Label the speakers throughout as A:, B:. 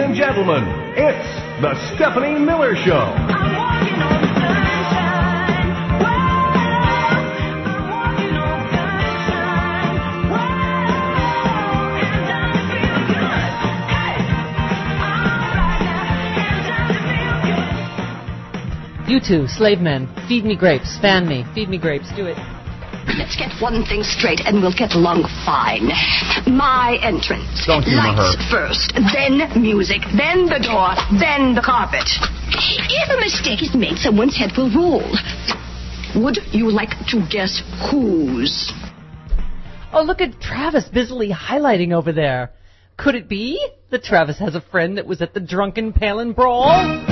A: and gentlemen, it's the Stephanie Miller Show.
B: You two, slave men, feed me grapes, fan me, feed me grapes, do it.
C: Let's get one thing straight and we'll get along fine. My entrance.
D: Don't humor
C: Lights
D: her.
C: first, then music, then the door, then the carpet. If a mistake is made, someone's head will roll. Would you like to guess whose?
B: Oh, look at Travis busily highlighting over there. Could it be that Travis has a friend that was at the drunken Palin brawl?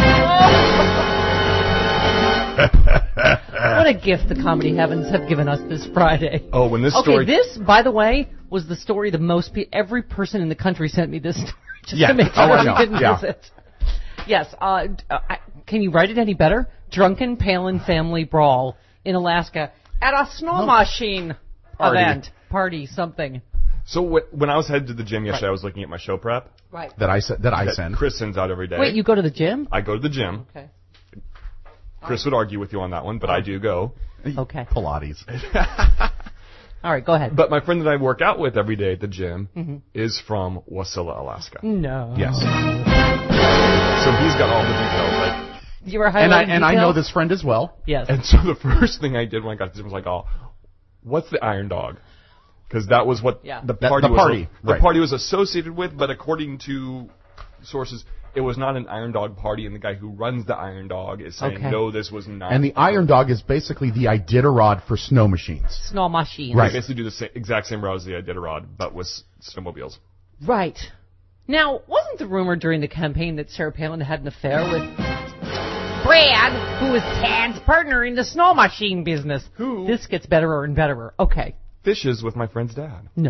B: What a gift the comedy heavens have given us this Friday.
E: Oh, when this story...
B: Okay, this, by the way, was the story the most... every person in the country sent me this story just to make sure we didn't miss it. Yes, can you write it any better? Drunken Palin family brawl in Alaska at a snow machine event. Party, something.
E: So when I was headed to the gym yesterday, I was looking at my show prep.
B: Right.
D: That I send.
E: Chris sends out every day.
B: Wait, you go to the gym?
E: I go to the gym.
B: Okay.
E: Chris would argue with you on that one, but I do go.
B: Okay.
D: Pilates.
B: All right, go ahead.
E: But my friend that I work out with every day at the gym is from Wasilla, Alaska.
B: No.
D: Yes.
E: So he's got all the details. Like,
B: You were highlighting
D: And I know this friend as well.
B: Yes.
E: and so the first thing I did when I got to the gym was like, oh, what's the Iron Dog? Because that was what the party was associated with, but according to sources, it was not an Iron Dog party, and the guy who runs the Iron Dog is saying, no, this was not.
D: And the Iron Dog is basically the Iditarod for snow machines.
B: Snow machines.
E: They basically do the exact same route as the Iditarod, but with snowmobiles.
B: Right. Now, wasn't the rumor during the campaign that Sarah Palin had an affair with Brad, who was Tad's partner in the snow machine business?
E: Who?
B: This gets betterer and betterer. Okay.
E: Fishes with my friend's dad.
B: No.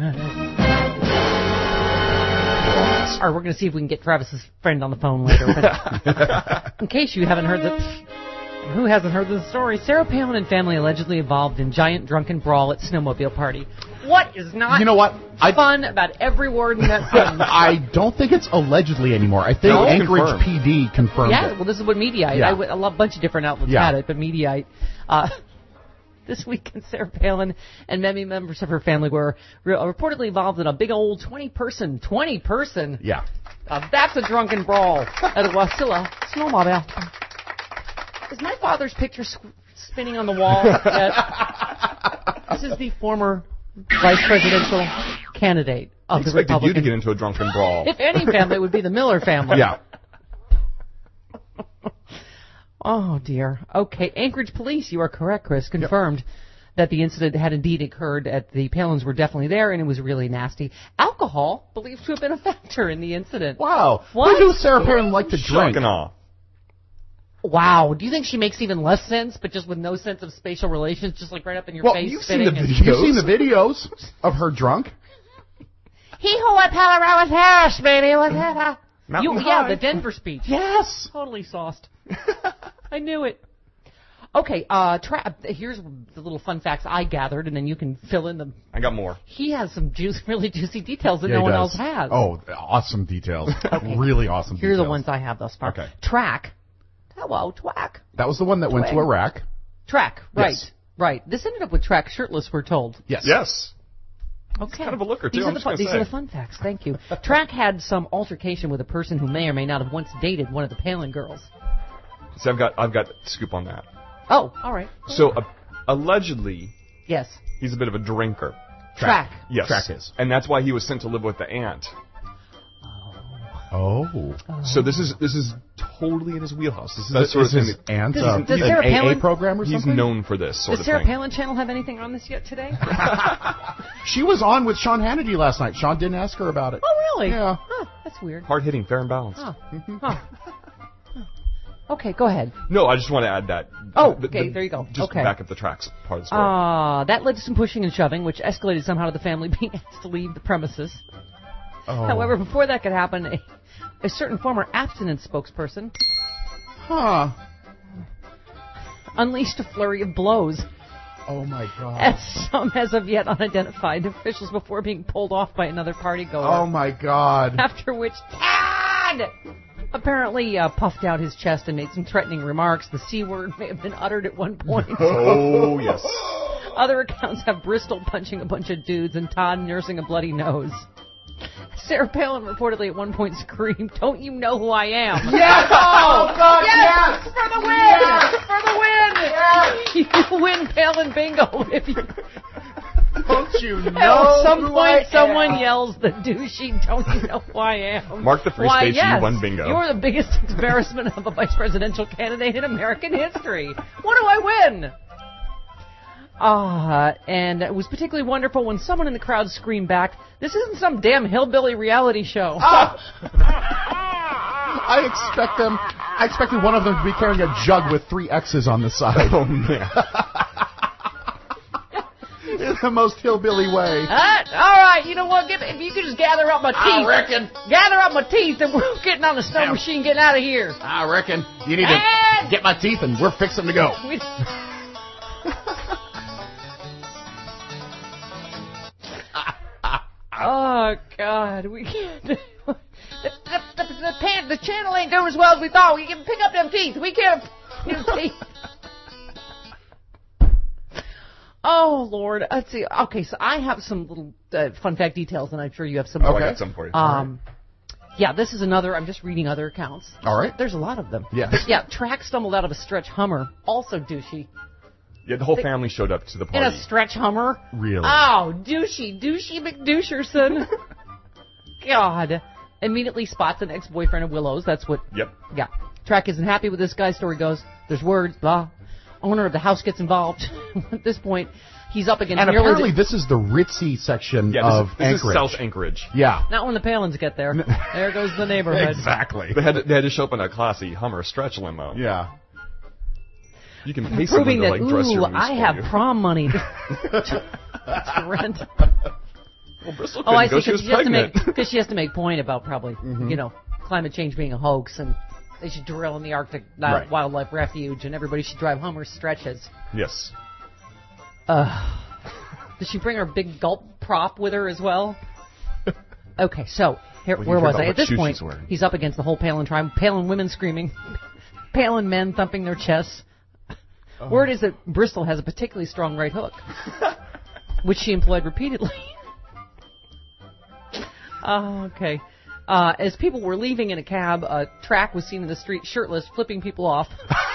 B: All right, we're going to see if we can get Travis's friend on the phone later. But in case you haven't heard who hasn't heard the story, Sarah Palin and family allegedly involved in giant drunken brawl at snowmobile party. What is not fun about every word in that sentence?
D: I don't think it's allegedly anymore. I think Anchorage PD confirmed it.
B: Well, this is what Mediaite. A bunch of different outlets had it, but Mediaite. This weekend, Sarah Palin and many members of her family were reportedly involved in a big old 20-person.
D: Yeah.
B: That's a drunken brawl at a Wasilla snowmobile. Is my father's picture spinning on the wall yet? This is the former vice presidential candidate of the Republican.
E: I expected you to get into a drunken brawl.
B: If any family, it would be the Miller family.
D: Yeah.
B: Oh, dear. Okay, Anchorage police, you are correct, Chris, confirmed that the incident had indeed occurred. The Palins were definitely there, and it was really nasty. Alcohol believed to have been a factor in the incident.
D: Wow.
B: What?
D: Who knew Sarah Palin liked to drink?
B: Wow. Do you think she makes even less sense, but just with no sense of spatial relations, just like right up in your face?
D: You've seen the videos of her drunk?
B: He who would pal around with Harris, baby, was that the Denver speech.
D: Yes.
B: Totally sauced. I knew it. Okay, here's the little fun facts I gathered, and then you can fill in them.
E: I got more.
B: He has some really juicy details that no one else has.
D: Oh, awesome details. Okay. Really awesome
B: Here
D: details.
B: are the ones I have thus far.
D: Okay.
B: Track. Hello, Twack.
D: That was the one that went to Iraq.
B: Track, right.
D: Yes.
B: Right. This ended up with Track shirtless, we're told.
D: Yes.
E: Yes.
B: Okay.
E: It's kind of a looker, too.
B: These are the fun facts. Thank you. Track had some altercation with a person who may or may not have once dated one of the Palin girls.
E: See, I've got scoop on that.
B: Oh, all right.
E: So, allegedly,
B: yes,
E: he's a bit of a drinker.
B: Track.
E: Yes.
D: Track is.
E: And that's why he was sent to live with the aunt.
D: Oh.
E: So this is totally in his wheelhouse. This is
D: That's
E: sort of
D: his aunt, an AA program or something?
E: He's known for this sort of thing.
B: Does Sarah Palin channel have anything on this yet today?
D: She was on with Sean Hannity last night. Sean didn't ask her about it.
B: Oh, really?
D: Yeah.
B: Huh, that's weird.
E: Hard-hitting, fair and balanced.
B: Huh. Huh. Okay, go ahead.
E: No, I just want to add that.
B: Oh, okay, there you go.
E: Just
B: okay.
E: back up the tracks part of the story.
B: That led to some pushing and shoving, which escalated somehow to the family being asked to leave the premises.
D: Oh.
B: However, before that could happen, a certain former abstinence spokesperson unleashed a flurry of blows.
D: Oh, my God.
B: As some as of yet unidentified officials before being pulled off by another party goer.
D: Oh, my God.
B: After which, Tad God! Apparently puffed out his chest and made some threatening remarks. The C word may have been uttered at one point.
E: Oh, yes.
B: Other accounts have Bristol punching a bunch of dudes and Todd nursing a bloody nose. Sarah Palin reportedly at one point screamed, "Don't you know who I am?"
D: Yes! Oh, God,
B: yes! For the win! Yes! For the win! Yes! You win Palin bingo if you...
D: Don't you know
B: At some
D: who
B: point,
D: I
B: someone
D: am?
B: yells the douchey, "Don't you know who I am?"
E: Mark the free stage,
B: yes,
E: you won bingo.
B: You're the biggest embarrassment of a vice presidential candidate in American history. What do I win? And it was particularly wonderful when someone in the crowd screamed back, "This isn't some damn hillbilly reality show."
D: I expected one of them to be carrying a jug with 3 X's on the side.
E: Oh, man.
D: In the most hillbilly way.
B: All right, you know what? If you could just gather up my teeth.
D: I reckon.
B: Gather up my teeth and we're getting on the snow machine, getting out of here.
D: I reckon. You need to get my teeth and we're fixing to go.
B: Oh, God, we can't. The channel ain't doing as well as we thought. We can pick up them teeth. We can't. Oh, Lord. Let's see. Okay, so I have some little fun fact details, and I'm sure you have some more.
E: I got some for you.
B: Yeah, this is another. I'm just reading other accounts.
D: All right.
B: There's a lot of them.
D: Yes.
B: Yeah, Track stumbled out of a stretch Hummer. Also douchey.
E: Yeah, the whole family showed up to the party.
B: In a stretch Hummer?
D: Really?
B: Oh, douchey McDoucherson. God. Immediately spots an ex-boyfriend of Willow's. That's what...
E: Yep.
B: Yeah. Track isn't happy with this guy. Story goes, there's words, blah. Owner of the house gets involved. At this point, he's up against...
D: And apparently this is the ritzy section of Anchorage.
E: This is South Anchorage.
D: Yeah.
B: Not when the Palins get there. There goes the neighborhood.
D: Exactly.
E: They had to show up in a classy Hummer stretch limo.
D: Yeah.
E: You can pay
B: proving
E: someone to,
B: that,
E: dress your
B: I have prom money to rent.
E: Well, Bristol couldn't go. She was pregnant.
B: Because she has to make point about probably, climate change being a hoax, and they should drill in the Arctic Wildlife Refuge, and everybody should drive Hummer stretches.
E: Yes.
B: Did she bring her big gulp prop with her as well? Okay, so where was I? At this point, he's up against the whole Palin tribe. Palin women screaming. Palin men thumping their chests. Word is that Bristol has a particularly strong right hook, which she employed repeatedly. Okay. As people were leaving in a cab, Track was seen in the street shirtless, flipping people off.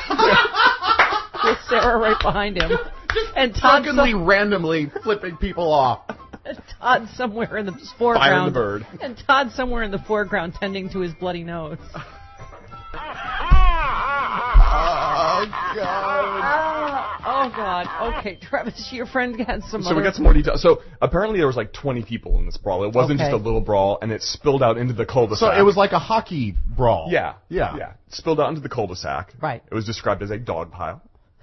B: With Sarah right behind him. And Todd
D: randomly flipping people off.
B: And Todd somewhere in the foreground.
E: Firing the bird.
B: And Todd somewhere in the foreground tending to his bloody nose.
D: Oh, God.
B: Oh, God. Okay, Travis, your friend had some
E: So we got some more details. So apparently there was like 20 people in this brawl. It wasn't just a little brawl, and it spilled out into the cul-de-sac.
D: So it was like a hockey brawl.
E: Yeah. It spilled out into the cul-de-sac.
B: Right.
E: It was described as a dog pile.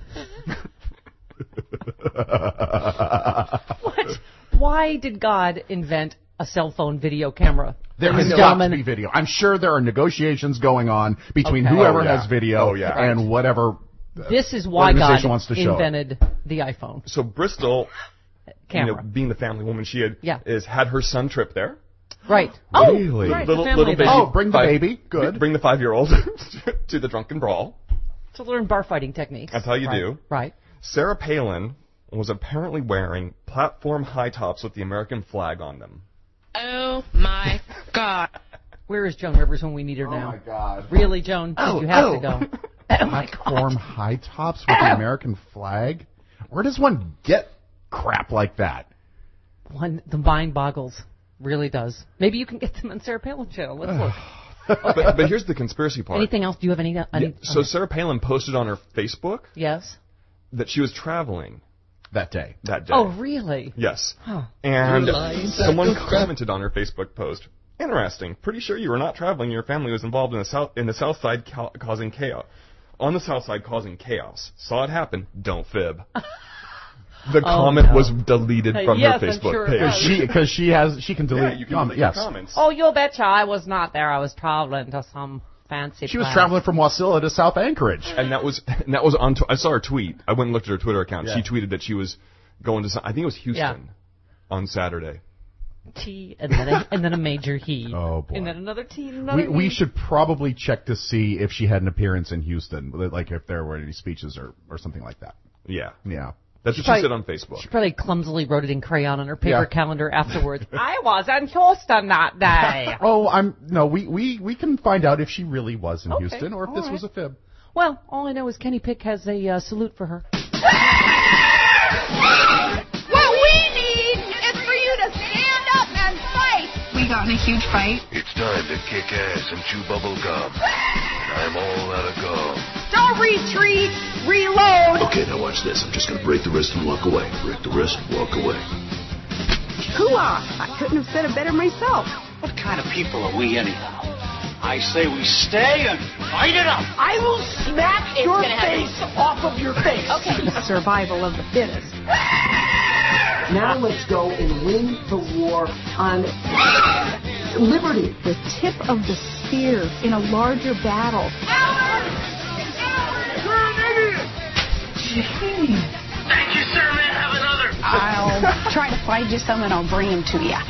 B: What? Why did God invent a cell phone video camera?
D: There has got to be video. I'm sure there are negotiations going on between whoever has video and whatever.
B: This is why God invented the iPhone.
E: So Bristol, being the family woman she had her son trip there.
B: Right.
E: Really?
B: Right.
E: Little baby.
D: Oh, bring the baby. Good.
E: Bring the 5-year-old to the drunken brawl.
B: To learn bar fighting techniques.
E: That's how you do.
B: Right.
E: Sarah Palin was apparently wearing platform high tops with the American flag on them.
C: Oh, my God.
B: Where is Joan Rivers when we need her now?
D: Oh, my God.
B: Really, Joan? Did you have to go? Oh, my God.
D: Platform high tops with the American flag? Where does one get crap like that?
B: The mind boggles. Really does. Maybe you can get them on Sarah Palin's channel. Let's look.
E: But here's the conspiracy part.
B: Anything else? Do you have any?
E: So Sarah Palin posted on her Facebook that she was traveling
D: that day.
B: Oh, really?
E: Yes. Huh. And someone commented on her Facebook post, "Interesting. Pretty sure you were not traveling. Your family was involved in the South Side causing chaos. On the South Side causing chaos. Saw it happen. Don't fib." The comment was deleted from her Facebook page.
D: Because she can delete
E: you can delete comments.
B: Oh, you betcha I was not there. I was traveling to some fancy
D: She was traveling from Wasilla to South Anchorage.
E: And that was on I saw her tweet. I went and looked at her Twitter account. Yeah. She tweeted that she was going to I think it was Houston on Saturday.
B: T, and then a major he.
D: Oh, boy.
B: And then another T, and another
D: we should probably check to see if she had an appearance in Houston, like if there were any speeches or something like that.
E: Yeah.
D: Yeah.
E: That's what she said on Facebook.
B: She probably clumsily wrote it in crayon on her paper calendar afterwards. I was in Houston that day.
D: We can find out if she really was in Houston or if this was a fib.
B: Well, all I know is Kenny Pick has a salute for her.
F: What we need is for you to stand up and fight.
C: We got in a huge fight.
G: It's time to kick ass and chew bubble gum. I'm all out of gum.
F: Don't retreat. Reload.
G: Okay, now watch this. I'm just going to break the wrist and walk away. Break the wrist, walk away.
F: Hoo-ah. I couldn't have said it better myself.
H: What kind of people are we anyhow? I say we stay and fight it out.
F: I will smack your face off of your face. Okay. Survival of the fittest.
I: Now let's go and win the war on liberty.
F: The tip of the spear in a larger battle.
H: Thank you, sir, man. Have another.
F: I'll try to find you some and I'll bring him to you.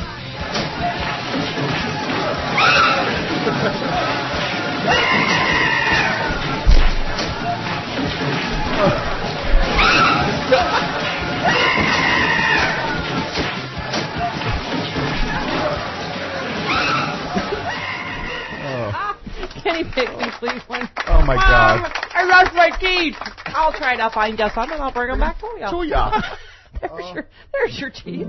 B: Kenny Pick in Cleveland.
D: Oh, my God.
B: I lost my teeth. I'll try to find you some and I'll bring them back to you. There's your teeth.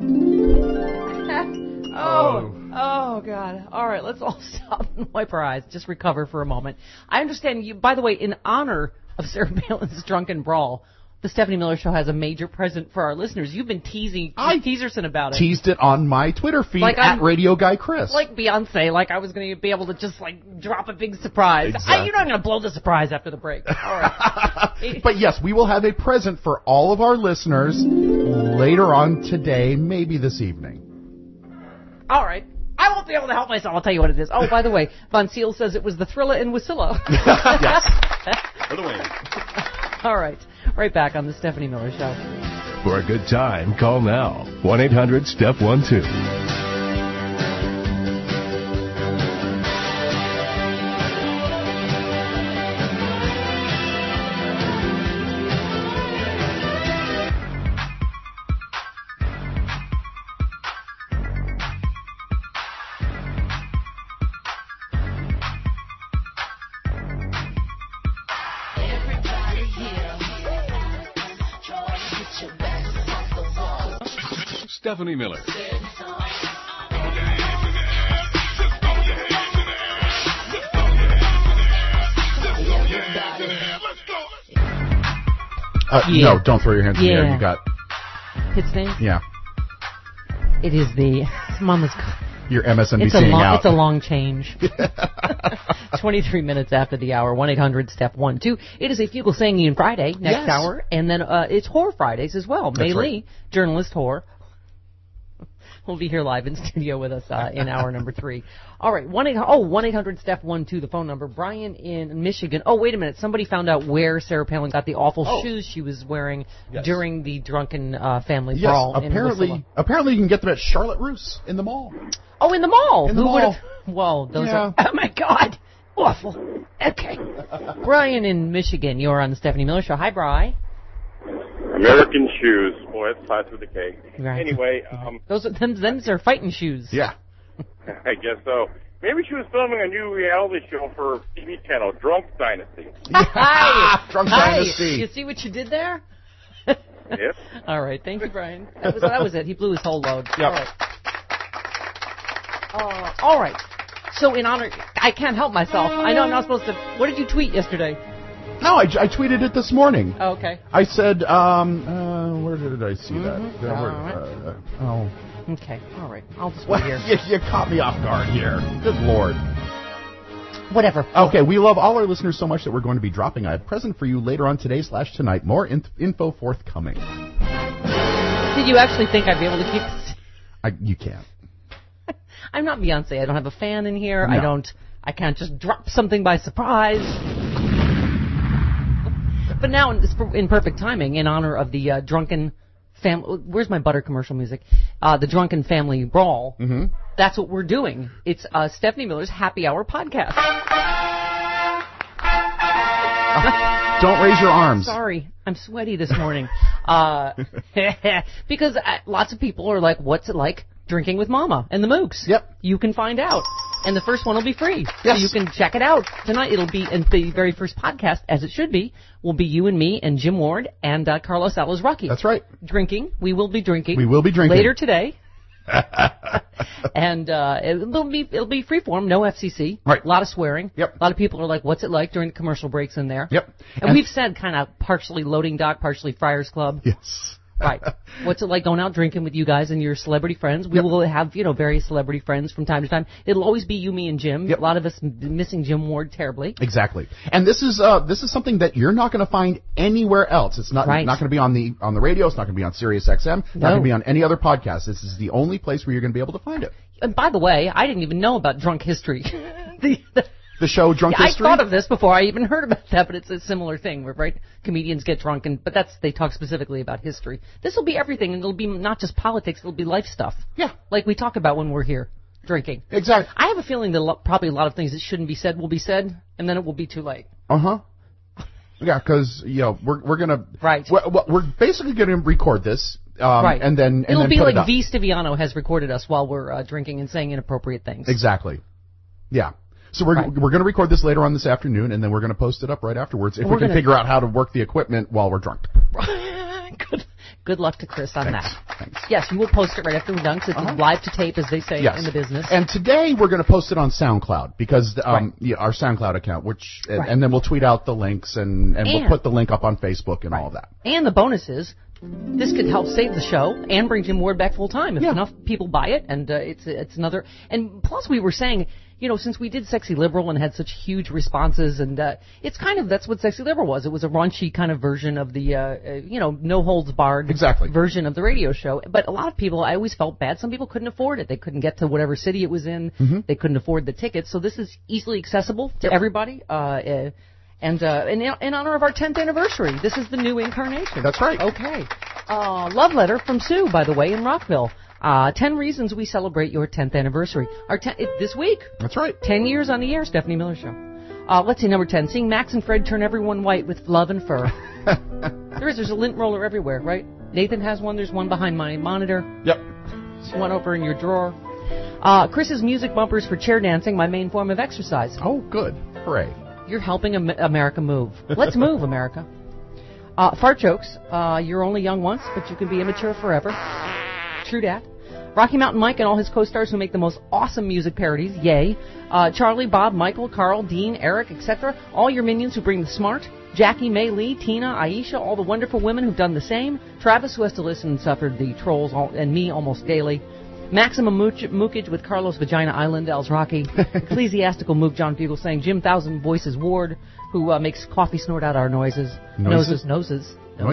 B: Oh, God. All right, let's all stop and wipe our eyes. Just recover for a moment. I understand you, by the way, in honor of Sarah Palin's drunken brawl, the Stephanie Miller Show has a major present for our listeners. You've been teasing Teaserson about it.
D: Teased it on my Twitter feed at Radio Guy Chris.
B: Like Beyonce, like I was going to be able to just drop a big surprise.
D: Exactly.
B: You're not going to blow the surprise after the break. All right.
D: But yes, we will have a present for all of our listeners later on today, maybe this evening.
B: All right. I won't be able to help myself. I'll tell you what it is. Oh, by the way, Von Seal says it was the Thrilla and Wasilla.
D: Yes.
E: For the win.
B: All right. Right back on the Stephanie Miller Show.
A: For a good time, call now. 1-800-STEP-12.
J: Stephanie Miller.
D: No, don't throw your hands in the air. You got
B: Pit's name?
D: Yeah.
B: It is Mama's.
D: Your MSNBC out.
B: It's a long change. 23 minutes after the hour. 1-800-STEP-12. It is a Fugal Singing Friday next hour, and then it's Horror Fridays as well. May Lee, journalist horror, will be here live in studio with us in hour number 3. All right, 1-800-STEP-12, the phone number. Brian in Michigan. Oh, wait a minute. Somebody found out where Sarah Palin got the awful shoes she was wearing during the drunken family brawl.
D: Apparently you can get them at Charlotte Russe in the mall.
B: Oh, in the mall.
D: In the mall.
B: Well, those are. Oh my God, awful. Okay. Brian in Michigan, you're on the Stephanie Miller Show. Hi, Bri.
K: American shoes. Boy, that's high through the cake.
B: Right.
K: Anyway,
B: those are fighting shoes.
D: Yeah.
K: I guess so. Maybe she was filming a new reality show for TV channel, Drunk Dynasty.
B: Hi.
D: Drunk Dynasty.
B: You see what you did there?
K: Yes.
B: All right. Thank you, Brian. That was it. He blew his whole load.
D: Yep.
B: All right. All right. So in honor, I can't help myself. I know I'm not supposed to. What did you tweet yesterday?
D: No, I tweeted it this morning.
B: Oh, okay.
D: I said, where did I see that?
B: Okay. All right. I'll just wait here.
D: You caught me off guard here. Good Lord.
B: Whatever.
D: Okay, we love all our listeners so much that we're going to be dropping a present for you later on today/tonight. More info forthcoming.
B: Did you actually think I'd be able to keep this?
D: You can't.
B: I'm not Beyonce. I don't have a fan in here.
D: No.
B: I can't just drop something by surprise. But now, in perfect timing, in honor of the drunken family. Where's my butter commercial music? the Drunken Family Brawl. Mm-hmm. That's what we're doing. It's Stephanie Miller's Happy Hour podcast.
D: Don't raise your arms.
B: Sorry, I'm sweaty this morning. Because lots of people are like, what's it like drinking with Mama and the Mooks?
D: Yep.
B: You can find out. And the first one will be free.
D: Yes.
B: So you can check it out tonight. It'll be in the very first podcast, as it should be, will be you and me and Jim Ward and Carlos Alazraqui.
D: That's right.
B: Drinking. We will be drinking.
D: We will be drinking.
B: Later today. And it'll be freeform, no FCC.
D: Right.
B: A lot of swearing.
D: Yep.
B: A lot of people are like, what's it like during the commercial breaks in there?
D: Yep.
B: And we've said kind of partially Loading Dock, partially Friars Club.
D: Yes.
B: Right. What's it like going out drinking with you guys and your celebrity friends? We will have, various celebrity friends from time to time. It'll always be you, me, and Jim.
D: Yep.
B: A lot of us missing Jim Ward terribly.
D: Exactly. And this is something that you're not going to find anywhere else. It's not going to be on the radio. It's not going to be on Sirius XM. It's not going to be on any other podcast. This is the only place where you're going to be able to find it.
B: And by the way, I didn't even know about Drunk History.
D: The show Drunk History?
B: I thought of this before I even heard about that, but it's a similar thing, where, right? Comedians get drunk, but they talk specifically about history. This will be everything, and it'll be not just politics, it'll be life stuff.
D: Yeah.
B: Like we talk about when we're here drinking.
D: Exactly.
B: I have a feeling that probably a lot of things that shouldn't be said will be said, and then it will be too late.
D: Uh-huh. Yeah, because, we're going to...
B: Right.
D: We're basically going to record this.
B: Right.
D: And then
B: it'll be
D: put
B: like V. Stiviano has recorded us while we're drinking and saying inappropriate things.
D: Exactly. Yeah. So we're going to record this later on this afternoon, and then we're going to post it up right afterwards if we can figure out how to work the equipment while we're drunk.
B: Good luck to Chris on that.
D: Thanks.
B: Yes, you will post it right after we're done, because it's live to tape, as they say in the business.
D: And today we're going to post it on SoundCloud, because our SoundCloud account, and then we'll tweet out the links, and we'll put the link up on Facebook and all of that.
B: And the bonus is, this could help save the show and bring Jim Ward back full time if enough people buy it, and it's another. And plus, we were saying, since we did Sexy Liberal and had such huge responses, and it's kind of, that's what Sexy Liberal was. It was a raunchy kind of version of the no holds barred version of the radio show. But a lot of people, I always felt bad. Some people couldn't afford it. They couldn't get to whatever city it was in. Mm-hmm. They couldn't afford the tickets. So this is easily accessible to everybody. And in honor of our 10th anniversary, this is the new incarnation.
D: That's right.
B: Okay. Love letter from Sue, by the way, in Rockville. 10 reasons we celebrate your 10th anniversary. This week.
D: That's right.
B: 10 years on the air, Stephanie Miller Show. Let's see, number 10. Seeing Max and Fred turn everyone white with love and fur. There's a lint roller everywhere, right? Nathan has one. There's one behind my monitor.
D: Yep.
B: There's one over in your drawer. Chris's music bumpers for chair dancing, my main form of exercise.
D: Oh, good. Hooray.
B: You're helping America move. Let's move, America. Fart jokes. You're only young once, but you can be immature forever. True dat. Rocky Mountain Mike and all his co-stars who make the most awesome music parodies. Yay. Charlie, Bob, Michael, Carl, Dean, Eric, etc. All your minions who bring the smart. Jackie, May, Lee, Tina, Aisha, all the wonderful women who've done the same. Travis, who has to listen and suffer the trolls, and me almost daily. Maximum Mookage with Carlos Vagina Island, Alzraqui. Ecclesiastical Mook John Bugle saying Jim Thousand Voices Ward, who makes coffee snort out our noises. Noses.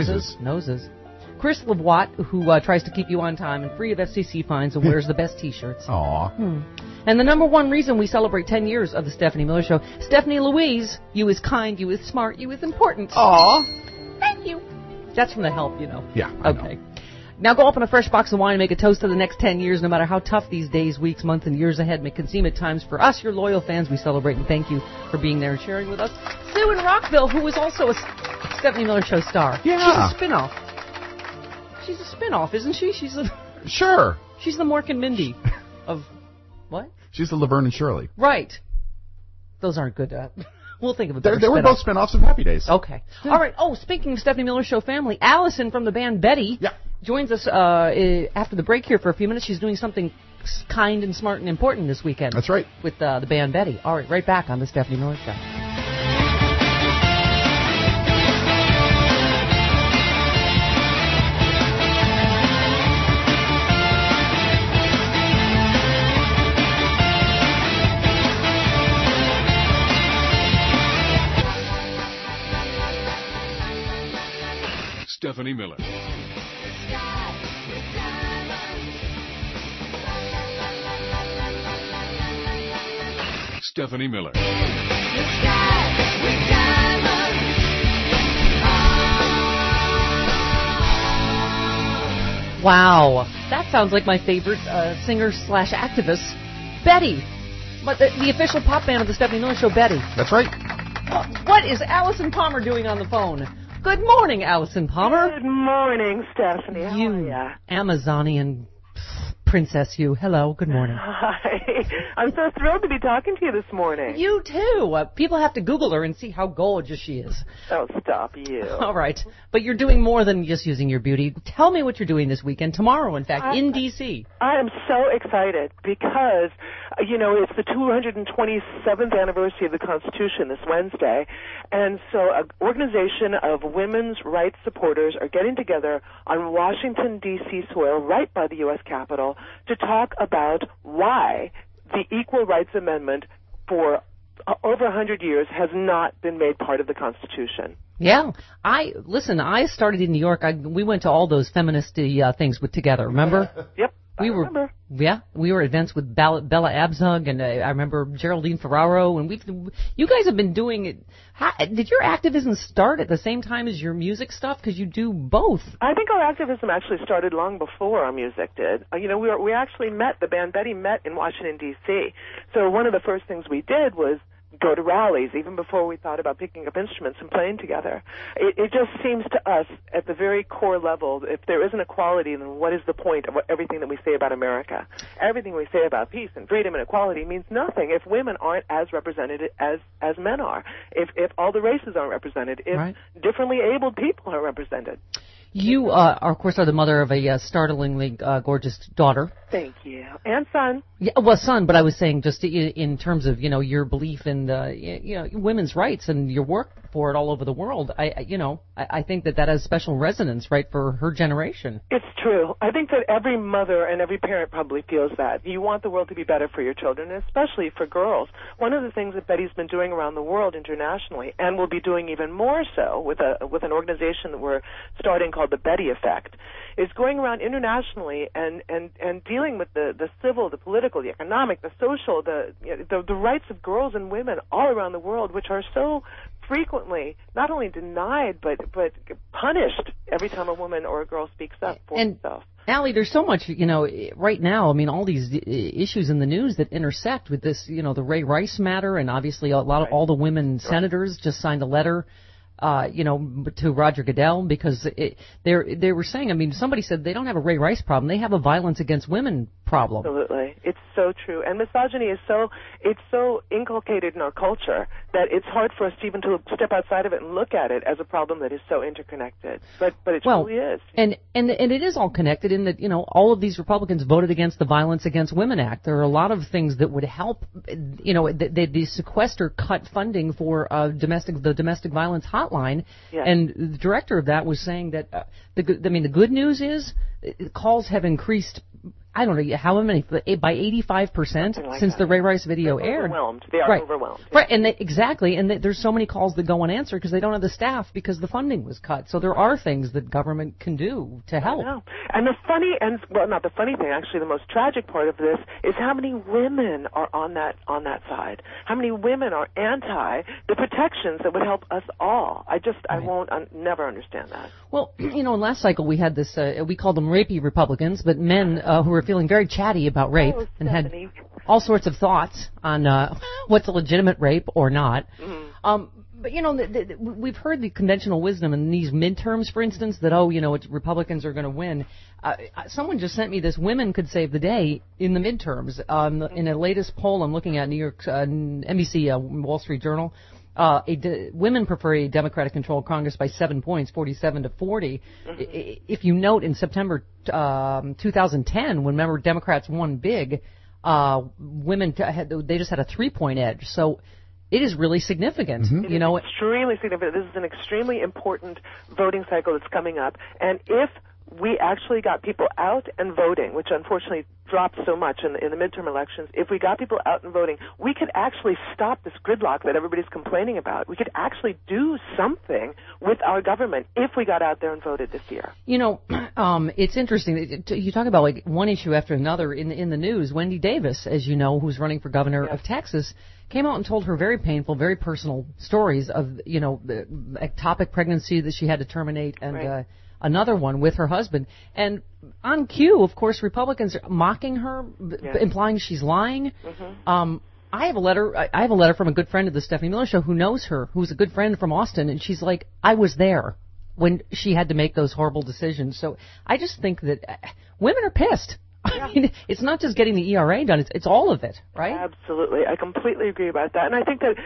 B: Chris Lavoie, who tries to keep you on time and free of FCC fines and wears the best T-shirts.
D: Aww.
B: And the number one reason we celebrate 10 years of the Stephanie Miller Show, Stephanie Louise, you is kind, you is smart, you is important.
D: Aww.
B: Thank you. That's from the help,
D: Yeah.
B: Okay. Now go open a fresh box of wine and make a toast to the next 10 years, no matter how tough these days, weeks, months, and years ahead may seem at times. For us, your loyal fans, we celebrate and thank you for being there and sharing with us. Sue in Rockville, who is also a Stephanie Miller Show star.
D: Yeah.
B: She's a spinoff. She's a spinoff, isn't she?
D: Sure.
B: She's the Mork and Mindy of what?
D: She's the Laverne and Shirley.
B: Right. Those aren't good. We'll think of it.
D: They were both spinoffs of Happy Days.
B: Okay. Yeah. All right. Oh, speaking of Stephanie Miller Show family, Allison from the band Betty joins us after the break here for a few minutes. She's doing something kind and smart and important this weekend.
D: That's right.
B: With the band Betty. All right. Right back on the Stephanie Miller Show.
A: Stephanie Miller. Stephanie Miller.
B: Wow. That sounds like my favorite singer/activist, Betty. But the official pop band of the Stephanie Miller Show, Betty.
D: That's right.
B: What is Allison Palmer doing on the phone? Good morning, Allison Palmer.
J: Good morning, Stephanie. How are ya?
B: Amazonian princess, you. Hello, good morning.
J: Hi. I'm so thrilled to be talking to you this morning.
B: You too. People have to Google her and see how gorgeous she is.
J: Oh, stop you.
B: All right. But you're doing more than just using your beauty. Tell me what you're doing this weekend, tomorrow, in fact, in D.C.
J: I am so excited because, it's the 227th anniversary of the Constitution this Wednesday. And so an organization of women's rights supporters are getting together on Washington, D.C. soil, right by the U.S. Capitol, to talk about why the Equal Rights Amendment for over 100 years has not been made part of the Constitution.
B: Yeah. I started in New York. We went to all those feminist things together, remember?
J: Yep.
B: We were at events with Bella Abzug, and I remember Geraldine Ferraro, and you guys have been doing it. Did your activism start at the same time as your music stuff? Because you do both.
J: I think our activism actually started long before our music did. We actually met, the band Betty met in Washington, D.C. So one of the first things we did was go to rallies, even before we thought about picking up instruments and playing together. It just seems to us, at the very core level, if there isn't equality, then what is the point of everything that we say about America? Everything we say about peace and freedom and equality means nothing if women aren't as represented as men are, if all the races aren't represented, if differently abled people are represented.
B: You, of course, are the mother of a startlingly gorgeous daughter.
J: Thank you. And son.
B: Yeah, well, son, but I was saying just in terms of, your belief in women's rights and your work for it all over the world. I think that has special resonance, right, for her generation.
J: It's true. I think that every mother and every parent probably feels that. You want the world to be better for your children, especially for girls. One of the things that Betty's been doing around the world internationally, and will be doing even more so with an organization that we're starting called the Betty Effect, is going around internationally and dealing with the civil, the political, the economic, the social, the rights of girls and women all around the world, which are so frequently not only denied but punished every time a woman or a girl speaks up for herself.
B: Allie, there's so much, right now, all these issues in the news that intersect with this, the Ray Rice matter, and obviously all the women senators just signed a letter to Roger Goodell, because they were saying, somebody said they don't have a Ray Rice problem, they have a violence against women problem.
J: Absolutely. It's so true. And misogyny is so inculcated in our culture that it's hard for us even to step outside of it and look at it as a problem that is so interconnected. But it truly is. And
B: it is all connected in that, all of these Republicans voted against the Violence Against Women Act. There are a lot of things that would help, the sequester cut funding for the domestic violence hotline. Yes. And the director of that was saying that the good news is calls have increased, I don't know how many, by 85% since the Ray Rice video aired.
J: They are overwhelmed.
B: Right, and there's so many calls that go unanswered because they don't have the staff because the funding was cut. So there are things that government can do to help.
J: I know. And not the funny thing, actually, the most tragic part of this is how many women are on that side. How many women are anti the protections that would help us all. I never understand that.
B: Well, in last cycle we had this, we called them rapey Republicans, but men who were feeling very chatty about rape and had all sorts of thoughts on what's a legitimate rape or not. Mm-hmm. But, we've heard the conventional wisdom in these midterms, for instance, that, Republicans are going to win. Someone just sent me this, women could save the day in the midterms. In a latest poll I'm looking at, New York's NBC Wall Street Journal, women prefer a Democratic-controlled Congress by 7 points, 47 to 40. Mm-hmm. If you note, in September 2010, when Democrats won big, women they just had a 3-point edge. So it is really significant.
J: Mm-hmm. It is extremely significant. This is an extremely important voting cycle that's coming up, and if we actually got people out and voting, which unfortunately dropped so much in the midterm elections, if we got people out and voting, we could actually stop this gridlock that everybody's complaining about. We could actually do something with our government if we got out there and voted this year.
B: It's interesting. You talk about one issue after another in the news. Wendy Davis, as you know, who's running for governor of Texas, came out and told her very painful, very personal stories of, the ectopic pregnancy that she had to terminate and another one with her husband. And on cue, of course, Republicans are mocking her, implying she's lying. Mm-hmm. I have a letter from a good friend of the Stephanie Miller Show who knows her, who's a good friend from Austin, and she's like, I was there when she had to make those horrible decisions. So I just think that women are pissed. I mean, it's not just getting the ERA done; it's all of it, right?
J: Absolutely, I completely agree about that, and I think that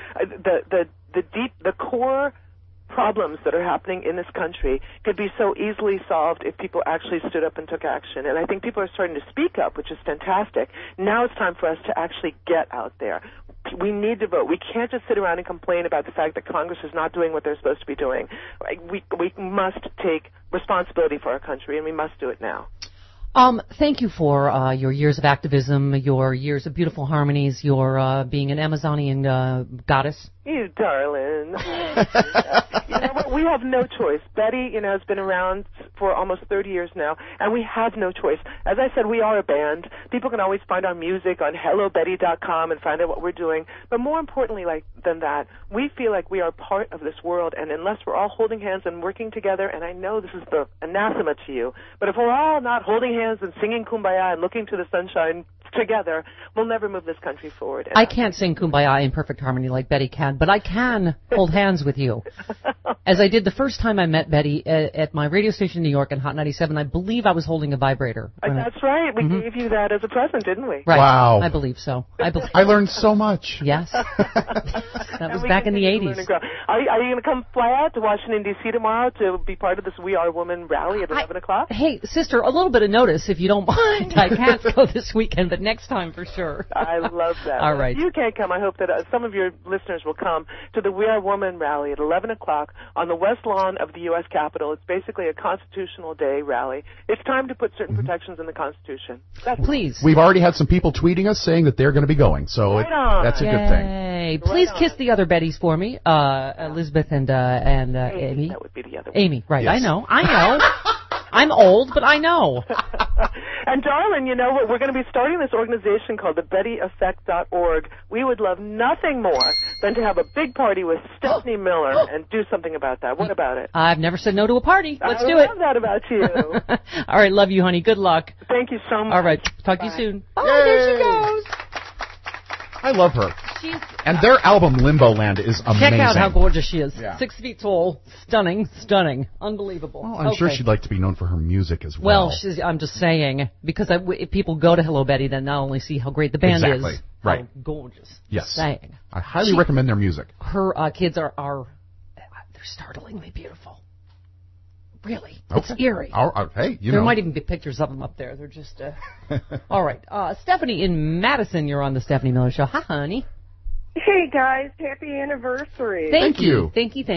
J: the core problems that are happening in this country could be so easily solved if people actually stood up and took action. And I think people are starting to speak up, which is fantastic. Now it's time for us to actually get out there. We need to vote. We can't just sit around and complain about the fact that Congress is not doing what they're supposed to be doing. We must take responsibility for our country, and we must do it now.
B: Thank you for your years of activism, your years of beautiful harmonies, your being an Amazonian goddess.
J: You darling. You know what? We have no choice. Betty, has been around for almost 30 years now, and we have no choice. As I said, we are a band. People can always find our music on HelloBetty.com and find out what we're doing. But more importantly than that, we feel like we are part of this world, and unless we're all holding hands and working together, and I know this is the anathema to you, but if we're all not holding hands and singing Kumbaya and looking to the sunshine together, we'll never move this country forward.
B: I can't sing Kumbaya in perfect harmony like Betty can, but I can hold hands with you. As I did the first time I met Betty at my radio station in New York on Hot 97, I believe I was holding a vibrator.
J: That's right. We gave you that as a present, didn't we?
B: Right.
D: Wow.
B: I believe so.
D: I learned so much.
B: Yes. That was back in the 80s.
J: Are you going to come fly out to Washington, D.C. tomorrow to be part of this We Are Women rally at 11 o'clock?
B: Hey, sister, a little bit of notice if you don't mind. I can't go this weekend, but next time for sure.
J: I love that.
B: All right.
J: If you can't come, I hope that some of your listeners will come to the We Are Women rally at 11 o'clock on the west lawn of the U.S. Capitol. It's basically a Constitutional Day rally. It's time to put certain protections in the Constitution.
B: Please.
D: We've already had some people tweeting us saying that they're going to be going, so that's a good thing.
B: Yay. Please kiss the other Bettys for me, Elizabeth and Amy.
J: That would be the other one.
B: Amy, right. Yes. I know. I'm old, but I know.
J: And darling, we're going to be starting this organization called the BettyEffect.org. We would love nothing more than to have a big party with Stephanie Miller and do something about that. What about it?
B: I've never said no to a party. Let's do it.
J: I love that about you.
B: All right, love you, honey. Good luck.
J: Thank you so much.
B: All right, talk to you soon.
J: Oh, there she goes.
D: I love her. And their album Limbo Land is amazing.
B: Check out how gorgeous she is. Yeah. 6 feet tall. Stunning. Unbelievable.
D: Well, I'm sure she'd like to be known for her music as well.
B: Well, I'm just saying, because if people go to Hello Betty, then not only see how great the band is,
D: right.
B: How gorgeous.
D: Yes.
B: Saying.
D: I highly recommend their music.
B: Her kids are they're startlingly beautiful. Really. Okay. It's eerie.
D: Hey,
B: there might even be pictures of them up there. They're just... All right. Stephanie in Madison, you're on the Stephanie Miller Show. Hi, honey.
L: Hey, guys. Happy anniversary.
B: Thank you. Thank you.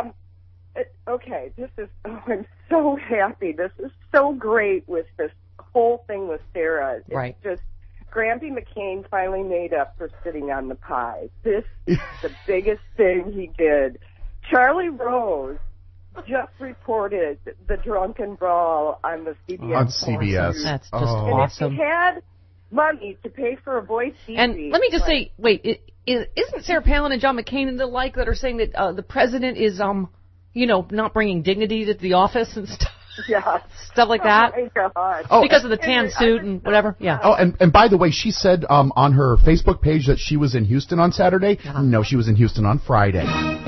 L: Okay. I'm so happy. This is so great with this whole thing with Sarah. It's just... Grampy McCain finally made up for sitting on the pie. This is the biggest thing he did. Charlie Rose just reported the drunken brawl on the CBS.
D: On CBS.
B: That's just awesome.
L: And if he had money to pay for a voice TV...
B: And let me just say, wait, isn't Sarah Palin and John McCain and the like that are saying that the president is, not bringing dignity to the office and stuff?
L: Yeah.
B: Stuff like that?
L: Oh, my God.
B: Because of the tan suit and whatever? Yeah.
D: Oh, and by the way, she said on her Facebook page that she was in Houston on Saturday. No, she was in Houston on Friday.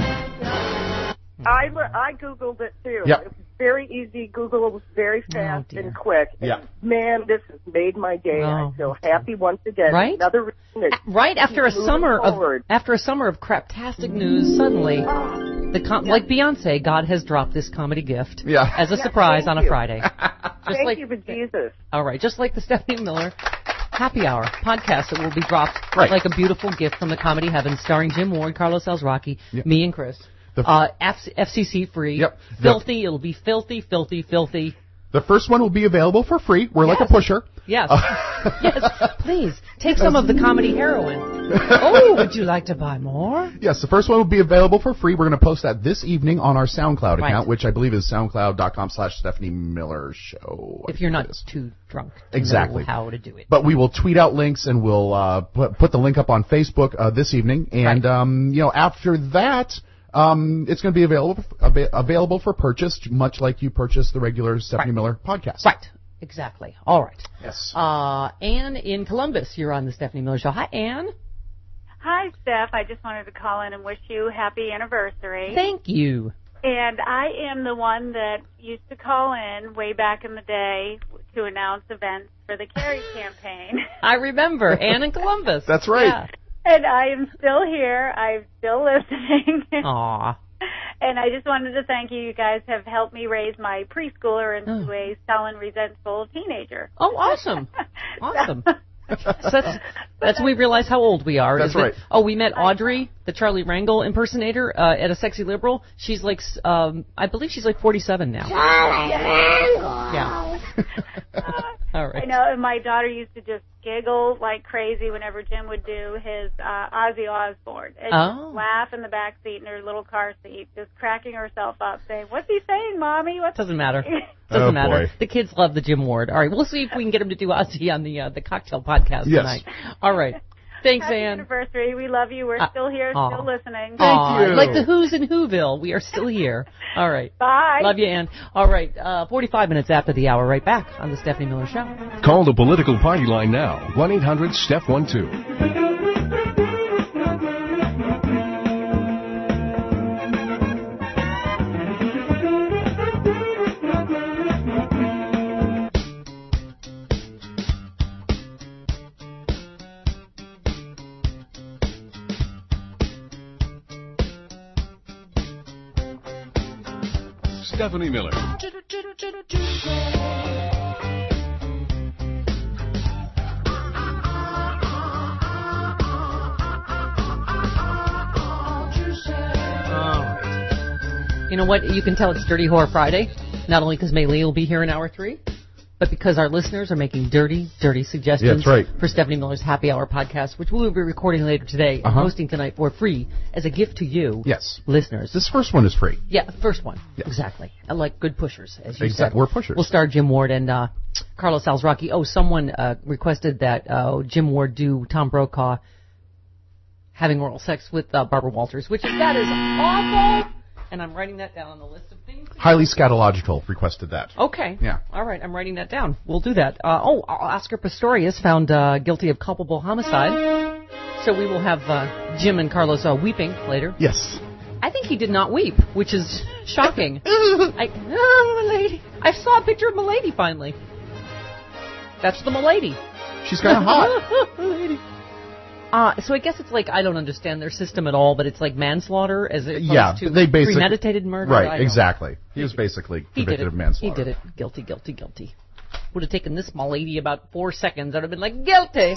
L: I Googled it, too.
D: Yep.
L: It was very easy. Google was very fast and quick.
D: Yeah.
L: Man, this has made my day. I feel happy once again.
B: Right?
L: Another reason
B: after a summer of craptastic news, suddenly, like Beyonce, God has dropped this comedy gift as a surprise on a Friday.
L: Thank you for Jesus.
B: All right, just like the Stephanie Miller Happy Hour podcast that will be dropped like a beautiful gift from the comedy heavens, starring Jim Ward, Carlos Alzraki, me and Chris. FCC free.
D: Yep.
B: Filthy. It'll be filthy.
D: The first one will be available for free. We're like a pusher.
B: Yes. Yes. Please take some of the comedy heroin. Oh, would you like to buy more?
D: Yes, the first one will be available for free. We're going to post that this evening on our SoundCloud account, which I believe is soundcloud.com/Stephanie Miller Show.
B: If you're not too drunk to know how to do it.
D: But we will tweet out links and we'll put the link up on Facebook this evening. And, after that... It's going to be available for purchase, much like you purchase the regular Stephanie Miller podcast.
B: Right. Exactly. All right.
D: Yes.
B: Anne in Columbus, you're on the Stephanie Miller Show. Hi, Anne.
M: Hi, Steph. I just wanted to call in and wish you happy anniversary.
B: Thank you.
M: And I am the one that used to call in way back in the day to announce events for the Carrie campaign.
B: I remember. Anne in Columbus.
D: That's right.
M: Yeah. And I am still here. I'm still listening.
B: Aw.
M: And I just wanted to thank you. You guys have helped me raise my preschooler into a sullen, resentful teenager.
B: Oh, awesome. Awesome. That's when we realize how old we are.
D: That's right.
B: We met Audrey, the Charlie Rangel impersonator, at a Sexy Liberal. She's like, I believe she's like 47 now. Yeah. All right.
M: I know, and my daughter used to just giggle like crazy whenever Jim would do his Ozzy Osbourne. And just laugh in the back seat in her little car seat, just cracking herself up, saying, "What's he saying, Mommy?
B: Doesn't matter. Doesn't matter. Boy. The kids love the Jim Ward. All right, we'll see if we can get him to do Ozzy on the cocktail podcast tonight. All right. Thanks,
M: Happy
B: Anne.
M: Anniversary. We love you. We're still here, still listening.
B: Thank you. Like the Who's in Whoville, we are still here. All right.
M: Bye.
B: Love you, Anne. All right. 45 minutes after the hour, right back on the Stephanie Miller Show.
A: Call the political party line now. 1-800-STEPH12. Stephanie Miller.
B: You know what? You can tell it's Dirty Horror Friday, not only because May Lee will be here in hour 3, but because our listeners are making dirty suggestions for Stephanie Miller's Happy Hour podcast, which we will be recording later today and hosting tonight for free as a gift to you, listeners.
D: This first one is free.
B: Yeah, the first one. Yes. Exactly. I like good pushers, as you said.
D: We're pushers.
B: We'll star Jim Ward and Carlos Alzraki. Oh, someone requested that Jim Ward do Tom Brokaw having oral sex with Barbara Walters, which that is awful. And I'm writing that down on the list of things.
D: Highly Scatological requested that.
B: Okay.
D: Yeah.
B: All right, I'm writing that down. We'll do that. Oscar Pistorius found guilty of culpable homicide. So we will have Jim and Carlos weeping later.
D: Yes.
B: I think he did not weep, which is shocking. Milady. I saw a picture of Milady finally. That's the Milady.
D: She's kind of hot.
B: Milady. So I guess it's like, I don't understand their system at all, but it's like manslaughter as opposed to premeditated murder.
D: Right, exactly. He was basically convicted of manslaughter.
B: He did it. Guilty. Would have taken this Milady about 4 seconds. I would have been like, guilty.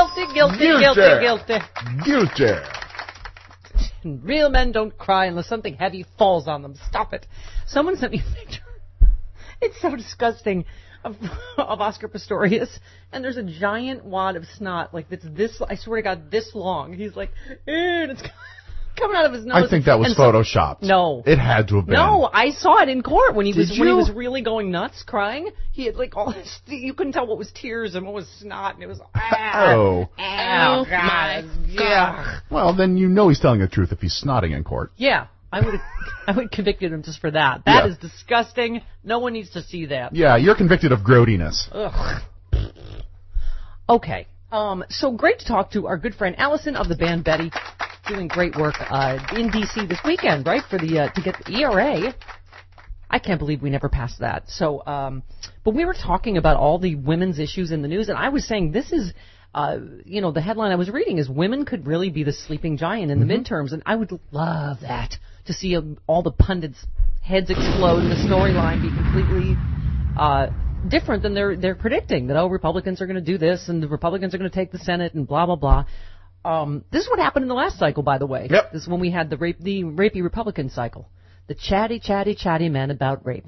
B: Real men don't cry unless something heavy falls on them. Stop it. Someone sent me a picture. It's so disgusting. Of Oscar Pistorius, and there's a giant wad of snot, like it's this, I swear to God, this long. He's like, and it's coming out of his nose.
D: I think that was photoshopped.
B: No.
D: It had to have been.
B: No, I saw it in court when he was really going nuts, crying. He had like all this, you couldn't tell what was tears and what was snot, and it was,
D: oh
B: my God.
D: Well, then you know he's telling the truth if he's snotting in court.
B: Yeah. I would have convicted him just for that. That is disgusting. No one needs to see that.
D: Yeah, you're convicted of grody-ness.
B: Ugh. Okay. So great to talk to our good friend Allison of the band Betty, doing great work in D.C. this weekend, right? For the to get the ERA. I can't believe we never passed that. So, but we were talking about all the women's issues in the news, and I was saying this is. The headline I was reading is women could really be the sleeping giant in the midterms, and I would love that, to see all the pundits' heads explode and the storyline be completely different than they're predicting, that, Republicans are going to do this, and the Republicans are going to take the Senate, and blah, blah, blah. This is what happened in the last cycle, by the way.
D: Yep.
B: This is when we had the rapey Republican cycle. The chatty men about rape.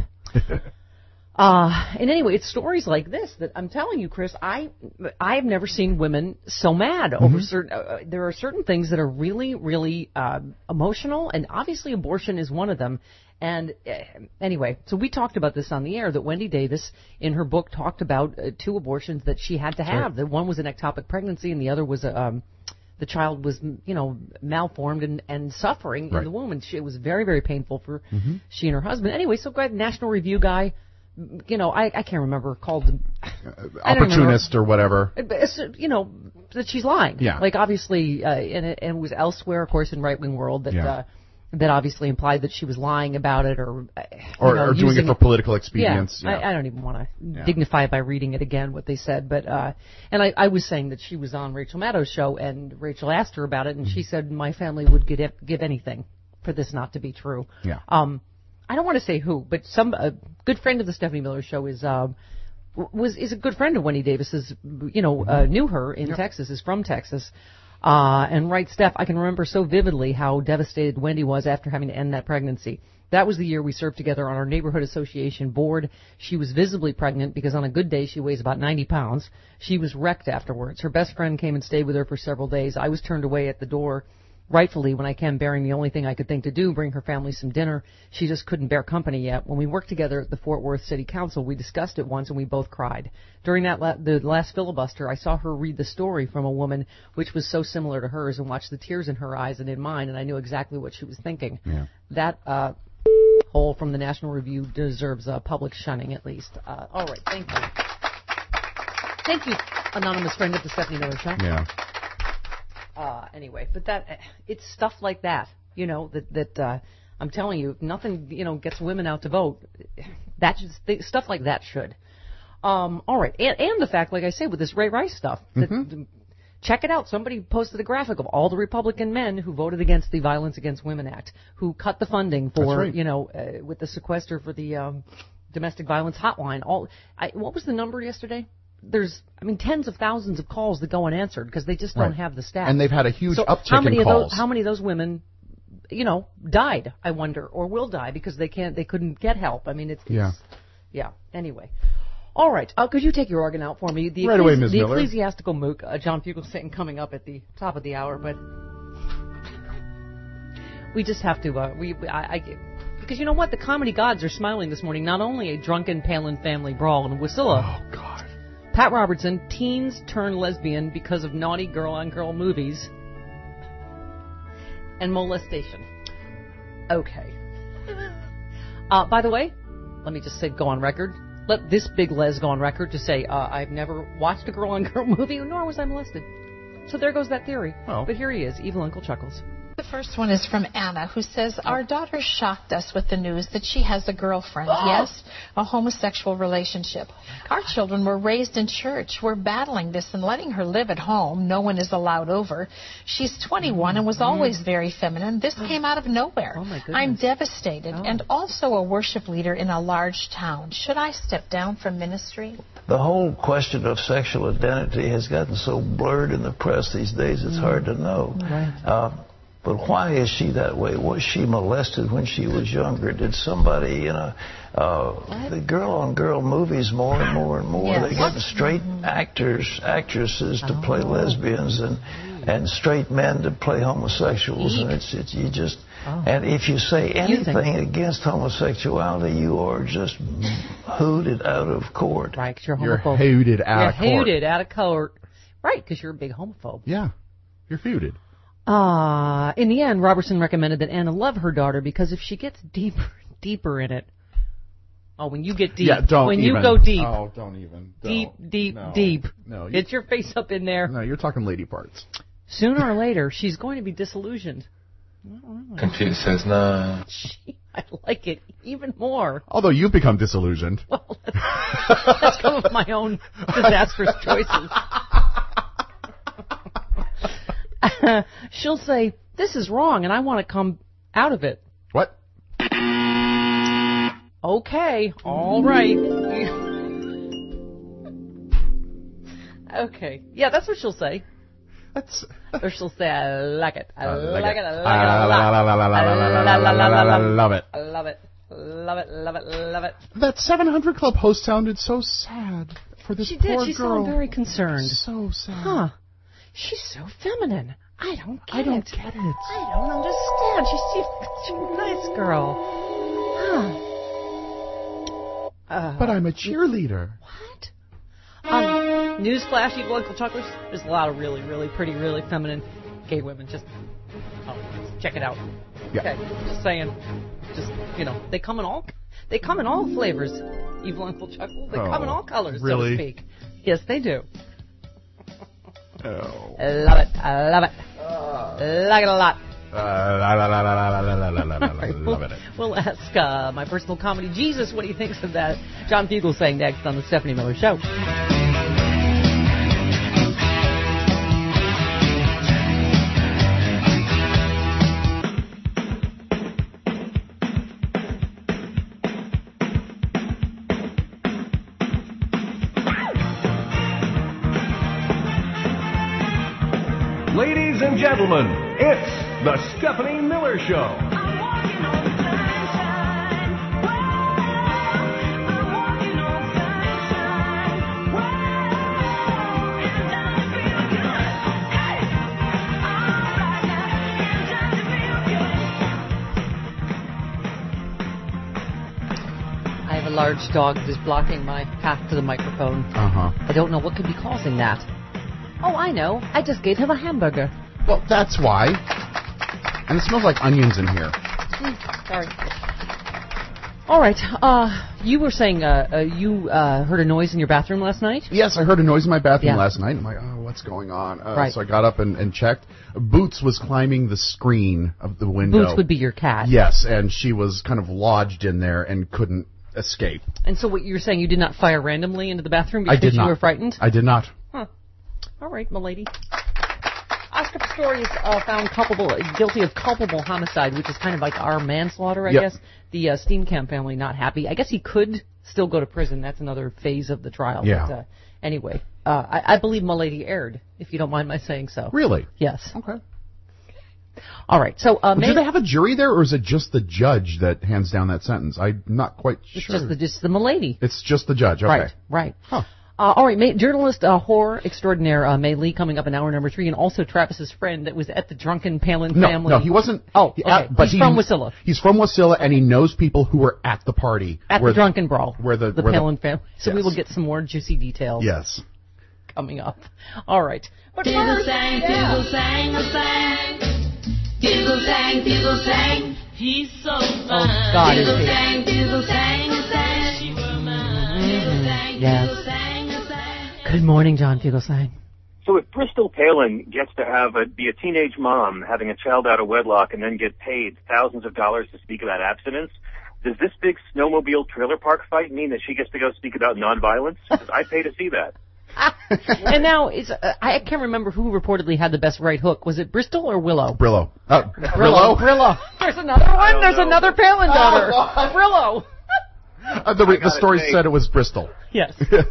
B: And anyway, it's stories like this that I'm telling you, Chris, I've never seen women so mad over certain, there are certain things that are really, really, emotional, and obviously abortion is one of them. And anyway, so we talked about this on the air, that Wendy Davis, in her book, talked about 2 abortions that she had to have. That one was an ectopic pregnancy and the other was the child was, malformed and suffering in the womb. And it was very, very painful for she and her husband. Anyway, so glad National Review guy, I can't remember, called
D: opportunist or whatever.
B: That she's lying.
D: Yeah.
B: Like, obviously, and it was elsewhere, of course, in right-wing world that that obviously implied that she was lying about it or
D: doing it for political expedience.
B: Yeah. I don't even want to dignify it by reading it again, what they said. But and I was saying that she was on Rachel Maddow's show, and Rachel asked her about it, and she said, my family would give anything for this not to be true.
D: Yeah.
B: I don't want to say who, but a good friend of the Stephanie Miller Show is a good friend of Wendy Davis's. Knew her in Texas, is from Texas. And right, Steph, I can remember so vividly how devastated Wendy was after having to end that pregnancy. That was the year we served together on our neighborhood association board. She was visibly pregnant because on a good day she weighs about 90 pounds. She was wrecked afterwards. Her best friend came and stayed with her for several days. I was turned away at the door, rightfully, when I came bearing the only thing I could think to do, bring her family some dinner. She just couldn't bear company yet. When we worked together at the Fort Worth City Council, we discussed it once and we both cried. During the last filibuster, I saw her read the story from a woman which was so similar to hers and watched the tears in her eyes and in mine, and I knew exactly what she was thinking.
D: Yeah.
B: That hole from the National Review deserves public shunning, at least. All right, thank you. Thank you, anonymous friend of the Stephanie Miller Show.
D: Yeah.
B: Anyway, but it's stuff like that, that I'm telling you, nothing, gets women out to vote. Stuff like that should. All right, and the fact, like I say, with this Ray Rice stuff, check it out. Somebody posted a graphic of all the Republican men who voted against the Violence Against Women Act, who cut the funding for, with the sequester for the domestic violence hotline. What was the number yesterday? There's, tens of thousands of calls that go unanswered because they just don't have the staff.
D: And they've had a huge uptick in calls.
B: How many of those women, died, I wonder, or will die because they couldn't get help? Anyway. All right. Could you take your organ out for me?
D: Right away, Ms. Miller.
B: The ecclesiastical mook, John Fugelsang, coming up at the top of the hour, but we just have to, because you know what? The comedy gods are smiling this morning. Not only a drunken Palin family brawl in Wasilla.
D: Oh, God.
B: Pat Robertson, teens turn lesbian because of naughty girl-on-girl movies and molestation. Okay. By the way, let me just say, go on record. Let this big Les go on record to say, I've never watched a girl-on-girl movie, nor was I molested. So there goes that theory. Oh. But here he is, Evil Uncle Chuckles.
N: The first one is from Anna, who says, our daughter shocked us with the news that she has a girlfriend. Yes, a homosexual relationship. Our children were raised in church. We're battling this and letting her live at home. No one is allowed over. She's 21 and was always very feminine. This came out of nowhere.
B: Oh, my goodness.
N: I'm devastated and also a worship leader in a large town. Should I step down from ministry?
O: The whole question of sexual identity has gotten so blurred in the press these days, it's hard to know.
B: Right.
O: But why is she that way? Was she molested when she was younger? Did somebody, the girl-on-girl movies more and more and more, they're getting straight actresses to play lesbians and straight men to play homosexuals, and and if you say anything against homosexuality, you are just hooted out of court.
B: Right, because
D: you're hooted out of court.
B: You're hooted out of court. Right, because you're a big homophobe.
D: Yeah, you're hooted.
B: In the end, Robertson recommended that Anna love her daughter because if she gets deeper in it, when you get deep, you go deep.
D: Oh, don't even.
B: Deep.
D: No,
B: get your face up in there.
D: No, you're talking lady parts.
B: Sooner or later, she's going to be disillusioned.
P: Confused says no.
B: I like it even more.
D: Although you've become disillusioned.
B: Well, that's come of my own disastrous choices. She'll say, this is wrong, and I want to come out of it.
D: What?
B: Okay, all right. Okay. Yeah, that's what she'll say. Or she'll say, I like it. I like it. I
D: love it.
B: I love it. Love it, love it, love it.
D: That 700 Club host sounded so sad for this poor girl.
B: She sounded very concerned.
D: So sad.
B: Huh. She's so feminine. I don't get it.
D: I don't
B: understand. She's a nice girl. Huh.
D: But I'm a cheerleader.
B: What? Newsflash, Evil Uncle Chuckles. There's a lot of really, really pretty, really feminine gay women. Just check it out.
D: Yeah.
B: Okay, just saying. Just they come in all flavors. Evil Uncle Chuckle. They come in all colors,
D: really?
B: so to speak. Yes, they do.
D: Oh.
B: I love it. Like it a lot.
D: Love it.
B: We'll ask my personal comedy Jesus what he thinks of that. John Fugelsang next on the Stephanie Miller Show.
A: Ladies and gentlemen, it's the Stephanie Miller Show.
B: I have a large dog that is blocking my path to the microphone. I don't know what could be causing that. Oh, I know. I just gave him a hamburger.
D: Well, that's why. And it smells like onions in here.
B: Sorry. All right. You were saying you heard a noise in your bathroom last night?
D: Yes, I heard a noise in my bathroom last night. I'm like, oh, what's going on? So I got up and checked. Boots was climbing the screen of the window.
B: Boots would be your cat.
D: Yes, and she was kind of lodged in there and couldn't escape.
B: And so what you're saying, you did not fire randomly into the bathroom because you were frightened?
D: I did not.
B: Huh. All right, m'lady. Oscar Pistorius found guilty of culpable homicide, which is kind of like our manslaughter, I guess. The Steenkamp family not happy. I guess he could still go to prison. That's another phase of the trial.
D: Yeah.
B: But, anyway, I believe m'lady erred, if you don't mind my saying so.
D: Really?
B: Yes.
D: Okay.
B: All right. So,
D: do they have a jury there, or is it just the judge that hands down that sentence? I'm not quite sure.
B: It's just the m'lady.
D: It's just the judge. Okay.
B: Right.
D: Huh.
B: All right, journalist, horror extraordinaire May Lee coming up in hour number 3, and also Travis's friend that was at the drunken Palin family.
D: No, he wasn't.
B: Oh, okay.
D: But
B: he's from Wasilla.
D: He's from Wasilla, and he knows people who were at the party.
B: At the drunken brawl.
D: Where the
B: Palin family. So we will get some more juicy details.
D: Yes.
B: Coming up. All right. But
F: Fugelsang, Fugelsang, he's so fine.
B: Oh, God, is he? Yes. Good morning, John Fugelsang.
Q: So if Bristol Palin gets to be a teenage mom having a child out of wedlock and then get paid thousands of dollars to speak about abstinence, does this big snowmobile trailer park fight mean that she gets to go speak about nonviolence? Because I pay to see that.
B: And now, I can't remember who reportedly had the best right hook. Was it Bristol or Willow?
D: Brillo.
B: Brillo. There's another one. There's another Palin daughter. Brillo.
D: The story said it was Bristol.
B: Yes.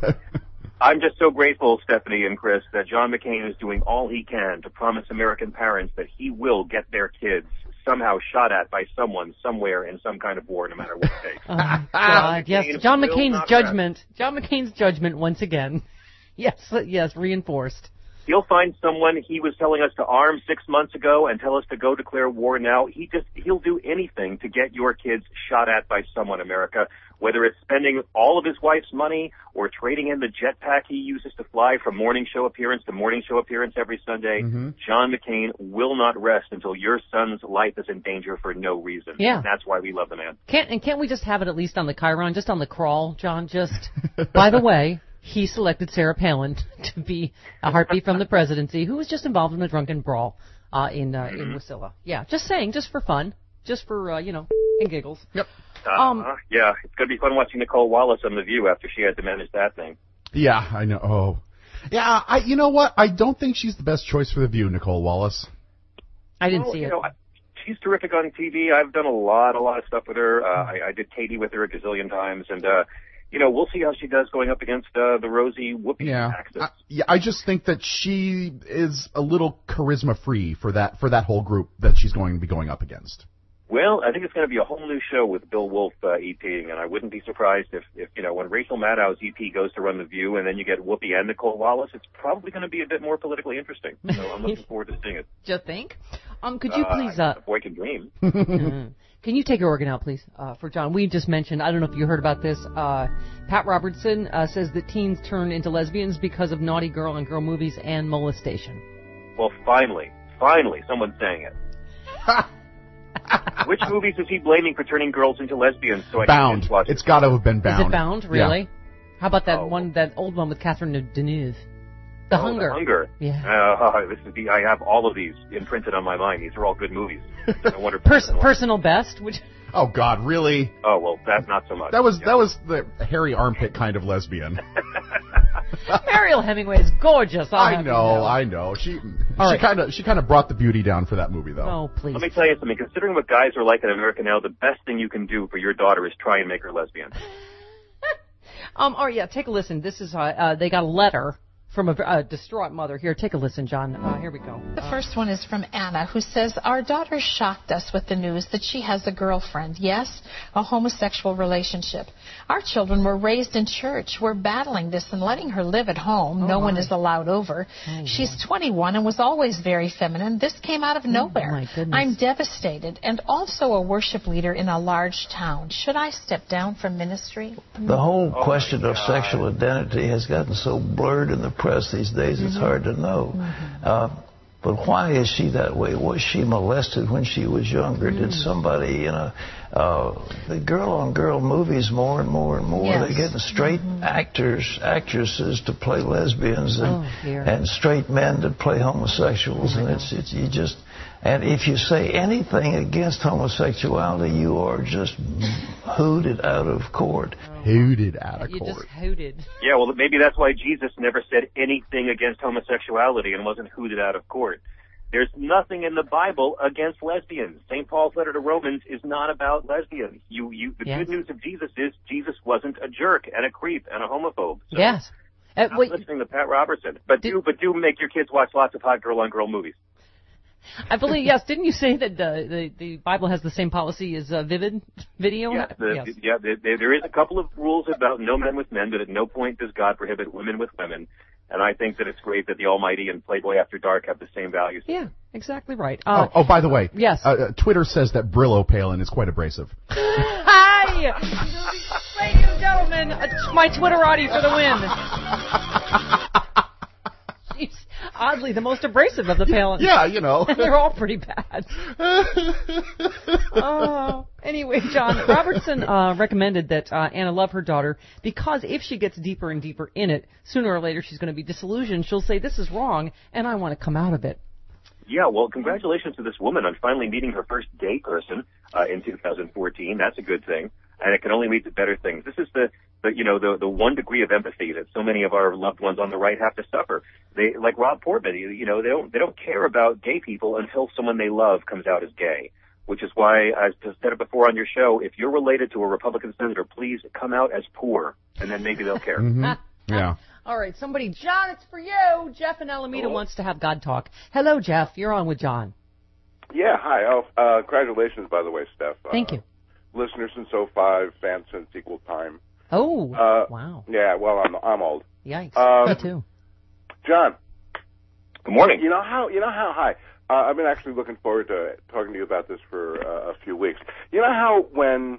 Q: I'm just so grateful, Stephanie and Chris, that John McCain is doing all he can to promise American parents that he will get their kids somehow shot at by someone, somewhere, in some kind of war, no matter what it takes.
B: Oh, God, yes. John McCain's judgment. John McCain's judgment once again. Yes, reinforced.
Q: He'll find someone he was telling us to arm 6 months ago and tell us to go declare war now. He'll do anything to get your kids shot at by someone, America, whether it's spending all of his wife's money or trading in the jetpack he uses to fly from morning show appearance to morning show appearance every Sunday. Mm-hmm. John McCain will not rest until your son's life is in danger for no reason.
B: Yeah.
Q: And that's why we love the man.
B: Can't we just have it at least on the Chiron, just on the crawl, John? Just, by the way, he selected Sarah Palin to be a heartbeat from the presidency, who was just involved in the drunken brawl in Wasilla. Yeah, just saying, just for fun, just for, and giggles.
D: Yep.
Q: Yeah, it's going to be fun watching Nicole Wallace on The View after she had to manage that thing.
D: Yeah, I know. Oh. Yeah, you know what? I don't think she's the best choice for The View, Nicole Wallace.
B: I didn't see it.
Q: She's terrific on TV. I've done a lot of stuff with her. I did Katie with her a gazillion times, and we'll see how she does going up against the Rosie Whoopi axis.
D: I just think that she is a little charisma free for that whole group that she's going to be going up against.
Q: Well, I think it's going to be a whole new show with Bill Wolf EPing, and I wouldn't be surprised if when Rachel Maddow's EP goes to run The View and then you get Whoopi and Nicole Wallace, it's probably going to be a bit more politically interesting. So I'm looking forward to seeing it.
B: Do you think? Could you please...
Q: A boy can dream.
B: Can you take your organ out, please, for John? We just mentioned, I don't know if you heard about this, Pat Robertson says that teens turn into lesbians because of naughty girl and girl movies and molestation.
Q: Well, finally, Finally, someone's saying it. Which movies is he blaming for turning girls into lesbians? So
D: Bound. It's got to have been Bound.
B: Is it Bound? Really?
D: Yeah.
B: How about that old one with Catherine Deneuve? The Hunger.
Q: The Hunger.
B: Yeah.
Q: I have all of these imprinted on my mind. These are all good movies. No wonder.
B: Personal Best, which.
D: Oh God, really?
Q: Oh well, that's not so much.
D: That was the hairy armpit kind of lesbian.
B: Mariel Hemingway is gorgeous.
D: I know. She kind of brought the beauty down for that movie, though.
B: Oh, please.
Q: Let me tell you something. Considering what guys are like in America now, the best thing you can do for your daughter is try and make her lesbian.
B: Take a listen. This is they got a letter from a distraught mother. Here, take a listen, John. Here we go.
N: The first one is from Anna, who says, our daughter shocked us with the news that she has a girlfriend. Yes, a homosexual relationship. Our children were raised in church. We're battling this and letting her live at home. No one is allowed over. She's 21 and was always very feminine. This came out of nowhere.
B: My goodness.
N: I'm devastated and also a worship leader in a large town. Should I step down from ministry?
O: The whole question of sexual identity has gotten so blurred in the press these days, it's hard to know. But why is she that way? Was she molested when she was younger? Did somebody, the girl-on-girl movies more and more and more, they're getting straight actresses to play lesbians and straight men to play homosexuals, and and if you say anything against homosexuality, you are just hooted out of court.
D: Hooted out of court.
B: You just hooted.
Q: Yeah, well, maybe that's why Jesus never said anything against homosexuality and wasn't hooted out of court. There's nothing in the Bible against lesbians. St. Paul's letter to Romans is not about lesbians. The good news of Jesus is Jesus wasn't a jerk and a creep and a homophobe. So
B: yes.
Q: I'm listening to Pat Robertson. But do make your kids watch lots of hot girl-on-girl movies.
B: I believe, yes. Didn't you say that the Bible has the same policy as Vivid video?
Q: Yes, there is a couple of rules about no men with men, but at no point does God prohibit women with women. And I think that it's great that the Almighty and Playboy After Dark have the same values.
B: Yeah, exactly right.
D: By the way,
B: yes.
D: Twitter says that Brillo Palin is quite abrasive.
B: Hi! Ladies and gentlemen, my Twitterati for the win. She's oddly the most abrasive of the Palins.
D: Yeah, you know.
B: They're all pretty bad. Anyway, John, Robertson recommended that Anna love her daughter because if she gets deeper and deeper in it, sooner or later she's going to be disillusioned. She'll say, this is wrong, and I want to come out of it.
Q: Yeah, well, congratulations to this woman on finally meeting her first gay person in 2014. That's a good thing, and it can only lead to better things. This is the 1 degree of empathy that so many of our loved ones on the right have to suffer. They, like Rob Portman, they don't care about gay people until someone they love comes out as gay. Which is why, I've said it before on your show, if you're related to a Republican senator, please come out as poor, and then maybe they'll care.
D: Yeah.
B: All right, John, it's for you. Jeff in Alameda wants to have God talk. Hello, Jeff. You're on with John.
R: Yeah, hi. Congratulations, by the way, Steph.
B: Thank you.
R: Listener since 05, fan since equal time.
B: Oh, wow.
R: Yeah, well, I'm old.
B: Yikes. Me too.
R: John.
Q: Good morning.
R: You know how? Hi. I've been actually looking forward to talking to you about this for a few weeks. You know how when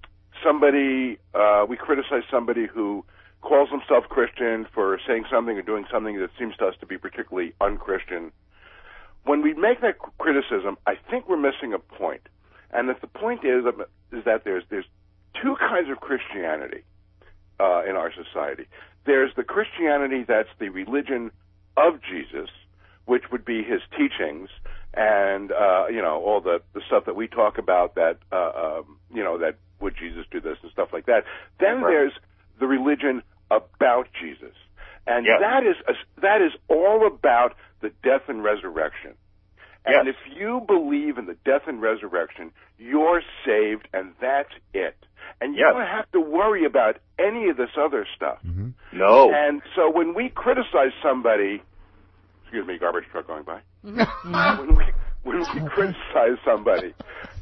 R: we criticize somebody who calls himself Christian for saying something or doing something that seems to us to be particularly unchristian, when we make that criticism, I think we're missing a point. And that the point is that there's two kinds of Christianity in our society. There's the Christianity that's the religion of Jesus, which would be his teachings and all the stuff that we talk about that that would Jesus do this and stuff like that. Then there's the religion about Jesus, and that is all about the death and resurrection. And if you believe in the death and resurrection, you're saved, and that's it. And you don't have to worry about any of this other stuff.
Q: Mm-hmm. No.
R: And so when we criticize somebody, excuse me, garbage truck going by. when we criticize somebody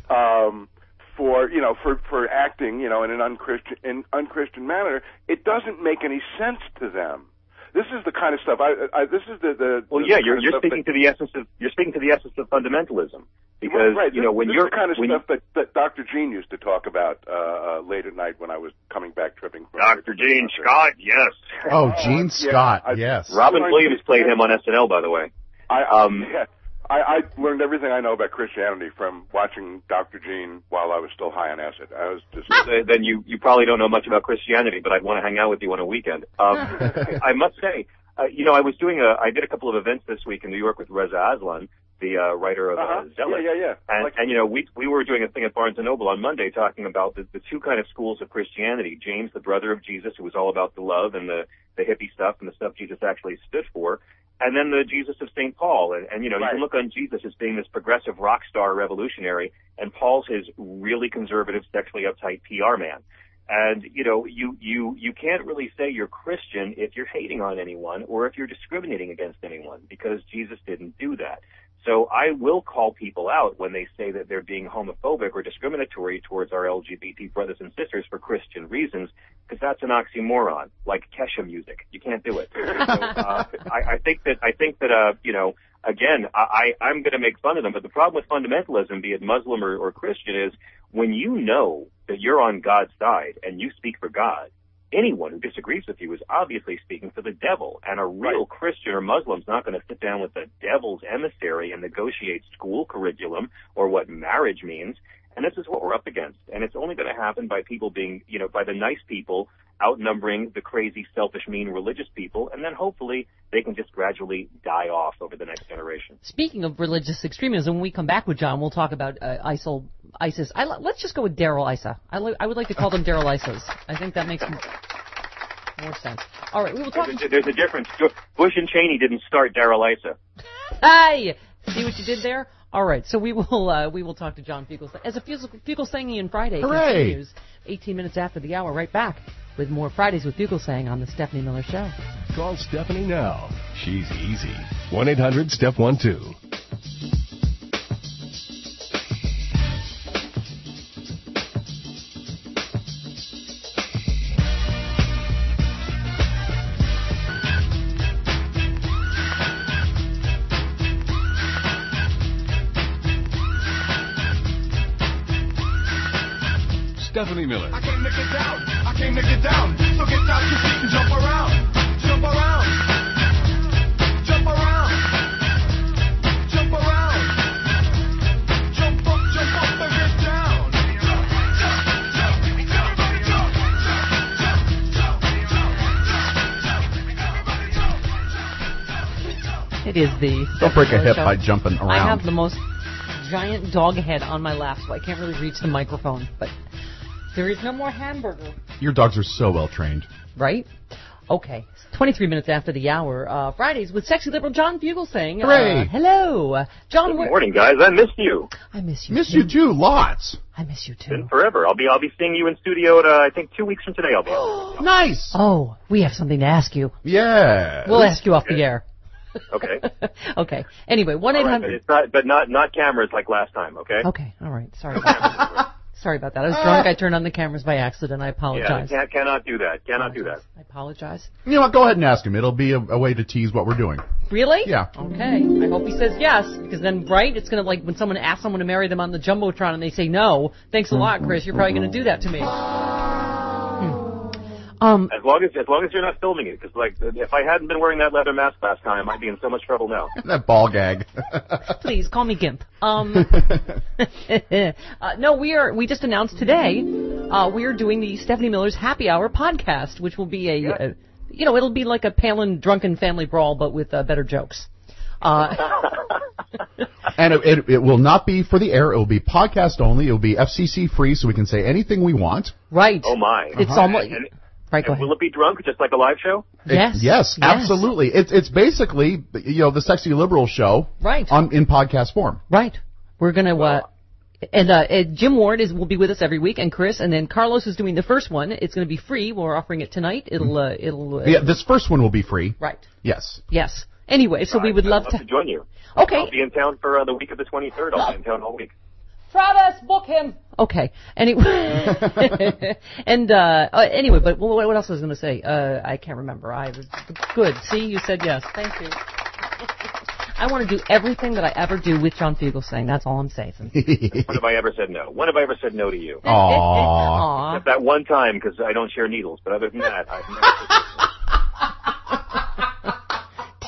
R: for acting, in an unchristian manner, it doesn't make any sense to them. This is the kind of stuff. This is the.
Q: Well, yeah, you're speaking to the essence of fundamentalism, because when
R: you're the kind of stuff that Dr. Gene used to talk about late at night when I was coming back tripping from
Q: Dr. Gene Scott, yes.
D: Oh, Gene Scott, yes.
Q: Robin Williams played him on SNL, by the way.
R: I learned everything I know about Christianity from watching Dr. Gene while I was still high on acid. I was just...
Q: Then you probably don't know much about Christianity, but I'd want to hang out with you on a weekend. I must say, I did a couple of events this week in New York with Reza Aslan, the writer of Zealot.
R: Yeah.
Q: And we were doing a thing at Barnes & Noble on Monday talking about the two kind of schools of Christianity. James, the brother of Jesus, who was all about the love and the hippie stuff and the stuff Jesus actually stood for. And then the Jesus of St. Paul. And you can look on Jesus as being this progressive rock star revolutionary, and Paul's his really conservative, sexually uptight PR man. And, you can't really say you're Christian if you're hating on anyone or if you're discriminating against anyone, because Jesus didn't do that. So I will call people out when they say that they're being homophobic or discriminatory towards our LGBT brothers and sisters for Christian reasons, because that's an oxymoron, like Kesha music. You can't do it. So, I think that again, I'm going to make fun of them, but the problem with fundamentalism, be it Muslim or Christian, is when you know that you're on God's side and you speak for God, anyone who disagrees with you is obviously speaking for the devil, and a real Christian or Muslim's not going to sit down with the devil's emissary and negotiate school curriculum or what marriage means. And this is what we're up against. And it's only going to happen by people being, by the nice people outnumbering the crazy, selfish, mean religious people, and then hopefully they can just gradually die off over the next generation.
B: Speaking of religious extremism, when we come back with John, we'll talk about ISIS. Let's just go with Daryl Issa. I would like to call them Daryl Issas. I think that makes more sense. All right, we will talk.
Q: There's a difference. Bush and Cheney didn't start Daryl Issa.
B: Hey, see what you did there? All right, so we will talk to John Fugelsang as a Fugelsangian Friday continues 18 minutes after the hour. Right back with more Fridays with Fugelsang on the Stephanie Miller Show.
A: Call Stephanie now. She's easy. 1-800-STEP-12. Stephanie Miller.
S: I came to get down. I came to get down. So get down your feet and jump around. Jump around. Jump around. Jump around. Jump up and get down.
B: It is the...
D: Don't break a hip by jumping around.
B: I have the most giant dog head on my lap, so I can't really reach the microphone, but... There is no more hamburger.
D: Your dogs are so well trained.
B: Right? Okay. 23 minutes after the hour. Fridays with sexy liberal John Fugelsang.
D: Hooray!
B: Hello. John.
Q: Good morning, guys. I missed you.
B: I miss you.
D: Miss you too. Lots.
B: I miss you too.
Q: Been forever. I'll be seeing you in studio at I think 2 weeks from today. I'll be.
D: Nice.
B: Oh, we have something to ask you.
D: Yeah.
B: We'll ask you off the air.
Q: Okay.
B: Okay. Anyway, 1-800.
Q: Right, but not cameras like last time. Okay.
B: Okay. All right. Sorry. Sorry about that. I was drunk. I turned on the cameras by accident. I apologize.
Q: Yeah, cannot do that. Cannot do that.
B: I apologize.
D: You know what? Go ahead and ask him. It'll be a way to tease what we're doing.
B: Really?
D: Yeah.
B: Okay. I hope he says yes, because then, right, it's going to, like, when someone asks someone to marry them on the Jumbotron and they say no, thanks a lot, Chris, you're probably going to do that to me.
Q: As long as you're not filming it, because like if I hadn't been wearing that leather mask last time, I might be in so much trouble now.
D: That ball gag.
B: Please call me Gimp. No, we just announced today we are doing the Stephanie Miller's Happy Hour podcast, which will be it'll be like a Palin drunken family brawl, but with better jokes.
D: And it will not be for the air. It will be podcast only. It will be FCC free, so we can say anything we want.
B: Right.
Q: Oh my!
B: It's almost. Right, go ahead.
Q: Will it be drunk, just like a live show?
B: Yes.
D: Absolutely. It's basically, the Sexy Liberal show.
B: Right.
D: In podcast form.
B: Right. We're going to, and Jim Ward will be with us every week, and Chris, and then Carlos is doing the first one. It's going to be free. We're offering it tonight.
D: This first one will be free.
B: Right.
D: Yes.
B: Anyway, so we would love
Q: to join you.
B: Okay.
Q: I'll be in town for the week of the 23rd. I'll be in town all week.
B: Travis, book him. Okay. Anyway, and anyway, but what else was I going to say? I can't remember. Good. See, you said yes. Thank you. I want to do everything that I ever do with John Fugelsang. That's all I'm saying.
Q: When have I ever said no? When have I ever said no to you?
D: Aww.
Q: At that one time, because I don't share needles. But other than that, I've never said no.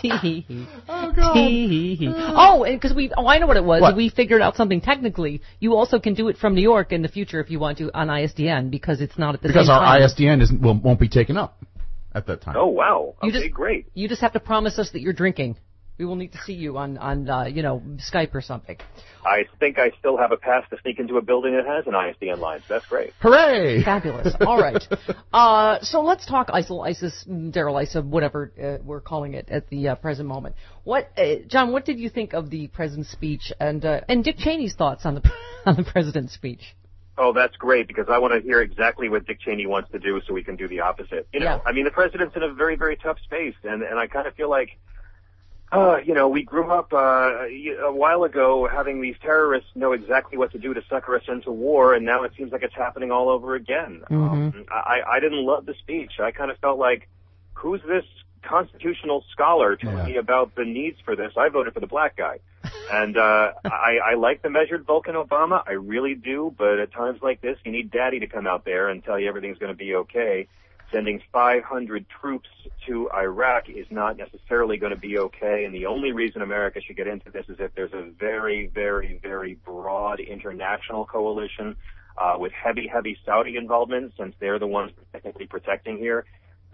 B: Oh, God. Oh, because I know what it was.
D: What?
B: We figured out something technically. You also can do it from New York in the future if you want to on ISDN because it's not at the same time.
D: Because our ISDN won't be taken up at that time.
Q: Oh, wow. Okay, great.
B: You just have to promise us that you're drinking. We will need to see you on Skype or something.
Q: I think I still have a pass to sneak into a building that has an ISDN line. So that's great.
D: Hooray!
B: Fabulous. All right. So let's talk ISIL, ISIS, Darrell Issa, whatever we're calling it at the present moment. John, what did you think of the president's speech and Dick Cheney's thoughts on the president's speech?
Q: Oh, that's great, because I want to hear exactly what Dick Cheney wants to do so we can do the opposite. I mean, the president's in a very, very tough space, and I kind of feel like, we grew up a while ago having these terrorists know exactly what to do to sucker us into war, and now it seems like it's happening all over again.
B: Mm-hmm.
Q: I didn't love the speech. I kind of felt like, who's this constitutional scholar telling me about the needs for this? I voted for the black guy. And I like the measured Vulcan Obama. I really do. But at times like this, you need daddy to come out there and tell you everything's going to be okay. Sending 500 troops to Iraq is not necessarily going to be okay. And the only reason America should get into this is if there's a very, very, very broad international coalition with heavy, heavy Saudi involvement, since they're the ones technically protecting here.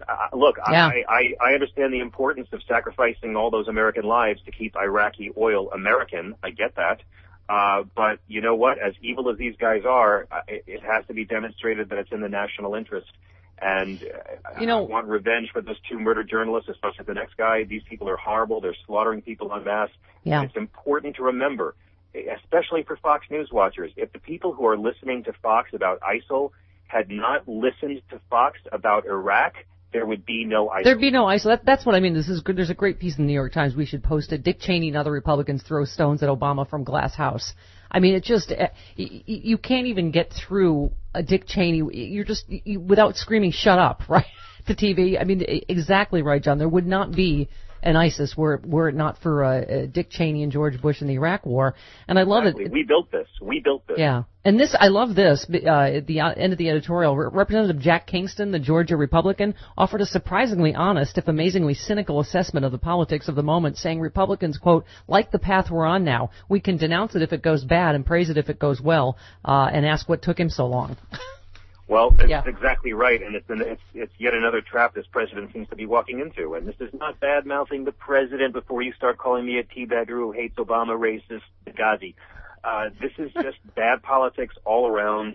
Q: I understand the importance of sacrificing all those American lives to keep Iraqi oil American. I get that. But you know what? As evil as these guys are, it has to be demonstrated that it's in the national interest. And I want revenge for those 2 murdered journalists, especially the next guy. These people are horrible. They're slaughtering people en masse.
B: Yeah.
Q: It's important to remember, especially for Fox News watchers, if the people who are listening to Fox about ISIL had not listened to Fox about Iraq, there would be no ISIL.
B: There'd be no ISIL. That's what I mean. This is good. There's a great piece in the New York Times. We should post it. Dick Cheney and other Republicans throw stones at Obama from Glass House. I mean, it just, you can't even get through a Dick Cheney. You're just, without screaming, shut up, right? The TV. I mean, exactly right, John. There would not be an ISIS were it not for Dick Cheney and George Bush in the Iraq War. And I love it.
Q: We built this.
B: Yeah. And this, I love this. At the end of the editorial, Representative Jack Kingston, the Georgia Republican, offered a surprisingly honest, if amazingly cynical assessment of the politics of the moment, saying Republicans, quote, like the path we're on now. We can denounce it if it goes bad and praise it if it goes well, and ask what took him so long.
Q: Well, that's exactly right, and it's yet another trap this president seems to be walking into. And this is not bad-mouthing the president before you start calling me a teabagger who hates Obama, racist, Ghazi. This is just bad politics all around.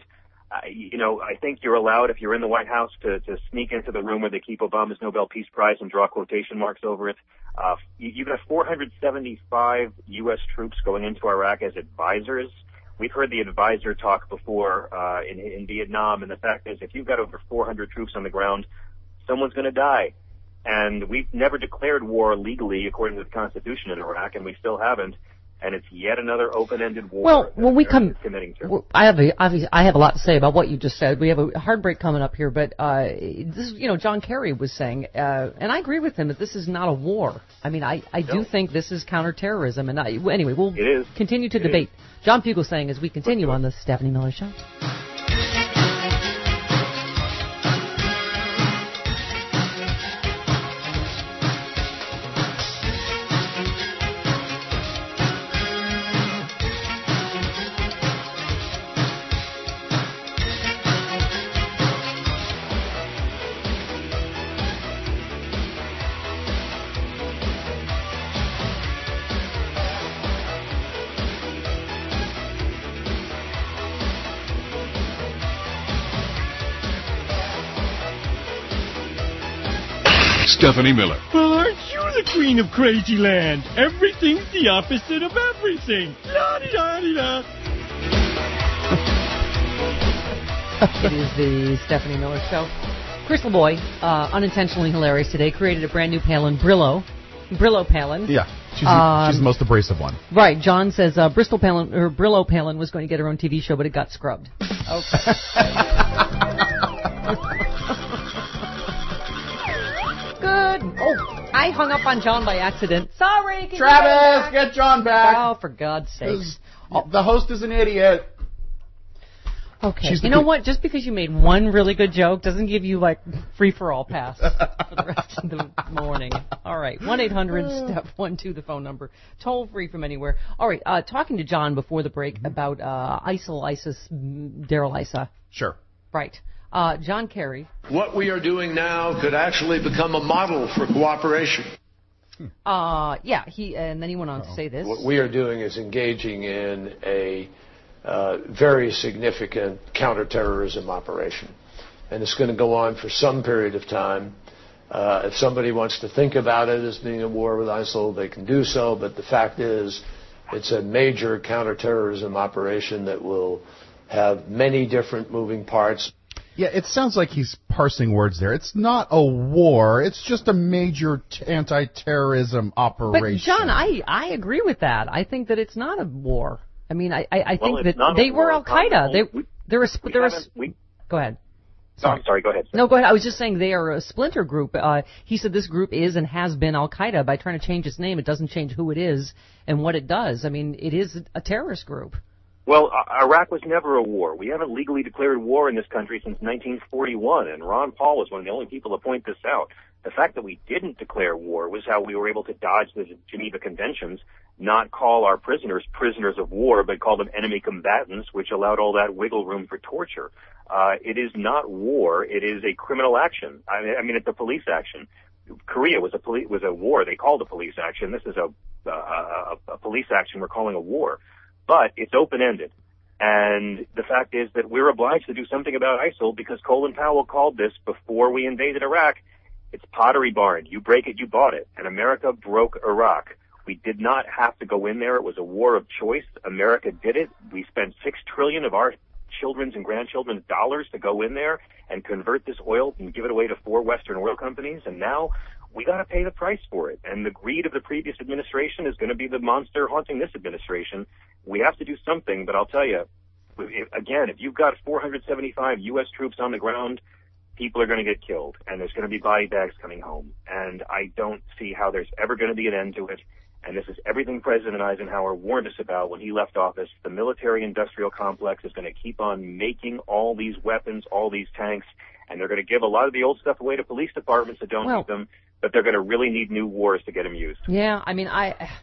Q: I think you're allowed, if you're in the White House, to sneak into the room where they keep Obama's Nobel Peace Prize and draw quotation marks over it. You've got 475 U.S. troops going into Iraq as advisors. We've heard the advisor talk before in Vietnam, and the fact is, if you've got over 400 troops on the ground, someone's going to die. And we've never declared war legally according to the Constitution in Iraq, and we still haven't. And it's yet another open-ended war.
B: Well, when we come,
Q: committing to.
B: I have a lot to say about what you just said. We have a hard break coming up here, but this is, John Kerry was saying, and I agree with him that this is not a war. I mean, I do think this is counterterrorism, and anyway, we'll continue to debate. John Pugel saying as we continue on the Stephanie Miller Show.
S: Stephanie Miller.
T: Well, aren't you the queen of crazy land? Everything's the opposite of everything. La-di-da-di-da.
B: It is the Stephanie Miller Show. Crystal Boy, unintentionally hilarious today, created a brand new Palin, Brillo Palin.
D: Yeah, she's the most abrasive one.
B: Right. John says Brillo Palin was going to get her own TV show, but it got scrubbed. Okay. Good. Oh, I hung up on John by accident. Sorry.
D: Travis, get John back.
B: Oh, for God's sake.
D: The host is an idiot.
B: Okay. You know what? Just because you made one really good joke doesn't give you, like, free-for-all pass for the rest of the morning. All right. 1-800-STEP-12, the phone number. Toll free from anywhere. All right. Talking to John before the break about ISIS, Darrell Issa.
D: Sure.
B: Right. John Kerry.
U: What we are doing now could actually become a model for cooperation.
B: Yeah, and then he went on to say this.
U: What we are doing is engaging in a very significant counterterrorism operation. And it's going to go on for some period of time. If somebody wants to think about it as being a war with ISIL, they can do so. But the fact is, it's a major counterterrorism operation that will have many different moving parts.
D: Yeah, it sounds like he's parsing words there. It's not a war. It's just a major anti-terrorism operation.
B: But, John, I agree with that. I think that it's not a war. I mean, I think that they were Al-Qaeda. Go ahead.
Q: Sorry. Go ahead.
B: No, go ahead. I was just saying they are a splinter group. He said this group is and has been Al-Qaeda. By trying to change its name, it doesn't change who it is and what it does. I mean, it is a terrorist group.
Q: Well, Iraq was never a war. We haven't legally declared war in this country since 1941, and Ron Paul was one of the only people to point this out. The fact that we didn't declare war was how we were able to dodge the Geneva Conventions, not call our prisoners prisoners of war, but call them enemy combatants, which allowed all that wiggle room for torture. It is not war. It is a criminal action. I mean, it's a police action. Korea was a war. They called a police action. This is a police action we're calling a war. But it's open-ended. And the fact is that we're obliged to do something about ISIL because Colin Powell called this before we invaded Iraq. It's Pottery Barn. You break it, you bought it. And America broke Iraq. We did not have to go in there. It was a war of choice. America did it. We spent $6 trillion of our children's and grandchildren's dollars to go in there and convert this oil and give it away to 4 Western oil companies. And now we got to pay the price for it. And the greed of the previous administration is going to be the monster haunting this administration. We have to do something, but I'll tell you, again, if you've got 475 U.S. troops on the ground, people are going to get killed, and there's going to be body bags coming home. And I don't see how there's ever going to be an end to it. And this is everything President Eisenhower warned us about when he left office. The military-industrial complex is going to keep on making all these weapons, all these tanks, and they're going to give a lot of the old stuff away to police departments that don't need them, but they're going to really need new wars to get them used.
B: Yeah, I mean,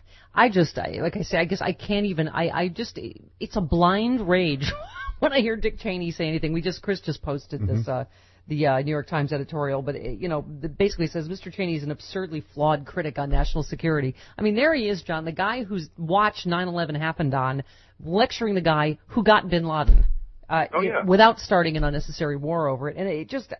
B: like I say, I guess I can't even, it's a blind rage when I hear Dick Cheney say anything. Chris just posted this, the New York Times editorial, but it basically says Mr. Cheney is an absurdly flawed critic on national security. I mean, there he is, John, the guy whose watch 9/11 happened on, lecturing the guy who got bin Laden, without starting an unnecessary war over it. And it just,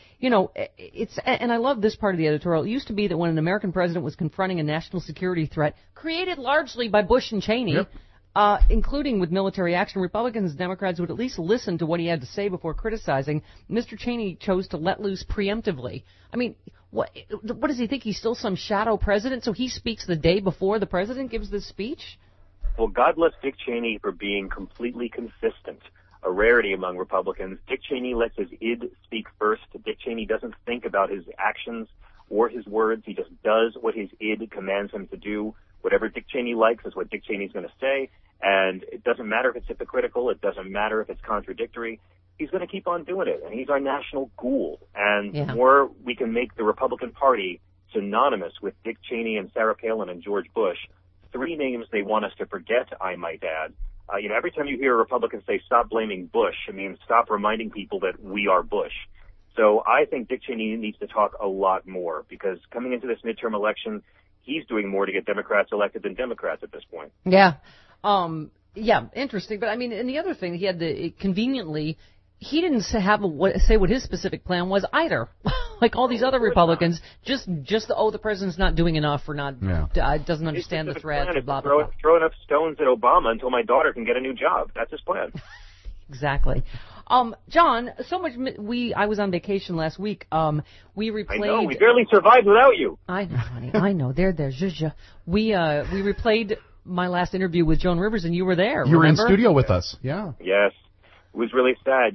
B: and I love this part of the editorial. It used to be that when an American president was confronting a national security threat created largely by Bush and Cheney, including with military action, Republicans and Democrats would at least listen to what he had to say before criticizing. Mr. Cheney chose to let loose preemptively. I mean, what does he think? He's still some shadow president, so he speaks the day before the president gives this speech?
Q: Well, God bless Dick Cheney for being completely consistent. A rarity among Republicans. Dick Cheney lets his id speak first. Dick Cheney doesn't think about his actions or his words. He just does what his id commands him to do. Whatever Dick Cheney likes is what Dick Cheney's going to say. And it doesn't matter if it's hypocritical. It doesn't matter if it's contradictory. He's going to keep on doing it. And he's our national ghoul. And the more we can make the Republican Party synonymous with Dick Cheney and Sarah Palin and George Bush, 3 names they want us to forget, I might add. Every time you hear a Republican say, stop blaming Bush, it means stop reminding people that we are Bush. So I think Dick Cheney needs to talk a lot more because coming into this midterm election, he's doing more to get Democrats elected than Democrats at this point.
B: Yeah. Interesting. But, I mean, and the other thing, he had conveniently, he didn't say what his specific plan was either. Like all these other Republicans, just the president's not doing enough or not doesn't understand the threat. Blah, blah, blah.
Q: Throw enough stones at Obama until my daughter can get a new job. That's his plan.
B: Exactly. John, so much. I was on vacation last week. We replayed. I
Q: know. We barely survived without you.
B: I know, honey. I know. There. We replayed my last interview with Joan Rivers, and you were there.
D: You were in studio with us. Yeah.
Q: Yes. It was really sad,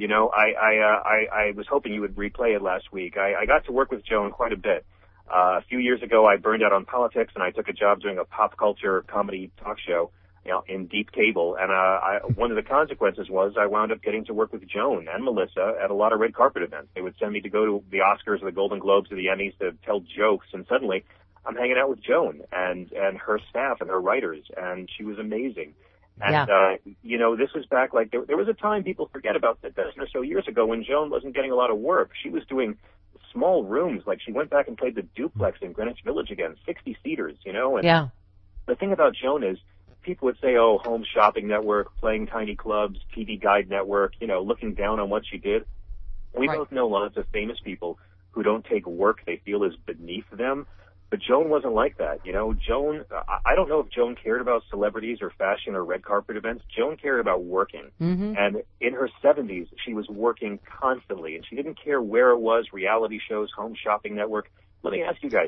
Q: I was hoping you would replay it last week. I got to work with Joan quite a bit. A few years ago, I burned out on politics, and I took a job doing a pop culture comedy talk show. in deep cable. And one of the consequences was I wound up getting to work with Joan and Melissa at a lot of red carpet events. They would send me to go to the Oscars or the Golden Globes or the Emmys to tell jokes, and suddenly I'm hanging out with Joan and her staff and her writers, and she was amazing. And, this was back, like, there was a time people forget about that dozen or so years ago when Joan wasn't getting a lot of work. She was doing small rooms. Like, she went back and played the Duplex in Greenwich Village again, 60-seaters, And the thing about Joan is people would say, oh, Home Shopping Network, playing tiny clubs, TV Guide Network, looking down on what she did. We both know lots of famous people who don't take work they feel is beneath them. But Joan wasn't like that. Joan, I don't know if Joan cared about celebrities or fashion or red carpet events. Joan cared about working. Mm-hmm. And in her 70s, she was working constantly. And she didn't care where it was, reality shows, Home Shopping Network. Let me ask you guys.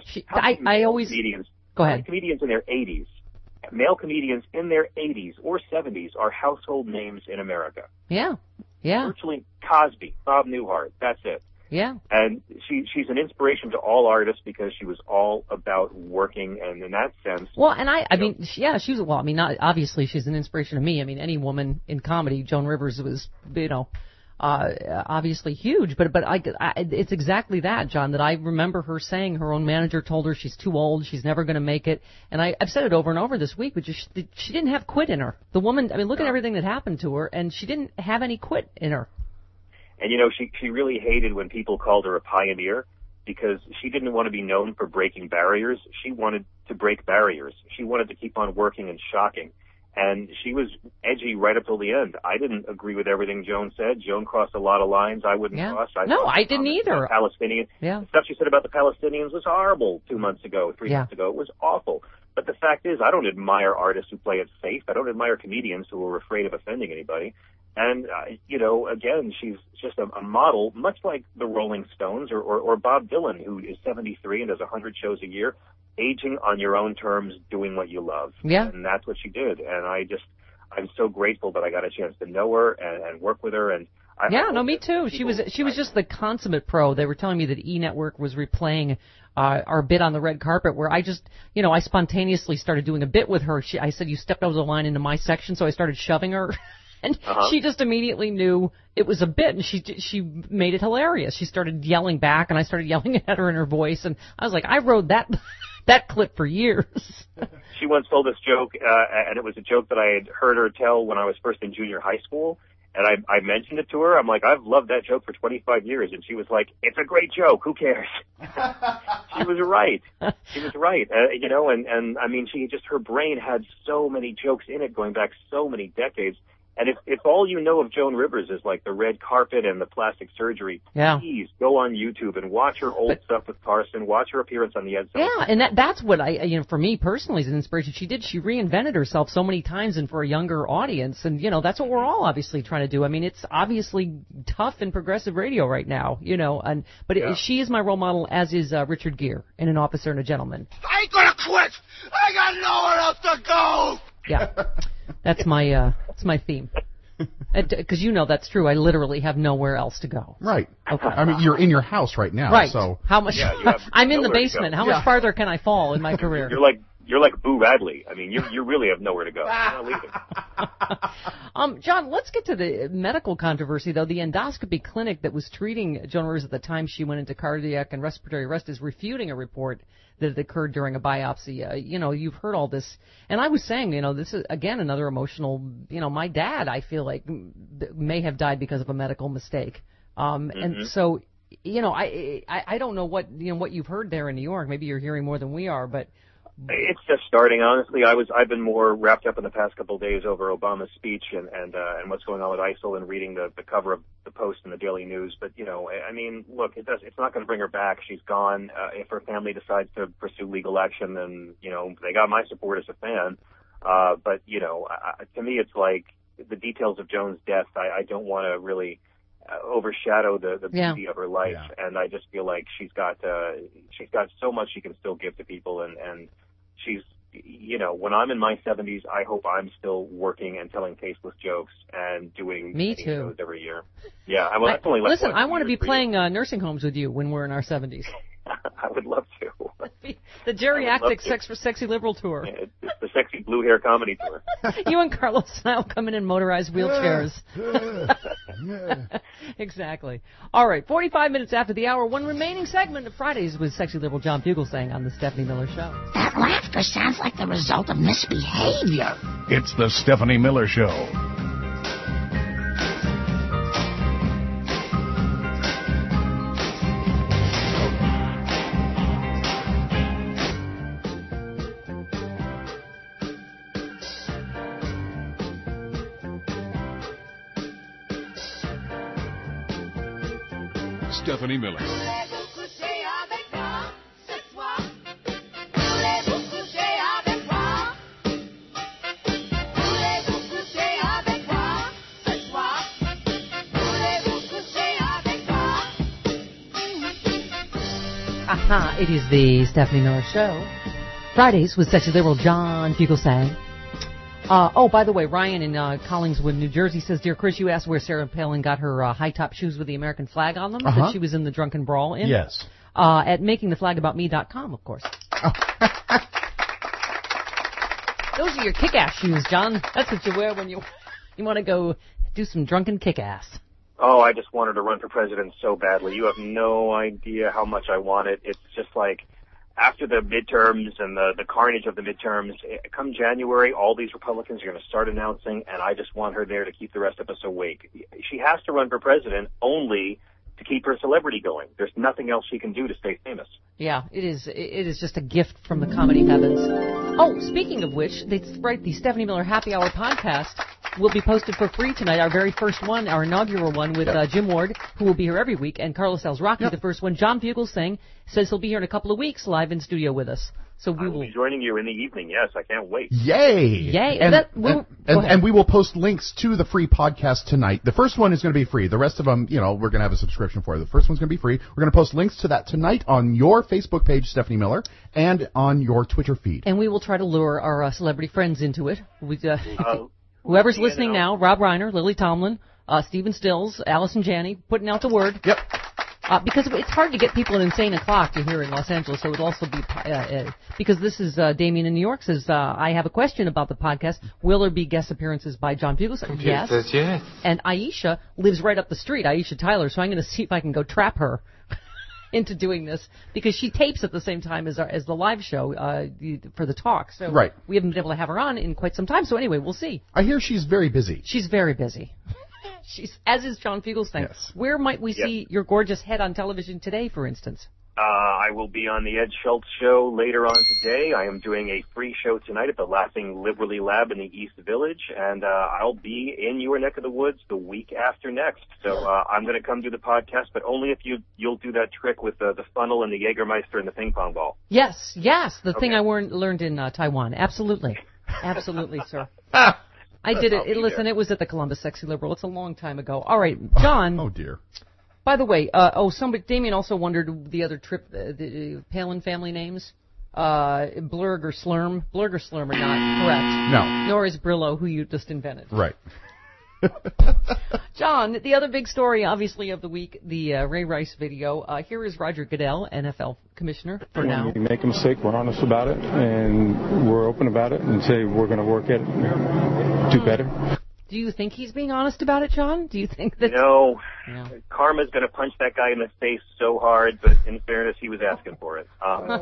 B: Go ahead.
Q: Comedians in their 80s, male comedians in their 80s or 70s are household names in America.
B: Yeah.
Q: Virtually Cosby, Bob Newhart, that's it.
B: Yeah.
Q: And she's an inspiration to all artists because she was all about working, and in that sense.
B: Well, and obviously she's an inspiration to me. I mean, any woman in comedy, Joan Rivers was, obviously huge, but it's exactly that, John, that I remember her saying her own manager told her she's too old, she's never going to make it. And I've said it over and over this week, but she didn't have quit in her. The woman, look at everything that happened to her, and she didn't have any quit in her.
Q: And, she really hated when people called her a pioneer because she didn't want to be known for breaking barriers. She wanted to break barriers. She wanted to keep on working and shocking. And she was edgy right up till the end. I didn't agree with everything Joan said. Joan crossed a lot of lines I wouldn't cross.
B: I didn't either.
Q: Palestinians.
B: Yeah.
Q: The stuff she said about the Palestinians was horrible 2 months ago, 3 months ago. It was awful. But the fact is, I don't admire artists who play it safe. I don't admire comedians who are afraid of offending anybody. And, again, she's just a model, much like the Rolling Stones or Bob Dylan, who is 73 and does 100 shows a year, aging on your own terms, doing what you love.
B: Yeah.
Q: And that's what she did. And I'm so grateful that I got a chance to know her and work with her. And
B: me too. She was just the consummate pro. They were telling me that E! Network was replaying our bit on the red carpet where I just, I spontaneously started doing a bit with her. I said, you stepped over the line into my section, so I started shoving her. And she just immediately knew it was a bit, and she made it hilarious. She started yelling back, and I started yelling at her in her voice, and I was like, I rode that clip for years.
Q: She once told this joke, and it was a joke that I had heard her tell when I was first in junior high school, and I mentioned it to her. I'm like, I've loved that joke for 25 years, and she was like, it's a great joke. Who cares? She was right. She was right. And I mean, her brain had so many jokes in it going back so many decades. And if all you know of Joan Rivers is like the red carpet and the plastic surgery, please go on YouTube and watch her old stuff with Carson. Watch her appearance on the Ed Sullivan.
B: Yeah, and that's what for me personally is an inspiration. She reinvented herself so many times and for a younger audience, and that's what we're all obviously trying to do. I mean, it's obviously tough in progressive radio right now, but she is my role model, as is Richard Gere in An Officer and a Gentleman.
F: I ain't gonna quit. I got nowhere else to go.
B: Yeah. That's my theme. Because that's true. I literally have nowhere else to go.
D: Right.
B: Okay.
D: I mean, you're in your house right now.
B: Right.
D: So
B: how much? I'm in the basement. How much farther can I fall in my career?
Q: You're like Boo Radley. I mean, you really have nowhere to go. You're not leaving.
B: John, let's get to the medical controversy, though. The endoscopy clinic that was treating Joan Rivers at the time she went into cardiac and respiratory arrest is refuting a report that it occurred during a biopsy. You've heard all this. And I was saying, this is, again, another emotional, my dad, I feel like, may have died because of a medical mistake. And so, I don't know what you've heard there in New York. Maybe you're hearing more than we are, but
Q: it's just starting, honestly. I've been more wrapped up in the past couple of days over Obama's speech and what's going on with ISIL and reading the cover of the Post and the Daily News. But I mean, look, it's not going to bring her back. She's gone. If her family decides to pursue legal action, then they got my support as a fan. But to me, it's like the details of Joan's death. I don't want to really overshadow the beauty of her life, and I just feel like she's got so much she can still give to people, and she's, when I'm in my 70s, I hope I'm still working and telling tasteless jokes and doing shows every year. Yeah, I
B: want to be playing nursing homes with you when we're in our 70s.
Q: I would love to.
B: The geriatric sexy liberal tour.
Q: Yeah, it's the sexy blue hair comedy tour.
B: You and Carlos now coming in motorized wheelchairs. Exactly. All right, 45 minutes after the hour, one remaining segment of Fridays with sexy liberal John Fugelsang on the Stephanie Miller Show.
F: That laughter sounds like the result of misbehavior.
A: It's the Stephanie Miller Show. Stephanie Miller.
B: Aha, it is the Stephanie Miller Show. Fridays with sexy liberal John Fugelsang. By the way, Ryan in Collingswood, New Jersey says, Dear Chris, you asked where Sarah Palin got her high-top shoes with the American flag on them that she was in the drunken brawl in.
D: Yes.
B: At makingtheflagaboutme.com, of course. Oh. Those are your kick-ass shoes, John. That's what you wear when you want to go do some drunken kick-ass.
Q: Oh, I just wanted to run for president so badly. You have no idea how much I want it. It's just like, after the midterms and the carnage of the midterms, come January, all these Republicans are going to start announcing, and I just want her there to keep the rest of us awake. She has to run for president only to keep her celebrity going. There's nothing else she can do to stay famous.
B: Yeah, it is just a gift from the comedy heavens. Oh, speaking of which, the Stephanie Miller Happy Hour podcast will be posted for free tonight, our very first one, our inaugural one with Jim Ward, who will be here every week, and Carlos Alzraqui, the first one. John Fugelsang says he'll be here in a couple of weeks live in studio with us. So we will
Q: be joining you in the evening. Yes, I can't wait.
D: Yay!
B: Yay!
D: And we will post links to the free podcast tonight. The first one is going to be free. The rest of them, we're going to have a subscription for. The first one's going to be free. We're going to post links to that tonight on your Facebook page, Stephanie Miller, and on your Twitter feed.
B: And we will try to lure our celebrity friends into it. Whoever's listening now, Rob Reiner, Lily Tomlin, Stephen Stills, Allison Janney, putting out the word.
D: Yep.
B: Because it's hard to get people at Insane O'Clock to hear in Los Angeles, so it would also be, because this is Damien in New York says, I have a question about the podcast. Will there be guest appearances by John Fugelsang? Yes.
P: Says yes.
B: And Aisha lives right up the street, Aisha Tyler, so I'm going to see if I can go trap her into doing this, because she tapes at the same time as the live show for the talk. So we haven't been able to have her on in quite some time, so anyway, we'll see.
D: I hear she's very busy.
B: She's very busy. As is John Fugelsang.
D: Yes.
B: Where might we see your gorgeous head on television today, for instance?
Q: I will be on the Ed Schultz Show later on today. I am doing a free show tonight at the Laughing Liberally Lab in the East Village, and I'll be in your neck of the woods the week after next. So I'm going to come do the podcast, but only if you'll do that trick with the funnel and the Jägermeister and the ping pong ball.
B: Yes, the thing I learned in Taiwan. Absolutely, sir. I did it. Listen, it was at the Columbus Sexy Liberal. It's a long time ago. All right, John.
D: Oh, dear.
B: By the way, Damien also wondered the other trip, the Palin family names. Blurg or Slurm. Blurg or Slurm are not correct.
D: No.
B: Nor is Brillo, who you just invented.
D: Right.
B: John, the other big story, obviously, of the week, the Ray Rice video. Here is Roger Goodell, NFL commissioner, for now.
C: When we make a mistake, we're honest about it, and we're open about it, and say we're going to work at it, do better.
B: Do you think he's being honest about it, John? Do you think that...
Q: No. Karma's going to punch that guy in the face so hard, but in fairness, he was asking for it.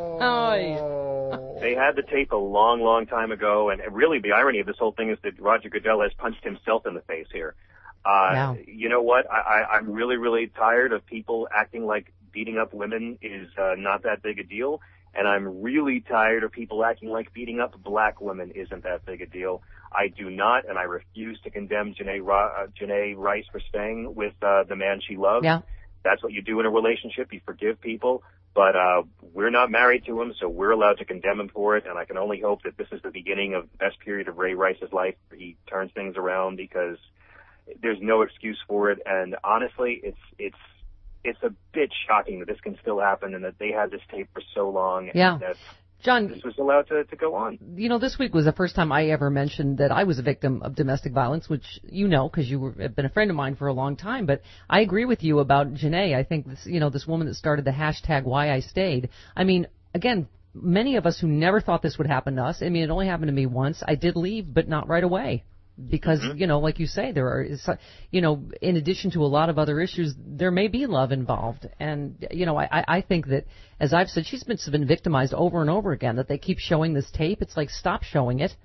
Q: They had the tape a long, long time ago, and really the irony of this whole thing is that Roger Goodell has punched himself in the face here. You know what? I'm really, really tired of people acting like beating up women is not that big a deal, and I'm really tired of people acting like beating up black women isn't that big a deal. I do not, and I refuse to condemn Janae Rice for staying with the man she loves.
B: Yeah.
Q: That's what you do in a relationship. You forgive people. But we're not married to him, so we're allowed to condemn him for it. And I can only hope that this is the beginning of the best period of Ray Rice's life, where he turns things around, because there's no excuse for it. And honestly, it's a bit shocking that this can still happen and that they had this tape for so long.
B: Yeah.
Q: And that
B: John,
Q: this was allowed to go on.
B: You know, this week was the first time I ever mentioned that I was a victim of domestic violence, which you know, because have been a friend of mine for a long time. But I agree with you about Janae. I think this woman that started the hashtag Why I Stayed. I mean, again, many of us who never thought this would happen to us, I mean, it only happened to me once. I did leave, but not right away. Because, like you say, there are, in addition to a lot of other issues, there may be love involved. And, I think that, as I've said, she's been victimized over and over again, that they keep showing this tape. It's like, stop showing it.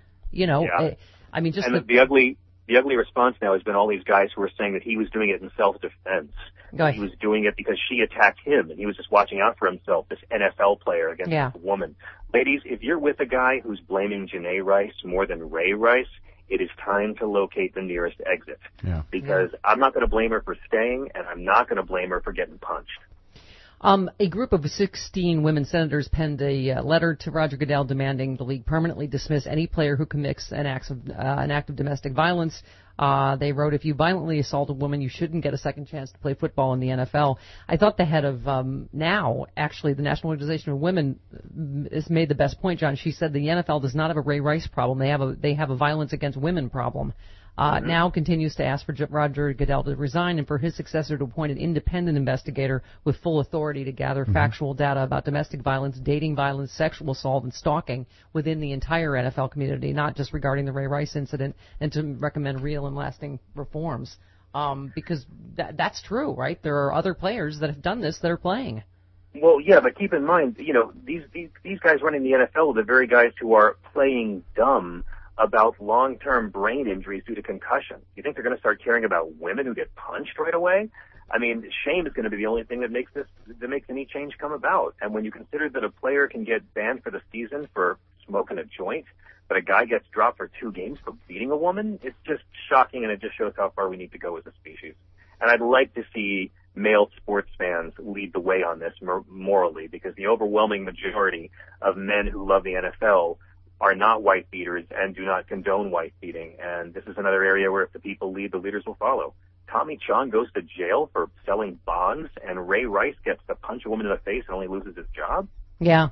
B: I mean, just
Q: and the ugly response now has been all these guys who are saying that he was doing it in self-defense. He was doing it because she attacked him, and he was just watching out for himself, this NFL player against a woman. Ladies, if you're with a guy who's blaming Janae Rice more than Ray Rice, it is time to locate the nearest exit. Because I'm not going to blame her for staying, and I'm not going to blame her for getting punched.
B: A group of 16 women senators penned a letter to Roger Goodell demanding the league permanently dismiss any player who commits an act of domestic violence. They wrote, if you violently assault a woman, you shouldn't get a second chance to play football in the NFL. I thought the head of NOW, actually, the National Organization of Women, has made the best point, John. She said the NFL does not have a Ray Rice problem. They have a violence against women problem. Now continues to ask for Roger Goodell to resign and for his successor to appoint an independent investigator with full authority to gather factual data about domestic violence, dating violence, sexual assault, and stalking within the entire NFL community, not just regarding the Ray Rice incident, and to recommend real and lasting reforms. Because that's true, right? There are other players that have done this that are playing.
Q: Well, yeah, but keep in mind, these guys running the NFL are the very guys who are playing dumb about long-term brain injuries due to concussion. You think they're going to start caring about women who get punched right away? I mean, shame is going to be the only thing that makes any change come about. And when you consider that a player can get banned for the season for smoking a joint, but a guy gets dropped for 2 games for beating a woman, it's just shocking, and it just shows how far we need to go as a species. And I'd like to see male sports fans lead the way on this morally, because the overwhelming majority of men who love the NFL are not wife beaters and do not condone wife beating. And this is another area where if the people lead, the leaders will follow. Tommy Chong goes to jail for selling bonds, and Ray Rice gets to punch a woman in the face and only loses his job.
B: Yeah.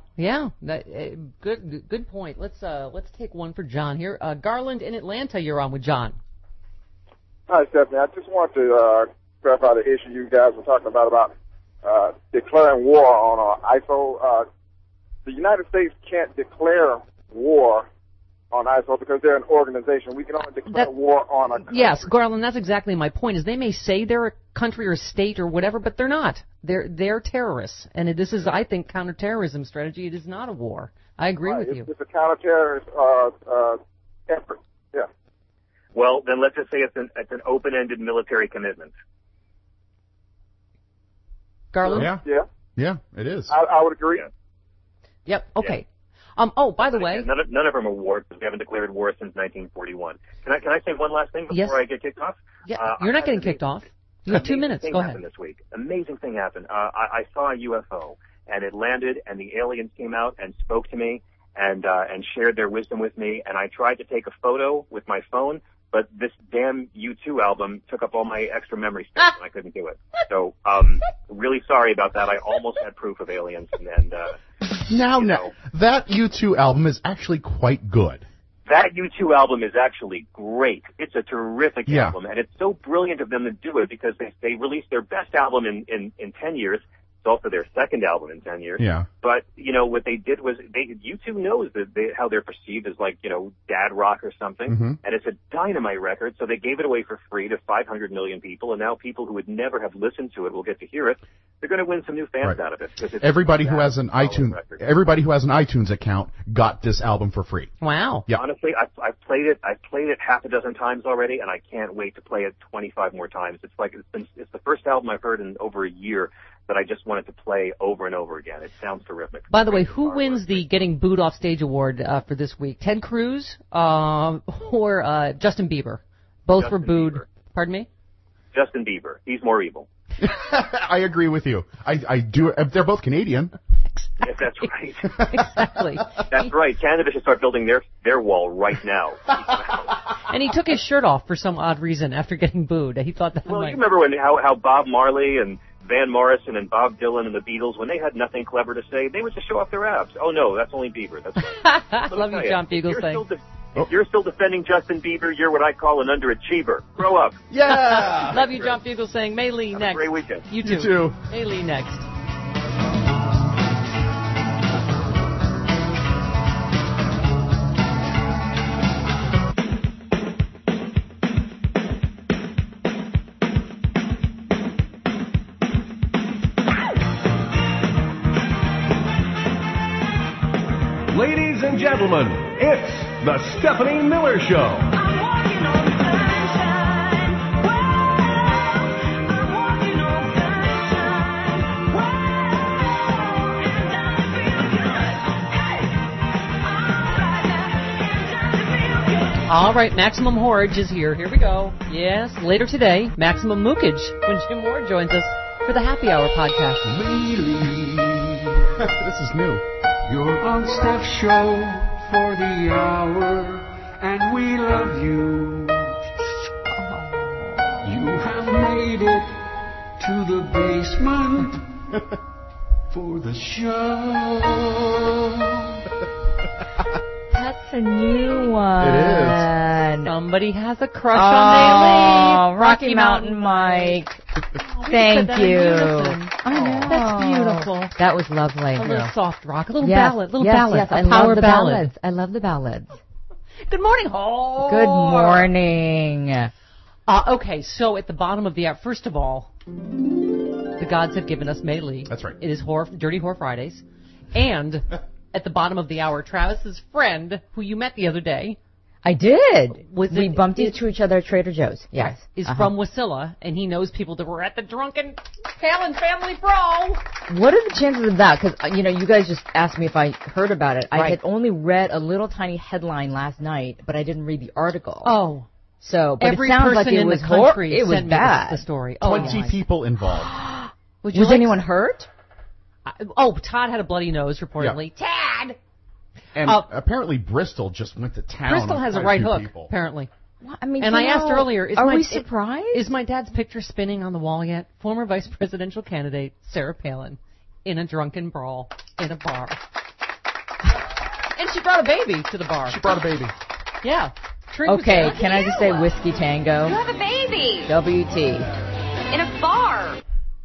B: Good point. Let's take one for John here. Garland in Atlanta, you're on with John.
G: Hi, Stephanie. I just want to clarify the issue you guys were talking about declaring war on ISIL. The United States can't declare war on ISIL because they're an organization. We can only declare war on a country.
B: Yes, Garland, that's exactly my point, is they may say they're a country or a state or whatever, but they're not. They're terrorists. And this is, I think, counterterrorism strategy. It is not a war. I agree with you.
G: It's a counterterrorist effort. Yeah.
Q: Well, then let's just say it's an open-ended military commitment.
B: Garland?
D: Yeah, it is.
G: I would agree.
Q: Yeah.
B: Yep, okay.
Q: Yeah.
B: By the way,
Q: none of them are wars because we haven't declared war since 1941. Can I say one last thing before I get kicked off?
B: Yeah, you're not getting kicked off. You have 2 minutes. Go ahead.
Q: This week. Amazing thing happened. I saw a UFO, and it landed, and the aliens came out and spoke to me and shared their wisdom with me. And I tried to take a photo with my phone, but this damn U2 album took up all my extra memory space, and I couldn't do it. So, really sorry about that. I almost had proof of aliens, and
D: Now, that U2 album is actually quite good.
Q: That U2 album is actually great. It's a terrific album, and it's so brilliant of them to do it because they released their best album in 10 years. It's also their second album in 10 years.
D: Yeah.
Q: But, what they did was U2 knows that how they're perceived as like, dad rock or something, and it's a dynamite record, so they gave it away for free to 500 million people, and now people who would never have listened to it will get to hear it. They're going to win some new fans out of it.
D: Everybody who has an iTunes account got this album for free.
B: Wow.
D: Yep.
Q: Honestly, I've played it half a dozen times already, and I can't wait to play it 25 more times. It's the first album I've heard in over a year that I just wanted to play over and over again. It sounds terrific.
B: By the way, who wins the Getting Booed Off Stage award for this week? Ted Cruz or Justin Bieber? Both were booed.
Q: Bieber.
B: Pardon me?
Q: Justin Bieber. He's more evil.
D: I agree with you. I do. They're both Canadian.
Q: Yes, that's right.
B: Exactly.
Q: That's right. Canada should start building their wall right now.
B: And he took his shirt off for some odd reason after getting booed. He thought that.
Q: Well, you remember how Bob Marley and Van Morrison and Bob Dylan and the Beatles, when they had nothing clever to say, they would just show off their abs. Oh no, that's only Bieber. That's right.
B: Love you, John Fugelsang. Thing.
Q: If you're still defending Justin Bieber, you're what I call an underachiever. Grow up.
B: Yeah. Love you, John Fugelsang. May Lee
Q: Have
B: next.
Q: A great weekend.
B: You too.
D: You too.
B: May Lee next.
A: and gentlemen, it's the Stephanie Miller Show.
B: All right, Maximum Horage is here. Here we go. Yes, later today, Maximum Mookage when Jim Ward joins us for the Happy Hour podcast.
D: This is new.
I: You're on Steph's show for the hour, and we love you. You have made it to the basement for the show.
V: That's a new one.
D: It is.
B: Somebody has a crush on Maylee.
V: Rocky Mountain Mike. Thank you.
B: I know. That's beautiful.
V: That was lovely.
B: A little soft rock, a little
V: yes.
B: ballad,
V: Yes,
B: a
V: I
B: power
V: love the
B: ballad.
V: ballads. I love the ballads.
B: Good morning, Ho.
V: Good morning.
B: Okay, so at the bottom of the hour, first of all, the gods have given us Maylee.
D: That's right.
B: It is Dirty Whore Fridays. And at the bottom of the hour, Travis's friend, who you met the other day.
V: I did. We bumped into each other at Trader Joe's. Yes.
B: Is from Wasilla, and he knows people that were at the drunken Palin family brawl.
V: What are the chances of that? Because, you guys just asked me if I heard about it. Right. I had only read a little tiny headline last night, but I didn't read the article.
B: Oh.
V: So, but
B: every
V: it sounds
B: person
V: like it
B: in
V: was
B: the country
V: it was
B: sent
V: bad.
B: Me the story.
D: 20 people involved.
V: Was anyone hurt?
B: Todd had a bloody nose, reportedly.
D: Yeah.
B: Tad!
D: And apparently Bristol just went to town.
B: Bristol has a right hook, apparently.
V: Well, I mean,
B: I asked earlier,
V: are we surprised?
B: Is my dad's picture spinning on the wall yet? Former vice presidential candidate Sarah Palin in a drunken brawl in a bar. And she brought a baby to the bar.
D: She brought a baby.
B: Yeah.
V: Okay, can I just say Whiskey Tango?
F: You have a baby.
V: WT.
F: In a bar.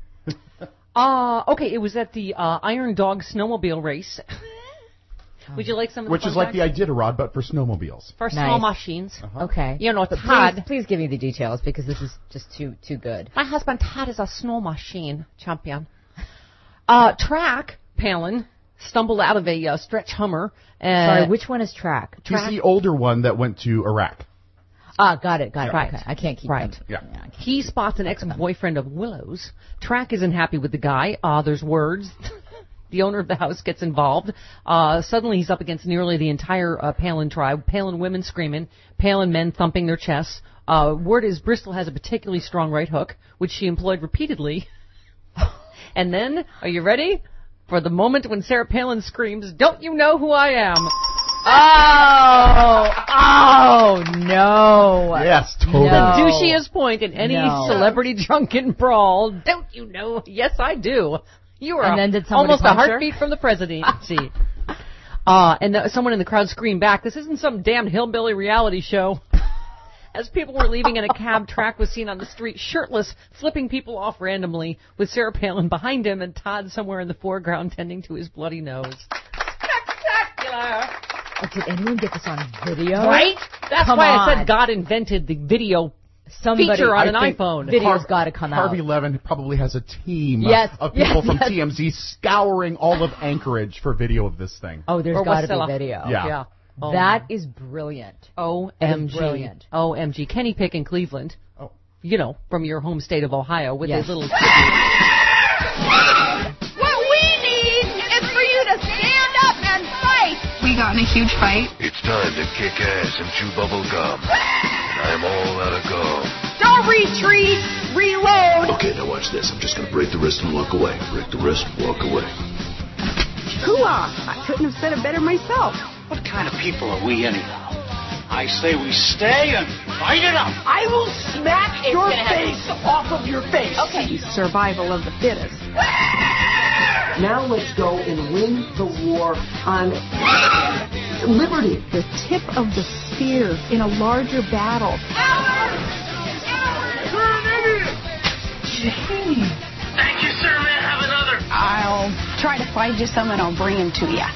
B: Okay, it was at the Iron Dog snowmobile race. Would you like some of the
D: Which is like the Iditarod, but for snowmobiles.
B: For snow machines.
V: Okay.
B: Todd.
V: Please give me the details, because this is just too good.
B: My husband Todd is a snow machine champion. Track, Palin stumbled out of a stretch Hummer.
V: Sorry, which one is Track?
D: He's the older one that went to Iraq.
V: Got it.
B: Right.
V: Okay. I can't keep
B: right.
V: them.
D: Yeah.
B: He spots an ex-boyfriend of Willow's. Track isn't happy with the guy. There's words. The owner of the house gets involved. Suddenly he's up against nearly the entire Palin tribe. Palin women screaming. Palin men thumping their chests. Word is Bristol has a particularly strong right hook, which she employed repeatedly. And then, are you ready? For the moment when Sarah Palin screams, "Don't you know who I am?"
V: Oh, no.
D: Yes, totally.
B: The douchiest point in any celebrity drunken brawl. Don't you know? Yes, I do. You are almost a heartbeat from the presidency. Someone in the crowd screamed back, "This isn't some damned hillbilly reality show." As people were leaving in a cab, Track was seen on the street shirtless, flipping people off randomly, with Sarah Palin behind him and Todd somewhere in the foreground tending to his bloody nose. Spectacular!
V: Did anyone get this on video?
B: Right? That's why I said God invented the video feature on an iPhone.
V: Video's got to come out.
D: Harvey Levin probably has a team of people from TMZ scouring all of Anchorage for video of this thing.
V: Oh, there's got to be video.
D: Yeah.
V: That is brilliant.
B: OMG.
V: Brilliant.
B: OMG. Kenny Pick in Cleveland.
D: Oh.
B: From your home state of Ohio with his little...
F: What we need is for you to stand up and fight. We got in a huge fight.
W: It's time to kick ass and chew bubble gum. And I'm all out of gum.
F: Don't retreat. Reload.
W: Okay, now watch this. I'm just going to break the wrist and walk away. Break the wrist, walk away.
F: Hoo-ah. I couldn't have said it better myself.
H: What kind of people are we anyhow? I say we stay and fight it out.
F: I will smack your face off of your face. Okay. Survival of the fittest.
X: Now let's go and win the war on liberty.
Y: The tip of the spear in a larger battle.
H: Thank you, sir, man. Have another.
Y: I'll try to find you some and I'll bring them to you.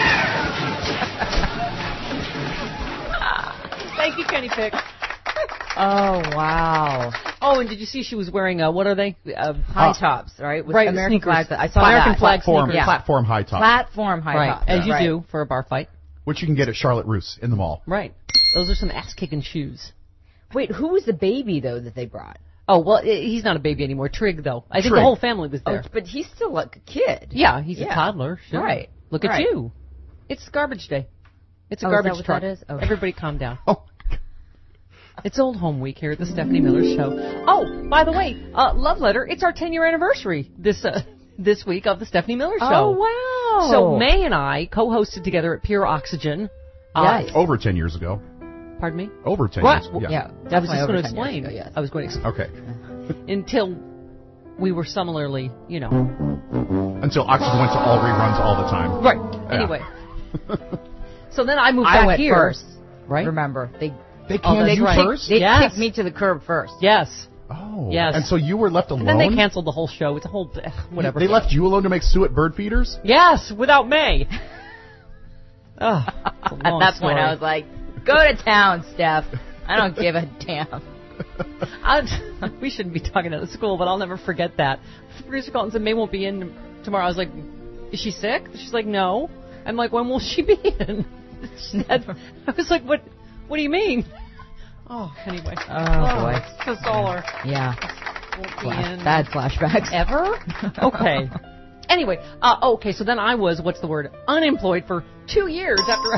B: Thank you, Kenny Pick.
V: Oh, wow.
B: Oh, and did you see she was wearing, what are they?
V: High tops, right? With
B: right,
V: American
B: sneakers.
V: flag. I saw
B: American
V: that.
B: flag
D: Platform,
B: sneakers.
D: platform high top.
V: Platform high
B: Right,
V: tops.
B: as you
V: right.
B: do for a bar fight.
D: Which you can get at Charlotte Russe in the mall.
B: Right. Those are some ass-kicking shoes.
V: Wait, who was the baby, though, that they brought?
B: Oh, well, he's not a baby anymore. Trig, though. I think
D: Trig.
B: the whole family was there.
V: Oh, but he's still like a kid.
B: Yeah, he's a toddler. Sure.
V: Right.
B: Look at
V: Right.
B: you. It's garbage day. It's a
V: Oh, is
B: garbage
V: that what
B: truck.
V: that is? Oh.
B: Everybody calm down.
D: Oh.
B: It's Old Home Week here at the Stephanie Miller Show. Oh, by the way, Love Letter, it's our 10-year anniversary this week of the Stephanie Miller Show.
V: Oh, wow.
B: So May and I co-hosted together at Pure Oxygen.
V: Yes.
D: Over 10 years ago.
B: Pardon me?
D: Over 10
B: Right.
D: years.
V: Yeah,
B: I was
V: definitely
B: just
V: over
B: going to
V: 10 years
B: explain.
V: ago, yes.
B: I was going to explain.
D: Okay.
B: Until we were similarly, you know.
D: Until Oxygen went to all reruns all the time.
B: Right.
D: Yeah.
B: Anyway. So then I moved
V: I
B: back
V: went
B: here.
V: first.
B: Right?
V: Remember, they
D: canned
B: that's
D: you
B: right.
D: first?
V: They
B: Yes.
V: kicked me to the curb first.
B: Yes.
D: Oh.
B: Yes.
D: And so you were left alone?
B: And then they canceled the whole show. It's a whole whatever.
D: They left you alone to make suet bird feeders?
B: Yes, without May. Oh,
V: At that point, I was like, go to town, Steph. I don't give a damn.
B: We shouldn't be talking at the school, but I'll never forget that. The producer called and said, May won't be in tomorrow. I was like, is she sick? She's like, no. I'm like, when will she be in? I was like, what do you mean? Oh, anyway.
V: Oh, boy.
B: So solar.
V: Yeah.
B: Won't be in
V: Bad flashbacks.
B: ever? Okay. Anyway, okay, so then I was, unemployed for 2 years after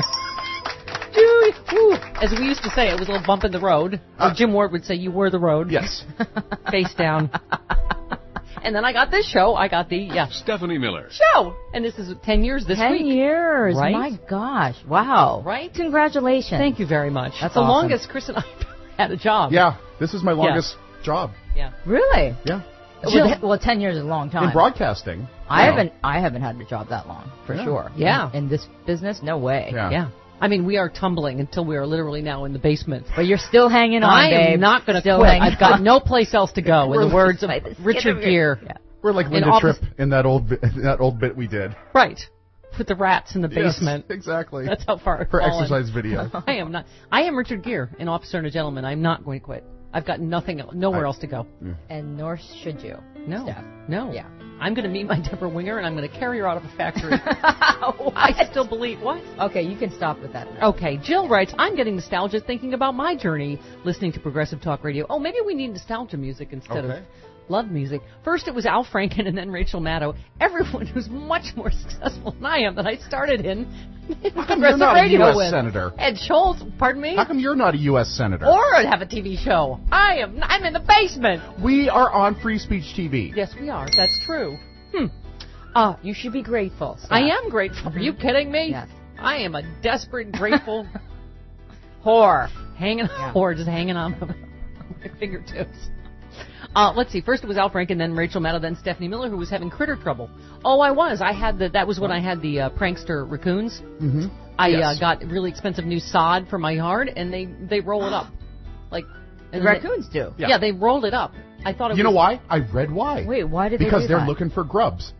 B: as we used to say, it was a little bump in the road. Or Jim Ward would say, you were the road.
D: Yes.
B: Face down. And then I got this show. I got the,
A: Stephanie Miller
B: show. And this is 10 years this week.
V: 10 years.
B: Right?
V: My gosh. Wow.
B: Right?
V: Congratulations.
B: Thank you very much.
V: That's
B: the
V: awesome.
B: longest Chris and I had a job.
D: Yeah. This is my longest job.
B: Yeah.
V: Really?
D: Yeah.
V: Well, 10 years is a long time.
D: In broadcasting.
V: I haven't had a job that long, for sure.
B: Yeah.
V: In this business, no way.
B: Yeah. I mean, we are tumbling until we are literally now in the basement.
V: But you're still hanging on, babe.
B: I am not going to quit. I've got no place else to go, in the words of Richard Gere.
V: Yeah.
D: We're like Linda Tripp in that old bit we did.
B: Right. With the rats in the basement.
D: Yes, exactly.
B: That's how far I've
D: For
B: fallen.
D: exercise video.
B: I am not. I am Richard Gere in Officer and a Gentleman. I'm not going to quit. I've got nowhere else to go.
V: And nor should you.
B: No.
V: Steph.
B: No.
V: Yeah.
B: I'm going to meet my Deborah Winger, and I'm going to carry her out of a factory. I still believe. What?
V: Okay, you can stop with that now.
B: Okay, Jill writes, I'm getting nostalgia thinking about my journey listening to Progressive Talk Radio. Oh, maybe we need nostalgia music instead of love music. First it was Al Franken and then Rachel Maddow. Everyone who's much more successful than I am that I started in
D: How come you're not a U.S. Senator?
B: Ed Schultz, pardon me?
D: How come you're not a U.S. Senator?
B: Or I'd have a TV show. I'm in the basement.
D: We are on Free Speech TV.
B: Yes, we are. That's true.
V: You should be grateful, Steph.
B: I am grateful. Are you kidding me?
V: Yes.
B: I am a desperate, grateful whore. Just hanging on my fingertips. Let's see. First it was Al Franken, then Rachel Maddow, then Stephanie Miller, who was having critter trouble. Oh, I was. That was when I had the prankster raccoons.
D: Mm-hmm.
B: I got really expensive new sod for my yard, and they roll it up.
V: The raccoons do.
B: Yeah, they rolled it up. I thought it was...
D: You know why? I read why.
V: Wait, why did they do that?
D: Because they're looking for grubs.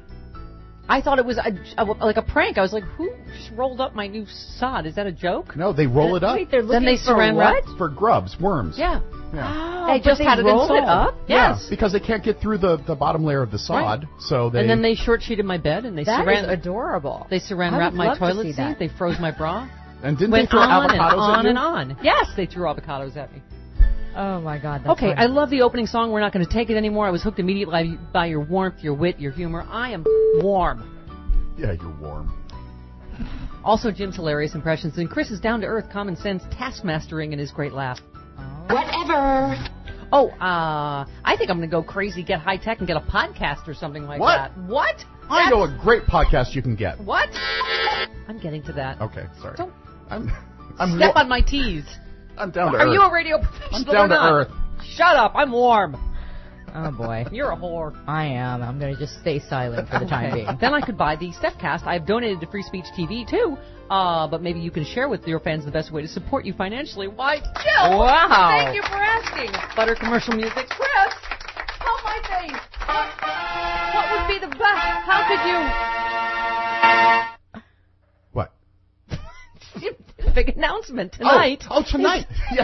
B: I thought it was like a prank. I was like, who just rolled up my new sod? Is that a joke?
D: No, they roll it up.
V: Wait, they're looking for
B: what?
D: For grubs, worms.
B: Yeah.
V: Oh,
B: They just had it
V: rolled
B: installed.
V: it up?
B: Yes.
D: Yeah, because they can't get through the bottom layer of the sod, so they...
B: And then they short sheeted my bed, and they
V: That
B: saran...
V: is adorable.
B: They saran
V: I
B: wrapped
V: would
B: my
V: love to
B: toilet
V: see
B: seat.
V: that.
B: They froze my bra.
D: And didn't
B: Went
D: they throw
B: on
D: avocados
B: and on
D: at you?
B: and on. Yes, they threw avocados at me.
V: Oh, my God. That's
B: Okay,
V: funny.
B: I love the opening song. We're not going to take it anymore. I was hooked immediately by your warmth, your wit, your humor. I am warm.
D: Yeah, you're warm.
B: Also, Jim's hilarious impressions, and Chris's down-to-earth, common sense, taskmastering, and his great laugh.
F: Whatever.
B: Oh, I think I'm going to go crazy, get high-tech, and get a podcast or something like
D: What?
B: that. What?
D: I know a great podcast you can get.
B: What? I'm getting to that.
D: Okay, sorry.
B: Don't
D: I'm
B: step on my tees.
D: I'm down to
B: Are
D: earth.
B: you a radio professional
D: I'm down
B: or
D: to
B: not?
D: earth.
B: Shut up. I'm warm.
V: Oh, boy.
B: You're a whore.
V: I am. I'm going to just stay silent for the time being.
B: Then I could buy the StephCast. I've donated to Free Speech TV, too. But maybe you can share with your fans the best way to support you financially. Why, Jill!
V: Wow.
B: Thank you for asking. Butter commercial music. Chris! Help my face! What would be the best? How could you...
D: What?
B: Big announcement tonight.
D: Oh, tonight. Yes.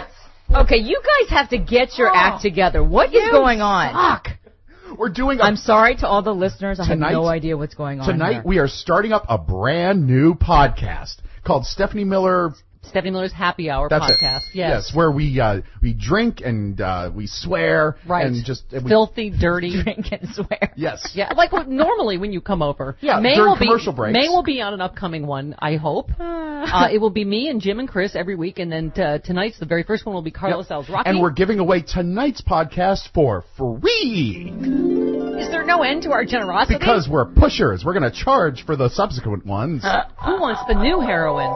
V: Okay, you guys have to get your act together. What is going on?
B: Fuck.
D: We're doing.
V: I'm sorry to all the listeners. I have no idea what's going on.
D: Tonight we are starting up a brand new podcast called Stephanie Miller's
B: Happy Hour
D: That's
B: podcast.
D: It. Yes, where we drink and we swear and just
B: filthy, dirty
V: drink and swear.
D: Yes.
B: Yeah, like normally when you come over.
D: Yeah,
B: May
D: during
B: will
D: commercial breaks.
B: May will be on an upcoming one, I hope. It will be me and Jim and Chris every week, and then tonight's the very first one will be Carlos Alzraki.
D: And we're giving away tonight's podcast for free.
B: Is there no end to our generosity?
D: Because we're pushers. We're going to charge for the subsequent ones.
B: Who wants the new heroin?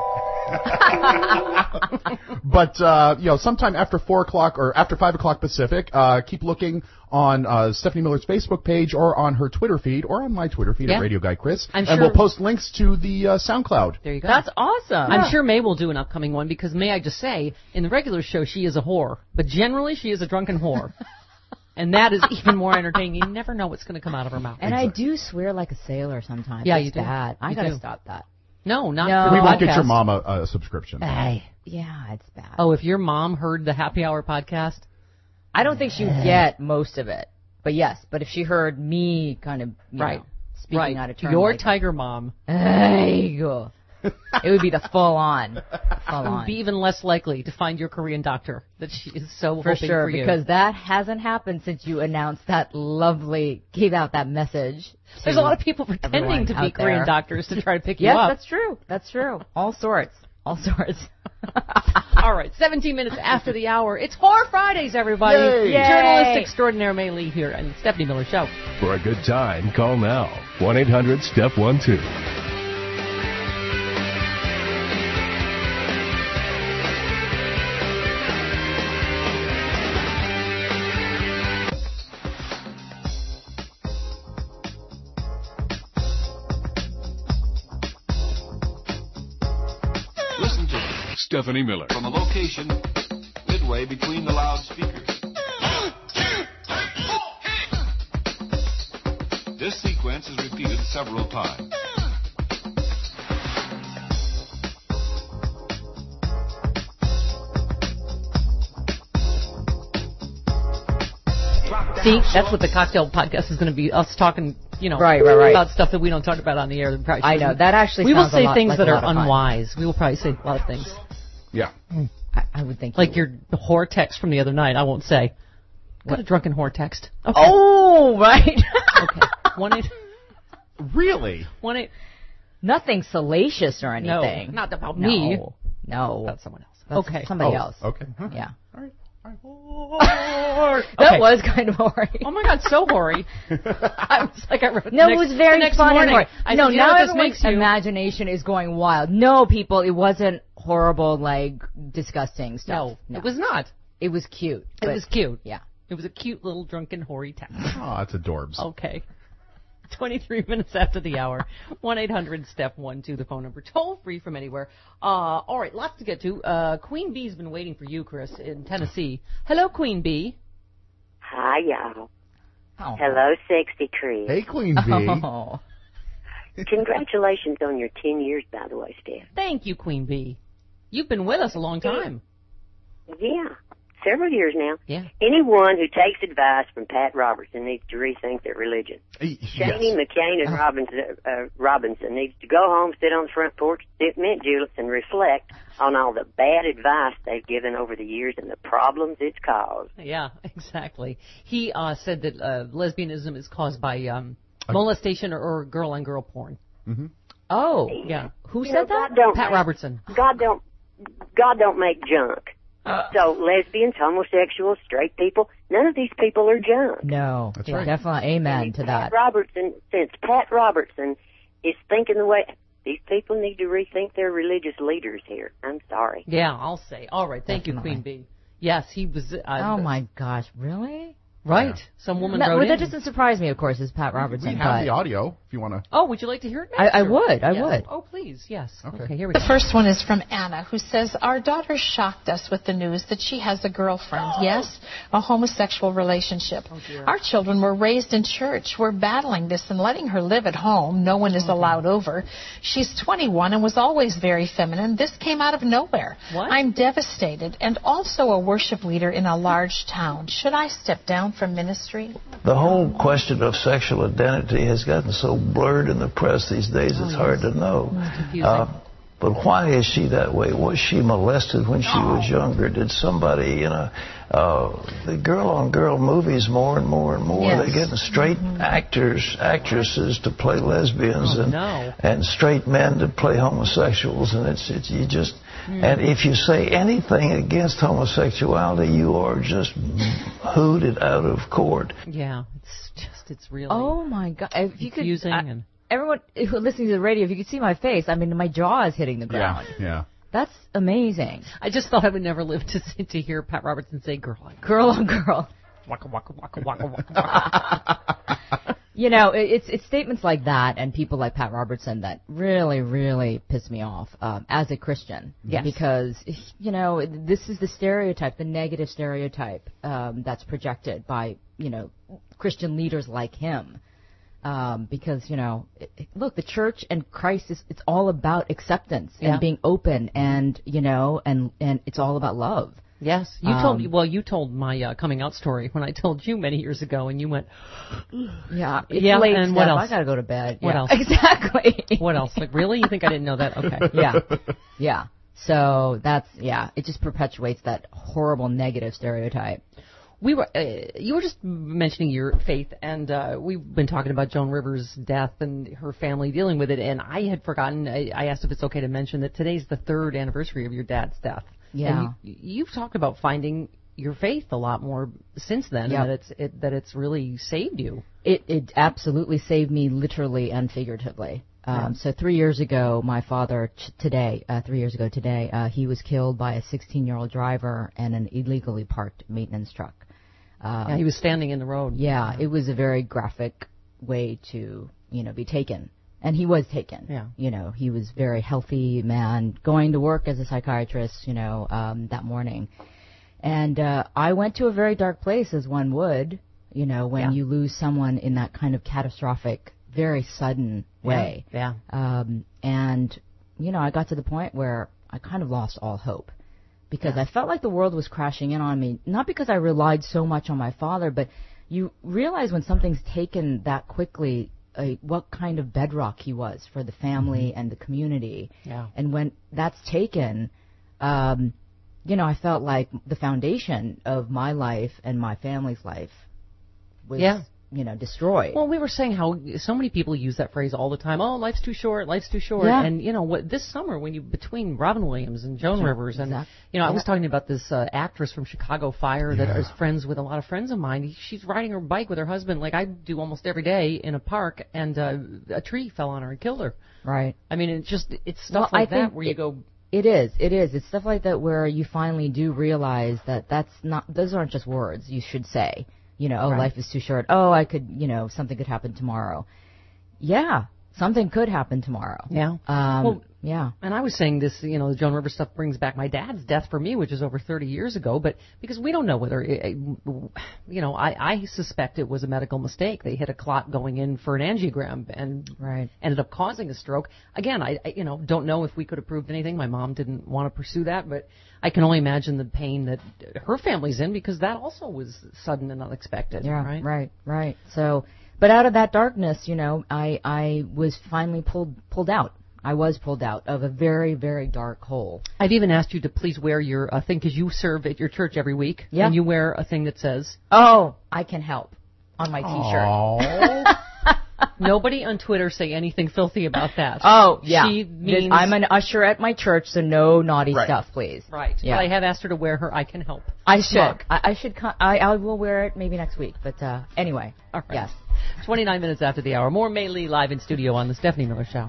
D: But sometime after 4 o'clock or after 5 o'clock Pacific, keep looking on Stephanie Miller's Facebook page or on her Twitter feed or on my Twitter feed at Radio Guy Chris, and we'll post links to the SoundCloud.
B: There you go.
V: That's awesome.
B: I'm sure May will do an upcoming one because may I just say, in the regular show she is a whore, but generally she is a drunken whore. And that is even more entertaining. You never know what's going to come out of her mouth.
V: And I do swear like a sailor sometimes.
B: Yeah,
V: it's
B: you do.
V: bad. I got to stop that.
B: No, not
D: We won't get your mom a subscription.
V: Yeah, it's bad.
B: Oh, if your mom heard the Happy Hour podcast?
V: I don't think she would get most of it. But yes, but if she heard me kind of, you know, speaking out of turn.
B: Your tiger mom.
V: It would be the full on.
B: It would be even less likely to find your Korean doctor that she is so
V: for
B: hoping
V: sure,
B: for you.
V: because that hasn't happened since you announced that gave out that message.
B: There's a lot of people pretending to be Korean doctors to try to pick you
V: up.
B: Yes,
V: that's true. That's true. All sorts. All sorts.
B: All right, 17 minutes after the hour. It's Horror Fridays, everybody.
D: Yay.
B: Journalist extraordinaire May Lee here and Stephanie Miller Show.
A: For a good time, call now. 1-800-STEP-12.
E: Listen to
A: Stephanie Miller.
E: from a location midway between the loudspeakers. This sequence is repeated several times.
B: See, that's what the cocktail podcast is going to be, us talking,
V: Right.
B: about stuff that we don't talk about on the air.
V: I know, that actually
B: we will
V: sounds
B: say
V: a lot,
B: things
V: like
B: that
V: a
B: are
V: lot of fun.
B: unwise. We will probably say a lot of things.
D: Yeah.
V: I would think.
B: Like your whore text from the other night, I won't say. Got a drunken whore text. Okay.
V: Oh, right.
B: Okay. 1-8.
D: Really?
B: 1-8.
V: Nothing salacious or
B: No,
V: anything.
B: not about me.
V: No.
B: About someone else.
V: That's
B: Okay.
V: somebody else.
D: Okay. Huh.
V: Yeah.
B: That
V: That was kind of hoary.
B: Oh my God, so hoary. I was like, I wrote
V: No,
B: the
V: it was
B: next,
V: very
B: the next
V: fun
B: morning.
V: and
B: I
V: no,
B: said, you know
V: now
B: what this
V: everyone's
B: makes you?
V: imagination is going wild. No, people, it wasn't horrible, like disgusting stuff.
B: No, it was not.
V: It was cute.
B: It was cute.
V: Yeah.
B: It was a cute little drunken hoary text.
D: Oh, that's adorbs.
B: Okay. 23 minutes after the hour. 1-800-STEP-12, the phone number. Toll free from anywhere. All right, lots to get to. Queen Bee's been waiting for you, Chris, in Tennessee. Hello, Queen Bee.
J: Hi, y'all.
V: Oh.
J: Hello, Sexy Chris.
D: Hey, Queen Bee.
V: Oh.
J: Congratulations on your 10 years, by the way, Steph.
B: Thank you, Queen Bee. You've been with us a long time.
J: Yeah, several years now.
B: Yeah.
J: Anyone who takes advice from Pat Robertson needs to rethink their religion. Shane McCain and Robinson needs to go home, sit on the front porch, sip mint juleps, and reflect on all the bad advice they've given over the years and the problems it's caused.
B: Yeah, exactly. He said that lesbianism is caused by molestation or girl-on-girl porn.
D: Mm-hmm.
V: Oh,
B: yeah.
V: Who
J: You
V: said
J: know,
V: that?
B: Pat Robertson.
J: God don't make junk. So lesbians, homosexuals, straight people, none of these people are junk.
V: No,
D: That's right.
V: definitely amen to that.
J: Since Pat Robertson is thinking the way, these people need to rethink their religious leaders here. I'm sorry.
B: Yeah, I'll say. All right, thank you, Queen Bee. Yes, he was.
V: Oh my gosh, really?
B: Right. Yeah. Some woman wrote
V: well,
B: in.
V: That doesn't surprise me, of course, is Pat Robertson.
D: We have the audio if you want to.
B: Oh, would you like to hear it?
V: I would. I would.
B: Oh, please. Yes.
D: Okay,
B: here we go.
K: The first one is from Anna, who says, our daughter shocked us with the news that she has a girlfriend. Yes, a homosexual relationship. Our children were raised in church. We're battling this and letting her live at home. No one is allowed over. She's 21 and was always very feminine. This came out of nowhere.
B: What?
K: I'm devastated and also a worship leader in a large town. Should I step down from ministry?
L: The whole question of sexual identity has gotten so blurred in the press these days, it's hard to know. But why is she that way? Was she molested when she was younger? Did somebody, the girl-on-girl movies more and more and more, they're getting straight actresses to play lesbians and straight men to play homosexuals, and it's you just... And if you say anything against homosexuality, you are just hooted out of court.
B: Yeah, it's really
V: oh my God. If
B: confusing.
V: You could, everyone who listening to the radio, if you could see my face, I mean, my jaw is hitting the ground.
D: Yeah.
V: That's amazing.
B: I just thought I would never live to hear Pat Robertson say girl on
V: girl.
B: Waka, waka, waka, waka, waka, waka.
V: It's statements like that and people like Pat Robertson that really, really piss me off as a Christian.
B: Yes.
V: Because, this is the stereotype, the negative stereotype that's projected by, Christian leaders like him. Because, look, the church and Christ it's all about acceptance and being open and, and it's all about love.
B: Yes, you told my coming out story when I told you many years ago, and you went,
V: it's late,
B: and what else?
V: I gotta go to bed.
B: What else?
V: Exactly.
B: What else? Like, really? You think I didn't know that? Okay.
V: Yeah. So it just perpetuates that horrible negative stereotype.
B: You were just mentioning your faith, and we've been talking about Joan Rivers' death and her family dealing with it, and I had forgotten. I asked if it's okay to mention that today's the 3rd anniversary of your dad's death.
V: Yeah.
B: And you've talked about finding your faith a lot more since then, and that it's really saved you.
V: It absolutely saved me, literally and figuratively. So 3 years ago, my father, 3 years ago today, he was killed by a 16-year-old driver and an illegally parked maintenance truck.
B: He was standing in the road.
V: Yeah, it was a very graphic way to, be taken. And he was taken.
B: Yeah.
V: He was a very healthy man, going to work as a psychiatrist, that morning. And I went to a very dark place, as one would, when you lose someone in that kind of catastrophic, very sudden way.
B: Yeah.
V: And, I got to the point where I kind of lost all hope. Because I felt like the world was crashing in on me, not because I relied so much on my father, but you realize when something's taken that quickly, what kind of bedrock he was for the family and the community.
B: Yeah.
V: And when that's taken, I felt like the foundation of my life and my family's life was, destroyed.
B: Well, we were saying how so many people use that phrase all the time. Oh, life's too short, life's too short.
V: Yeah.
B: And this summer between Robin Williams and Joan Rivers, and I was talking about this actress from Chicago Fire that is friends with a lot of friends of mine. She's riding her bike with her husband, like I do almost every day, in a park, and a tree fell on her and killed her.
V: Right.
B: I mean, it's stuff like that where you go.
V: It is. It's stuff like that where you finally do realize that those aren't just words you should say. Life is too short. Oh, I could, something could happen tomorrow. Yeah, something could happen tomorrow.
B: Yeah.
V: Yeah.
B: And I was saying this, the Joan Rivers stuff brings back my dad's death for me, which is over 30 years ago, but because we don't know whether, I suspect it was a medical mistake. They hit a clot going in for an angiogram and ended up causing a stroke. Again, I don't know if we could have proved anything. My mom didn't want to pursue that, but I can only imagine the pain that her family's in because that also was sudden and unexpected.
V: Yeah, right. So, but out of that darkness, I was finally pulled out. I was pulled out of a very, very dark hole.
B: I've even asked you to please wear your thing because you serve at your church every week.
V: Yeah.
B: And you wear a thing that says,
V: "Oh, I can help," on my T-shirt.
B: Nobody on Twitter say anything filthy about that.
V: Oh, yeah.
B: She means
V: I'm an usher at my church, so no naughty stuff, please.
B: Right.
V: Yeah.
B: But I have asked her to wear her I Can Help.
V: I should. I should. I will wear it maybe next week. But anyway.
B: All right.
V: Yes.
B: 29 minutes after the hour. More May Lee live in studio on the Stephanie Miller Show.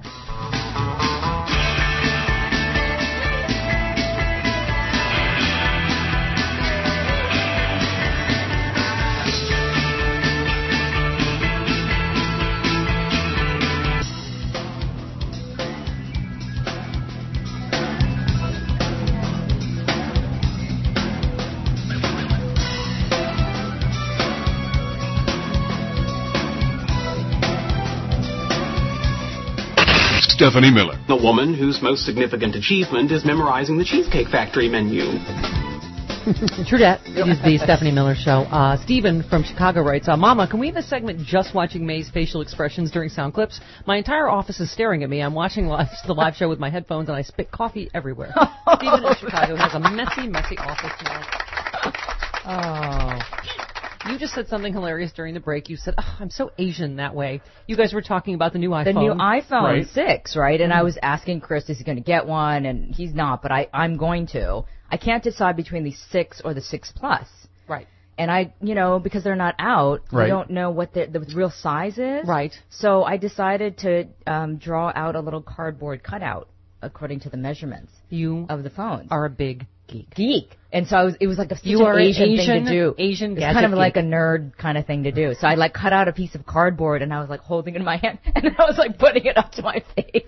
A: Stephanie Miller.
M: The woman whose most significant achievement is memorizing the Cheesecake Factory menu.
B: True that. It is the Stephanie Miller Show. Stephen from Chicago writes, Mama, can we have a segment just watching May's facial expressions during sound clips? My entire office is staring at me. I'm watching the live show with my headphones, and I spit coffee everywhere. Stephen in Chicago has a messy office now. Oh. You just said something hilarious during the break. You said, I'm so Asian that way. You guys were talking about the new iPhone.
V: The new iPhone
B: right.
V: 6, right? And I was asking Chris, is he going to get one? And he's not, but I'm going to. I can't decide between the 6 or the 6 Plus.
B: Right.
V: And because they're not out,
D: right.
V: we don't know what the real size is.
B: Right.
V: So I decided to draw out a little cardboard cutout according to the measurements of the phones.
B: Are a big
V: geek. And so it was like such an Asian thing to do.
B: Asian
V: it's kind of like a nerd kind of thing to do. So I cut out a piece of cardboard and I was holding it in my hand and then I was putting it up to my face.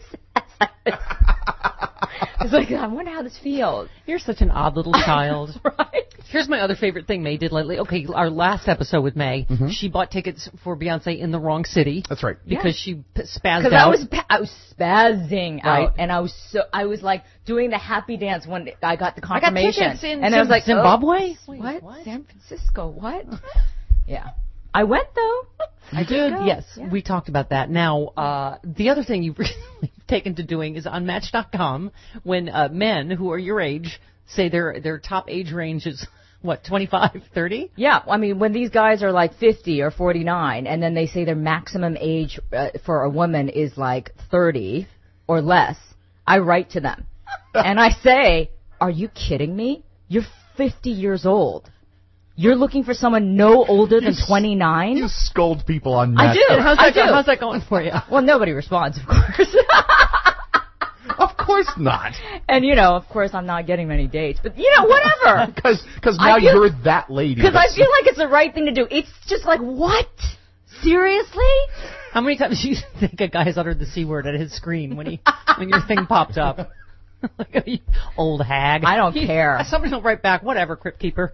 V: I was I wonder how this feels.
B: You're such an odd little child.
V: Right.
B: Here's my other favorite thing May did lately. Okay, our last episode with May, she bought tickets for Beyonce in the wrong city.
D: That's right.
B: Because she spazzed out.
V: I was spazzing out, and I was doing the happy dance when I got the confirmation.
B: I got tickets in
V: I was like,
B: Zimbabwe?
V: Oh, what? San Francisco? What? Yeah. I went though.
B: I did. Yes, yeah. We talked about that. Now, the other thing you've recently taken to doing is on Match.com when men who are your age say their top age range is, 25, 30?
V: Yeah, I mean, when these guys are 50 or 49, and then they say their maximum age for a woman is 30 or less, I write to them. And I say, are you kidding me? You're 50 years old. You're looking for someone no older than 29?
D: You scold people on Match.
V: I do.
B: How's that going for you?
V: Well, nobody responds, of course.
D: Of course not.
V: And, of course, I'm not getting many dates. But, whatever.
D: Because now you're that lady.
V: Because I feel like it's the right thing to do. It's just what? Seriously?
B: How many times do you think a guy has uttered the C word at his screen when your thing popped up? Old hag.
V: I don't care.
B: Somebody will write back, whatever, Crypt Keeper.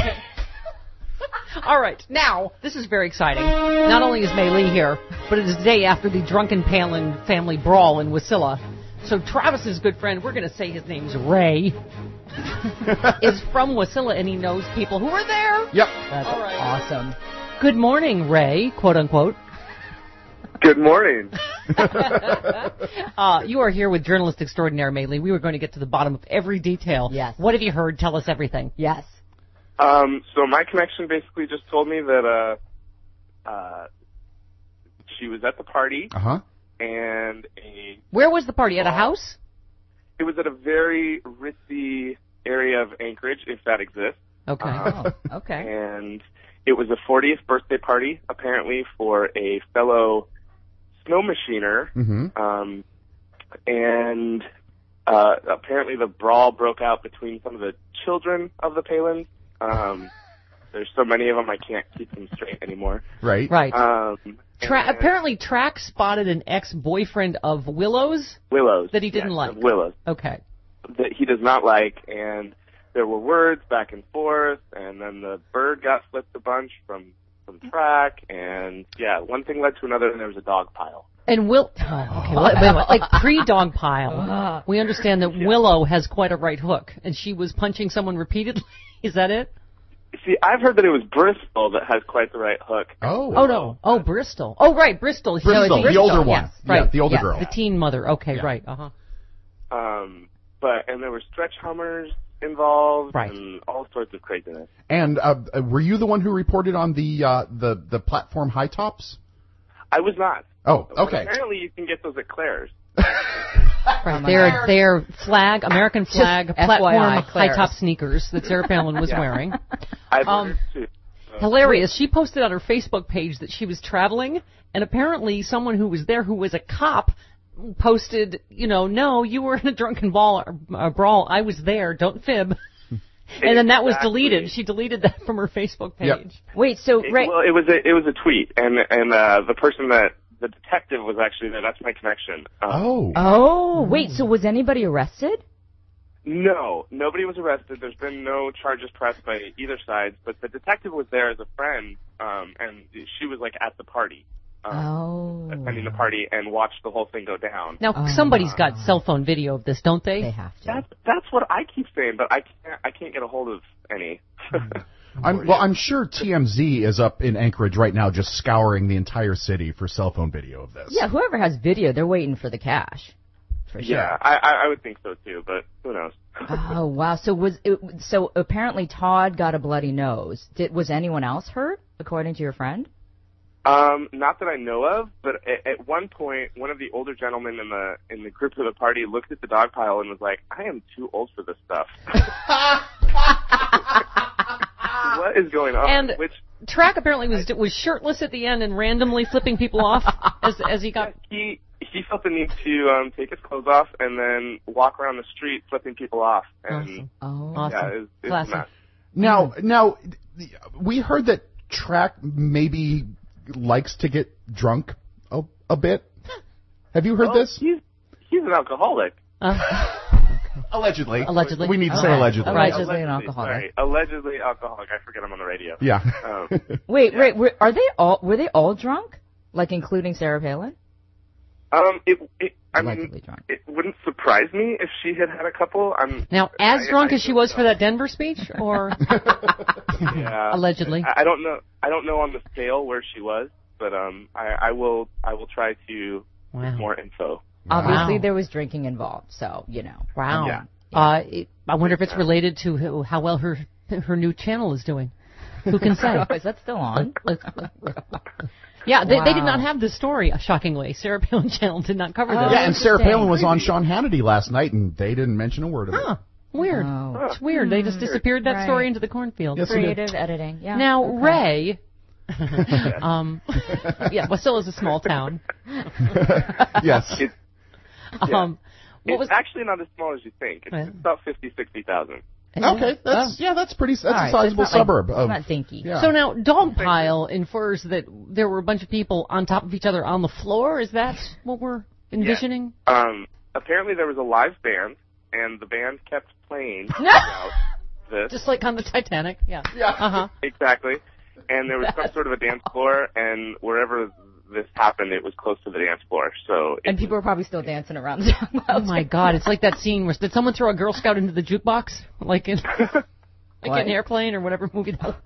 B: All right, now, this is very exciting. Not only is May Lee here, but it is the day after the drunken Palin family brawl in Wasilla. So Travis's good friend, we're going to say his name's Ray, is from Wasilla, and he knows people who are there.
D: Yep.
V: That's awesome.
B: Good morning, Ray, quote unquote.
G: Good morning.
B: You are here with journalist extraordinaire May Lee. We were going to get to the bottom of every detail.
V: Yes.
B: What have you heard? Tell us everything.
V: Yes.
G: So my connection basically just told me that she was at the party.
D: Uh-huh.
G: And
B: Where was the party? At a house?
G: It was at a very ritzy area of Anchorage, if that exists.
B: Okay.
V: Okay.
G: And it was a 40th birthday party, apparently, for a fellow snow machiner.
D: Mm-hmm.
G: And apparently the brawl broke out between some of the children of the Palins. There's so many of them, I can't keep them straight anymore.
D: Right.
B: Apparently, Track spotted an ex-boyfriend of Willow's. That he didn't like.
G: Willow's.
B: Okay.
G: That he does not like, and there were words back and forth, and then the bird got flipped a bunch from Track, and one thing led to another, and there was a dog pile.
B: And like pre-dog pile. We understand that Willow has quite a right hook, and she was punching someone repeatedly. Is that it?
G: See, I've heard that it was Bristol that has quite the right hook.
B: Oh no! Oh, Bristol. Oh, right, Bristol.
D: Bristol, the older one.
B: Yes, right.
D: Yeah, the older girl.
B: The teen mother. Okay, right. Uh-huh.
G: And there were stretch hummers involved,
B: right,
G: and all sorts of craziness.
D: And were you the one who reported on the platform high tops?
G: I was not.
D: Oh, okay.
G: But apparently, you can get those at Claire's.
B: Right. They're American flag, platform, high-top sneakers that Sarah Palin was wearing.
G: I've ordered too.
B: Hilarious. She posted on her Facebook page that she was traveling, and apparently someone who was there who was a cop posted, no, you were in a drunken brawl. I was there. Don't fib. And then that was deleted. She deleted that from her Facebook page.
D: Yep.
V: Wait, so
G: it was a tweet, and the person that the detective was actually there. That's my connection.
V: Wait, so was anybody arrested?
G: No, nobody was arrested. There's been no charges pressed by either side, but the detective was there as a friend, and she was at the party.
N: attending the party and watched the whole thing go down.
B: Now, somebody's got cell phone video of this, don't they?
V: They have to.
N: That's what I keep saying, but I can't get a hold of any.
D: I'm sure TMZ is up in Anchorage right now just scouring the entire city for cell phone video of this.
V: Yeah, whoever has video, they're waiting for the cash. For sure.
N: Yeah, I would think so too, but who knows?
V: Oh, wow. So apparently Todd got a bloody nose. Was anyone else hurt, according to your friend?
N: Not that I know of, but at one point, one of the older gentlemen in the group of the party looked at the dog pile and was like, "I am too old for this stuff." What is going on?
B: And Track apparently was shirtless at the end and randomly flipping people off as he got.
N: Yeah, he felt the need to take his clothes off and then walk around the street flipping people off. And
V: awesome.
N: Yeah, it's nuts.
D: Now, we heard that Track maybe likes to get drunk a bit. Have you heard this?
N: He's an alcoholic.
D: Allegedly.
V: Allegedly.
D: We need to say allegedly.
V: Allegedly an alcoholic.
N: Sorry, allegedly alcoholic. I forget I'm on the radio.
D: Yeah.
V: Wait, were they all drunk? Like including Sarah Palin?
N: It wouldn't surprise me if she had a couple.
B: Now, as drunk as she was for that Denver speech, or
N: yeah,
B: allegedly?
N: I don't know. I don't know on the scale where she was, but I will try to get more info.
V: Obviously, there was drinking involved, so you know.
B: Wow.
N: Yeah.
B: I wonder if it's related to how well her new channel is doing. Who can say?
V: Is that still on?
B: Yeah, they did not have this story, shockingly. Sarah Palin channel did not cover this.
D: Yeah, and Sarah Palin was on Sean Hannity last night, and they didn't mention a word of it.
B: Weird. It's weird. They just disappeared that story into the cornfield.
D: Yes,
V: creative editing. Yeah.
B: Now, Ray... Wasilla is a small town.
D: Yes.
N: It's actually not as small as you think. It's about 50,000-60,000.
D: Okay, that's a sizable suburb.
V: It's not dinky.
D: Yeah.
B: So now, Dogpile infers that there were a bunch of people on top of each other on the floor. Is that what we're envisioning?
N: Yeah. Apparently there was a live band, and the band kept playing throughout this.
B: Just like on the Titanic. Yeah.
N: Exactly. And there was some sort of a dance floor, and wherever this happened, it was close to the dance floor.
V: And people were probably still dancing around the dog.
B: Oh my God! It's like that scene where did someone throw a Girl Scout into the jukebox, like in an airplane or whatever movie that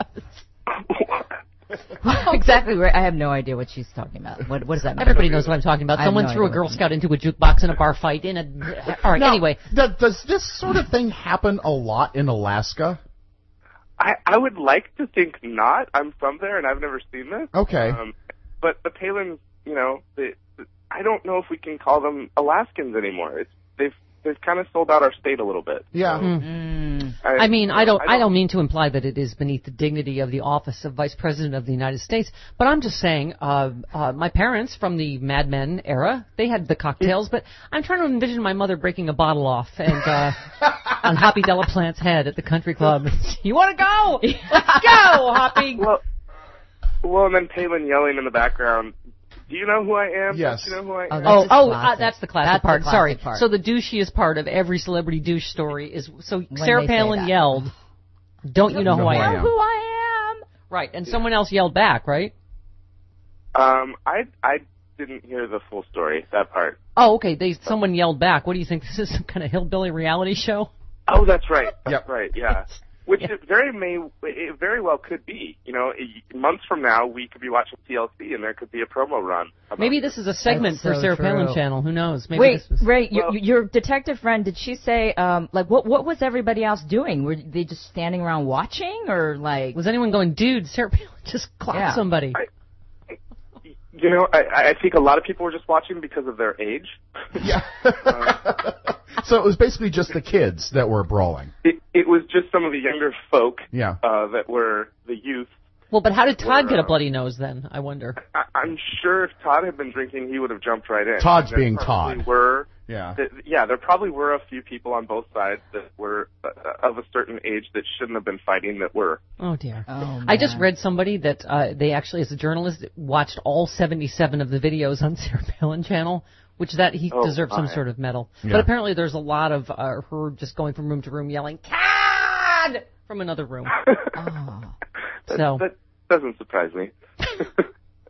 B: was?
V: Exactly. I have no idea what she's talking about. What does that mean?
B: Everybody knows what I'm talking about. Someone threw a Girl Scout into a jukebox in a bar fight. All right.
D: Now,
B: anyway,
D: does this sort of thing happen a lot in Alaska?
N: I would like to think not. I'm from there, and I've never seen this.
D: Okay.
N: But the Palins, I don't know if we can call them Alaskans anymore. They've kind of sold out our state a little bit.
D: Yeah.
B: I don't mean to imply that it is beneath the dignity of the office of Vice President of the United States, but I'm just saying, my parents from the Mad Men era, they had the cocktails, but I'm trying to envision my mother breaking a bottle off and on Hoppy Delaplant's head at the country club. You want to go? Let's go, Hoppy.
N: Well, and then Palin yelling in the background, "Do you know who I am?
D: Yes.
N: Do you know who I am?"
B: That's the classic part. Sorry. So the douchiest part of every celebrity douche story is Sarah Palin yelled, "Don't you know who I am?"
V: Who I am.
B: Right, and someone else yelled back, right?
N: I didn't hear the full story, that part.
B: Oh, okay. Someone yelled back. What do you think? This is some kind of hillbilly reality show?
N: Oh, that's right. That's right. Yeah. Which it very well could be. Months from now, we could be watching TLC, and there could be a promo run.
B: Maybe this is a segment for Sarah Palin channel. Who knows?
V: Maybe Ray, your detective friend, did she say, what was everybody else doing? Were they just standing around watching, or like...
B: Was anyone going, dude, Sarah Palin just clapped somebody?
N: I think a lot of people were just watching because of their age.
D: Yeah. So it was basically just the kids that were brawling.
N: It was just some of the younger folk
D: that
N: were the youth.
B: Well, but how did Todd get a bloody nose then, I wonder?
N: I'm sure if Todd had been drinking, he would have jumped right in.
D: Todd's being Todd.
N: There probably were a few people on both sides that were of a certain age that shouldn't have been fighting that were.
B: Oh, dear. I just read somebody that they actually, as a journalist, watched all 77 of the videos on Sarah Palin channel, which he deserves some sort of medal. Yeah. But apparently there's a lot of her just going from room to room yelling, "Todd!" from another room.
N: That doesn't surprise me.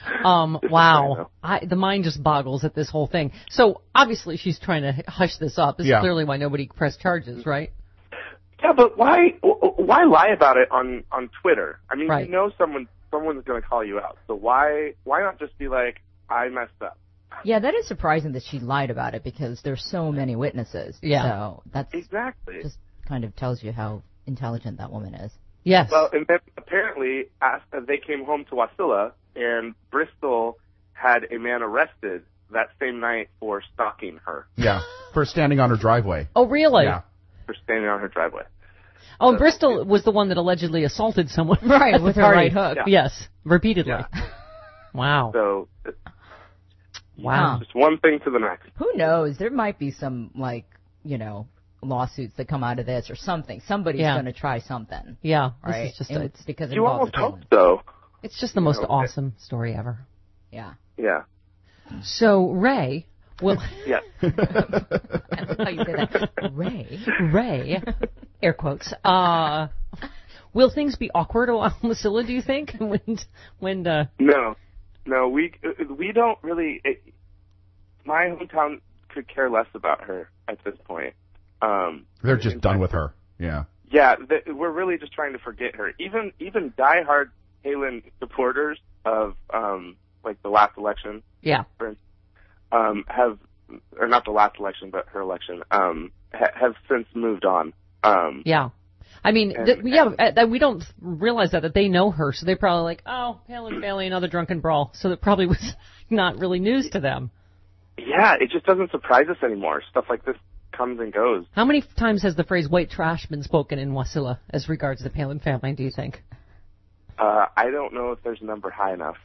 B: Wow. The mind just boggles at this whole thing. So, obviously, she's trying to hush this up. This is clearly why nobody pressed charges, right?
N: Yeah, but why lie about it on Twitter? I mean, you know someone's going to call you out. So why not just be like, I messed up?
V: Yeah, that is surprising that she lied about it because there's so many witnesses. Yeah. So that's
N: exactly
V: just kind of tells you how intelligent that woman is.
B: Yes.
N: Well, and then apparently they came home to Wasilla, and Bristol had a man arrested that same night for stalking her.
D: Yeah, for standing on her driveway.
B: Oh, really?
D: Yeah.
N: For standing on her driveway.
B: Oh, and Bristol was the one that allegedly assaulted someone.
V: Right, with her right hook.
N: Yeah.
B: Yes, repeatedly.
N: Yeah.
B: Wow.
N: So,
B: wow.
N: Just one thing to the next.
V: Who knows? There might be some, lawsuits that come out of this or something. Somebody's going to try something.
B: Yeah.
V: Right?
B: This is just
V: it's because it
N: you
V: involves
N: almost hope so.
B: It's just the most awesome story ever.
V: Yeah.
N: Yeah.
B: So, Ray... Well,
N: yeah.
V: I don't know how you say that.
B: Ray, air quotes. Will things be awkward around Wasilla, do you think?
N: No, we don't really. My hometown could care less about her at this point.
D: They're just done with her. Yeah.
N: Yeah, we're really just trying to forget her. Even diehard Palin supporters of the last election.
B: Yeah.
N: Have, or not the last election, but her election, have since moved on.
B: Yeah. I mean, we don't realize that they know her, so they're probably like, oh, Palin Bailey, another drunken brawl. So that probably was not really news to them.
N: Yeah, it just doesn't surprise us anymore. Stuff like this comes and goes.
B: How many times has the phrase white trash been spoken in Wasilla as regards the Palin family, do you think?
N: I don't know if there's a number high enough.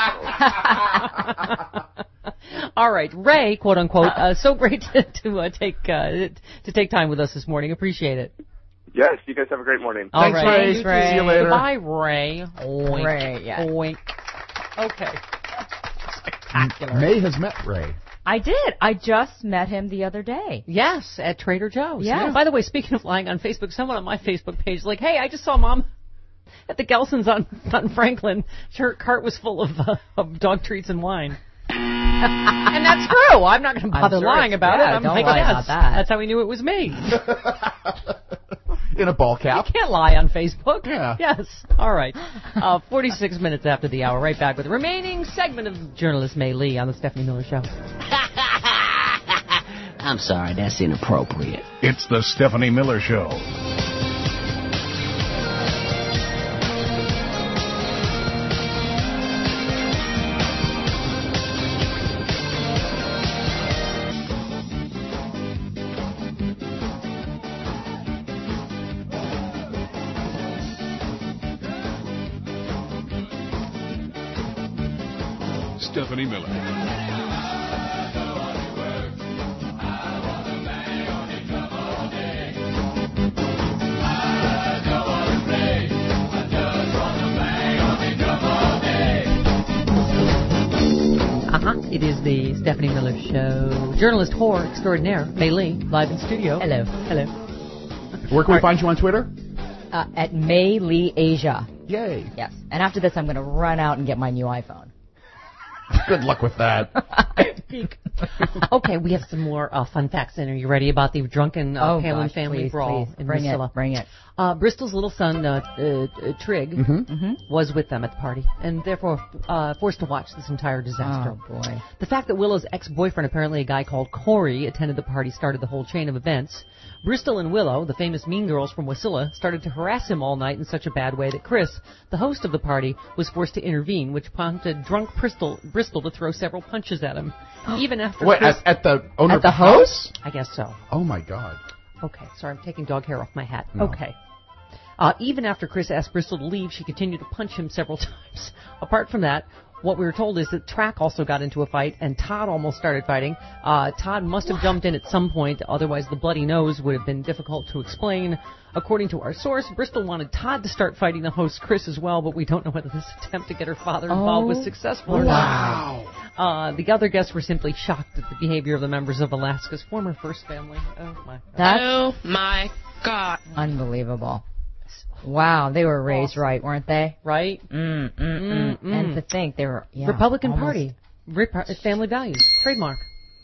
B: All right, Ray, quote unquote. So great to take time with us this morning. Appreciate it.
N: Yes, you guys have a great morning.
B: All
D: Thanks,
B: right.
D: Ray. See you later.
B: Bye, Ray. Oink.
V: Ray, yeah.
B: Oink. Okay. Spectacular.
D: May has met Ray.
V: I did. I just met him the other day.
B: Yes, at Trader Joe's.
V: Yeah.
B: By the way, speaking of lying on Facebook, someone on my Facebook page like, hey, I just saw Mom at the Gelson's on Franklin. Her cart was full of dog treats and wine. And that's true. I'm not going to bother lying about it. I'm
V: don't
B: like,
V: lie
B: yes,
V: about that.
B: that's how we knew it was me.
D: In a ball cap.
B: You can't lie on Facebook.
D: Yeah.
B: Yes. All right. 46 minutes after the hour. Right back with the remaining segment of journalist May Lee on the Stephanie Miller Show.
O: I'm sorry, that's inappropriate.
A: It's the Stephanie Miller Show. Stephanie Miller.
B: It is the Stephanie Miller Show. Journalist whore extraordinaire, May Lee, live in studio.
V: Hello.
B: Hello.
D: Where can we find you on Twitter?
V: At May Lee Asia.
D: Yay.
V: Yes. And after this, I'm going to run out and get my new iPhone.
D: Good luck with that.
B: Okay, we have some more fun facts in. Are you ready about the drunken Palin family brawl in Bristol?
V: Bring it.
B: Bristol's little son, Trig, was with them at the party, and therefore forced to watch this entire disaster.
V: Oh, boy.
B: The fact that Willow's ex-boyfriend, apparently a guy called Corey, attended the party started the whole chain of events. Bristol and Willow, the famous mean girls from Wasilla, started to harass him all night in such a bad way that Chris, the host of the party, was forced to intervene, which prompted drunk Bristol to throw several punches at him. Even after Chris...
D: at the owner
V: of the house?
B: I guess so.
D: Oh, my God.
B: Okay, sorry, I'm taking dog hair off my hat.
D: No.
B: Okay. Even after Chris asked Bristol to leave, she continued to punch him several times. Apart from that, what we were told is that Track also got into a fight, and Todd almost started fighting. Todd must have jumped in at some point, otherwise the bloody nose would have been difficult to explain. According to our source, Bristol wanted Todd to start fighting the host, Chris, as well, but we don't know whether this attempt to get her father involved was successful or not. The other guests were simply shocked at the behavior of the members of Alaska's former First Family. Oh, my God.
V: Oh, my God. Unbelievable. Wow, they were raised right, weren't they?
B: Right?
V: And to think they were
B: Republican Party, family values, trademark.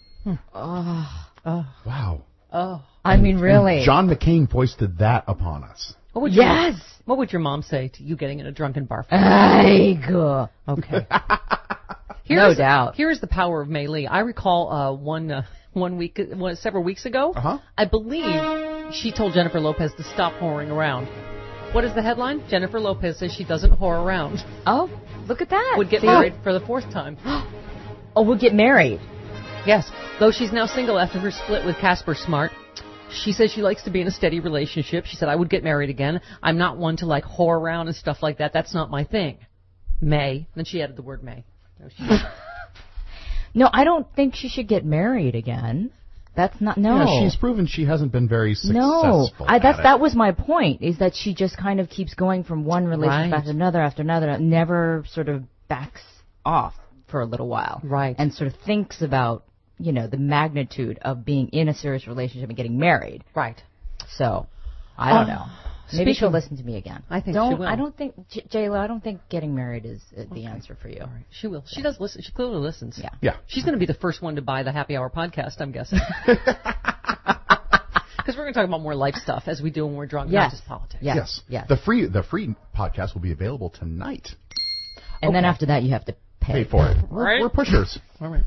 D: Wow.
V: I mean, really.
D: And John McCain foisted that upon us.
B: What would what would your mom say to you getting in a drunken bar fight? Okay.
V: No doubt.
B: Here's the power of Mei Lee. I recall several weeks ago, I believe she told Jennifer Lopez to stop whoring around. What is the headline? Jennifer Lopez says she doesn't whore around.
V: Oh, look at that.
B: Would get married for the 4th time.
V: Would get married.
B: Yes. Though she's now single after her split with Casper Smart. She says she likes to be in a steady relationship. She said, I would get married again. I'm not one to like whore around and stuff like that. That's not my thing. May. Then she added the word may.
V: No, I don't think she should get married again. That's not, no.
D: Yeah, she's proven she hasn't been very successful.
V: That was my point, is that she just kind of keeps going from one relationship after another, never sort of backs off for a little while.
B: Right.
V: And sort of thinks about, the magnitude of being in a serious relationship and getting married.
B: Right.
V: So, I don't know. Maybe she'll listen to me again.
B: I think she will.
V: I don't think, J-Lo, I don't think getting married is the answer for you.
B: All right. She will. She does listen. She clearly listens.
V: Yeah.
B: She's going to be the first one to buy the Happy Hour podcast, I'm guessing. Because we're going to talk about more life stuff as we do when we're drunk, not just politics.
V: Yes.
D: The free podcast will be available tonight.
V: And then after that, you have to pay
D: for it. We're pushers.
B: All right.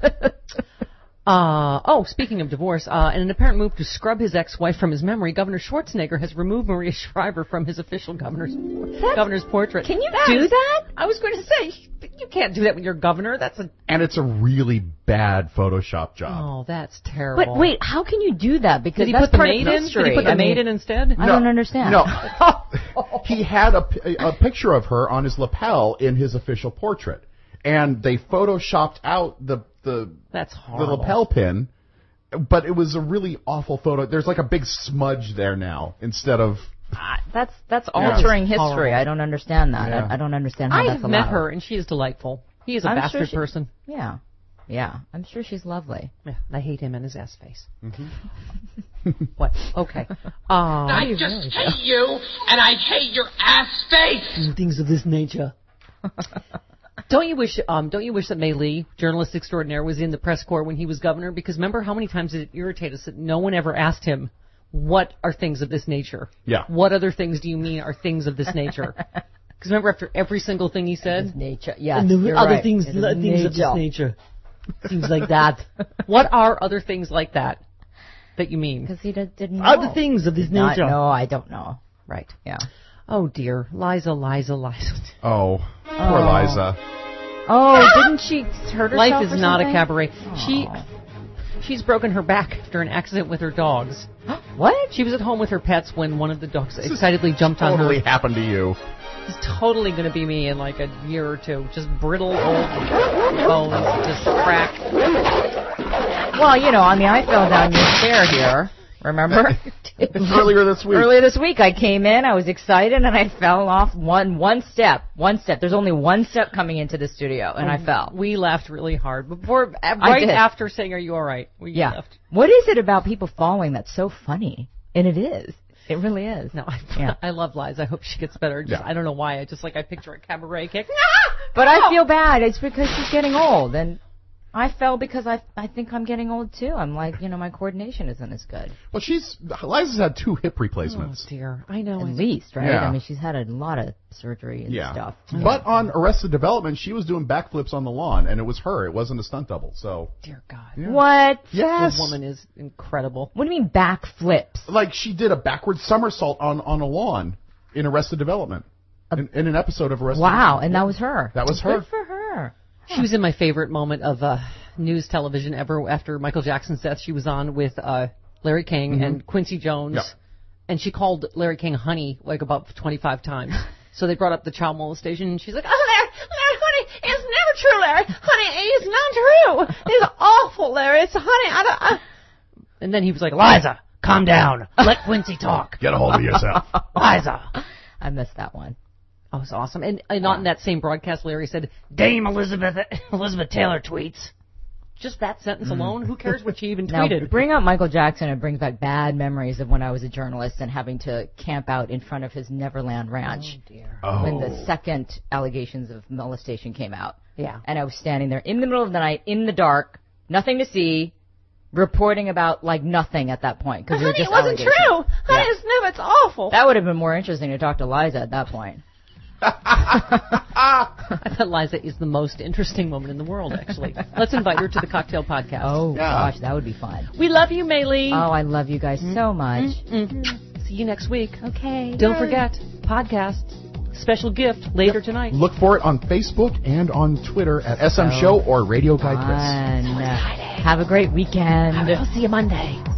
B: Speaking of divorce, in an apparent move to scrub his ex-wife from his memory, Governor Schwarzenegger has removed Maria Shriver from his official governor's portrait.
V: Can you do that?
B: I was going to say, you can't do that with your governor.
D: And it's a really bad Photoshop job.
B: Oh, that's terrible.
V: But wait, how can you do that? Because
B: did he
V: that's
B: put the
V: part
B: maid
V: of
B: in?
V: history.
B: Did he put the maid in instead?
V: I don't understand.
D: No. He had a picture of her on his lapel in his official portrait. And they photoshopped out
B: that's horrible.
D: the lapel pin, but it was a really awful photo. There's like a big smudge there now instead of.
V: That's altering history. Horrible. I don't understand that.
D: Yeah.
V: I don't understand how that's allowed.
B: I have met her, and she is delightful. He is a bastard person.
V: Yeah. I'm sure she's lovely.
B: Yeah, I hate him and his ass face.
D: Mm-hmm.
B: What? Okay.
P: I just hate you, and I hate your ass face.
B: Things of this nature. Don't you wish that Mei Lee, journalist extraordinaire, was in the press corps when he was governor? Because remember how many times it irritated us that no one ever asked him, what are things of this nature?
D: Yeah.
B: What other things do you mean are things of this nature? Because remember after every single thing he said?
V: Nature, yes,
B: and
V: you're
B: other
V: right.
B: things of this nature. Things like that. What are other things like that you mean?
V: Because he didn't know.
B: Other things of this nature.
V: No, I don't know.
B: Right.
V: Yeah.
B: Oh, dear. Liza.
D: Oh, poor Liza.
V: Oh, didn't she hurt herself?
B: Life is not a
V: something?
B: cabaret. She's broken her back after an accident with her dogs.
V: What?
B: She was at home with her pets when one of the dogs excitedly jumped on her.
D: Totally happened to you.
B: It's totally going to be me in like a year or two. Just brittle old bones, just cracked.
V: Well, I fell down your stair here. Remember?
D: Earlier this week.
V: Earlier this week, I came in, I was excited, and I fell off one step. There's only one step coming into the studio, and I fell.
B: We laughed really hard. After saying, are you all right? We laughed.
V: What is it about people falling that's so funny? And it is. It really is.
B: No, I love Liza. I hope she gets better. I don't know why. I picture a cabaret kick.
V: But I feel bad. It's because she's getting old, and I fell because I think I'm getting old too. I'm like, my coordination isn't as good.
D: Well, Liza's had 2 hip replacements.
B: Oh dear, I know.
V: At least, right?
D: Yeah.
V: I mean, she's had a lot of surgery and stuff.
D: But on Arrested Development, she was doing backflips on the lawn, and it was her. It wasn't a stunt double. So.
B: Dear God.
V: Yeah. What?
D: Yes.
B: The woman is incredible.
V: What do you mean backflips?
D: Like she did a backward somersault on a lawn in Arrested Development. In an episode of Arrested Development.
V: Wow, and that was her.
D: That was her.
V: Good for her.
B: She was in my favorite moment of news television ever after Michael Jackson's death. She was on with Larry King and Quincy Jones, and she called Larry King honey like about 25 times. So they brought up the child molestation, and she's like, "Oh, Larry, honey, it's never true, Larry. Honey, it's not true. It's awful, Larry. It's honey. And then he was like, Liza, calm down. Let Quincy talk.
D: Get a hold of yourself.
B: Liza.
V: I missed that one.
B: Oh, it was awesome. And not in that same broadcast, Larry said, Dame Elizabeth Taylor tweets. Just that sentence alone, who cares what she even
V: Now,
B: tweeted?
V: bring up Michael Jackson, and it brings back bad memories of when I was a journalist and having to camp out in front of his Neverland Ranch when the second allegations of molestation came out.
B: Yeah.
V: And I was standing there in the middle of the night, in the dark, nothing to see, reporting about, like, nothing at that point. Because
C: it wasn't true.
V: Yeah.
C: It's awful.
V: That would have been more interesting to talk to Liza at that point.
B: I bet Liza is the most interesting woman in the world, actually. Let's invite her to the Cocktail Podcast.
V: Oh, gosh, that would be fun.
B: We love you, Maylee.
V: Oh, I love you guys so much.
B: See you next week.
V: Okay.
B: Don't forget, podcast, special gift later tonight.
D: Look for it on Facebook and on Twitter at SM Show or Radio Guy Chris.
V: Have a great weekend.
B: I'll see you Monday.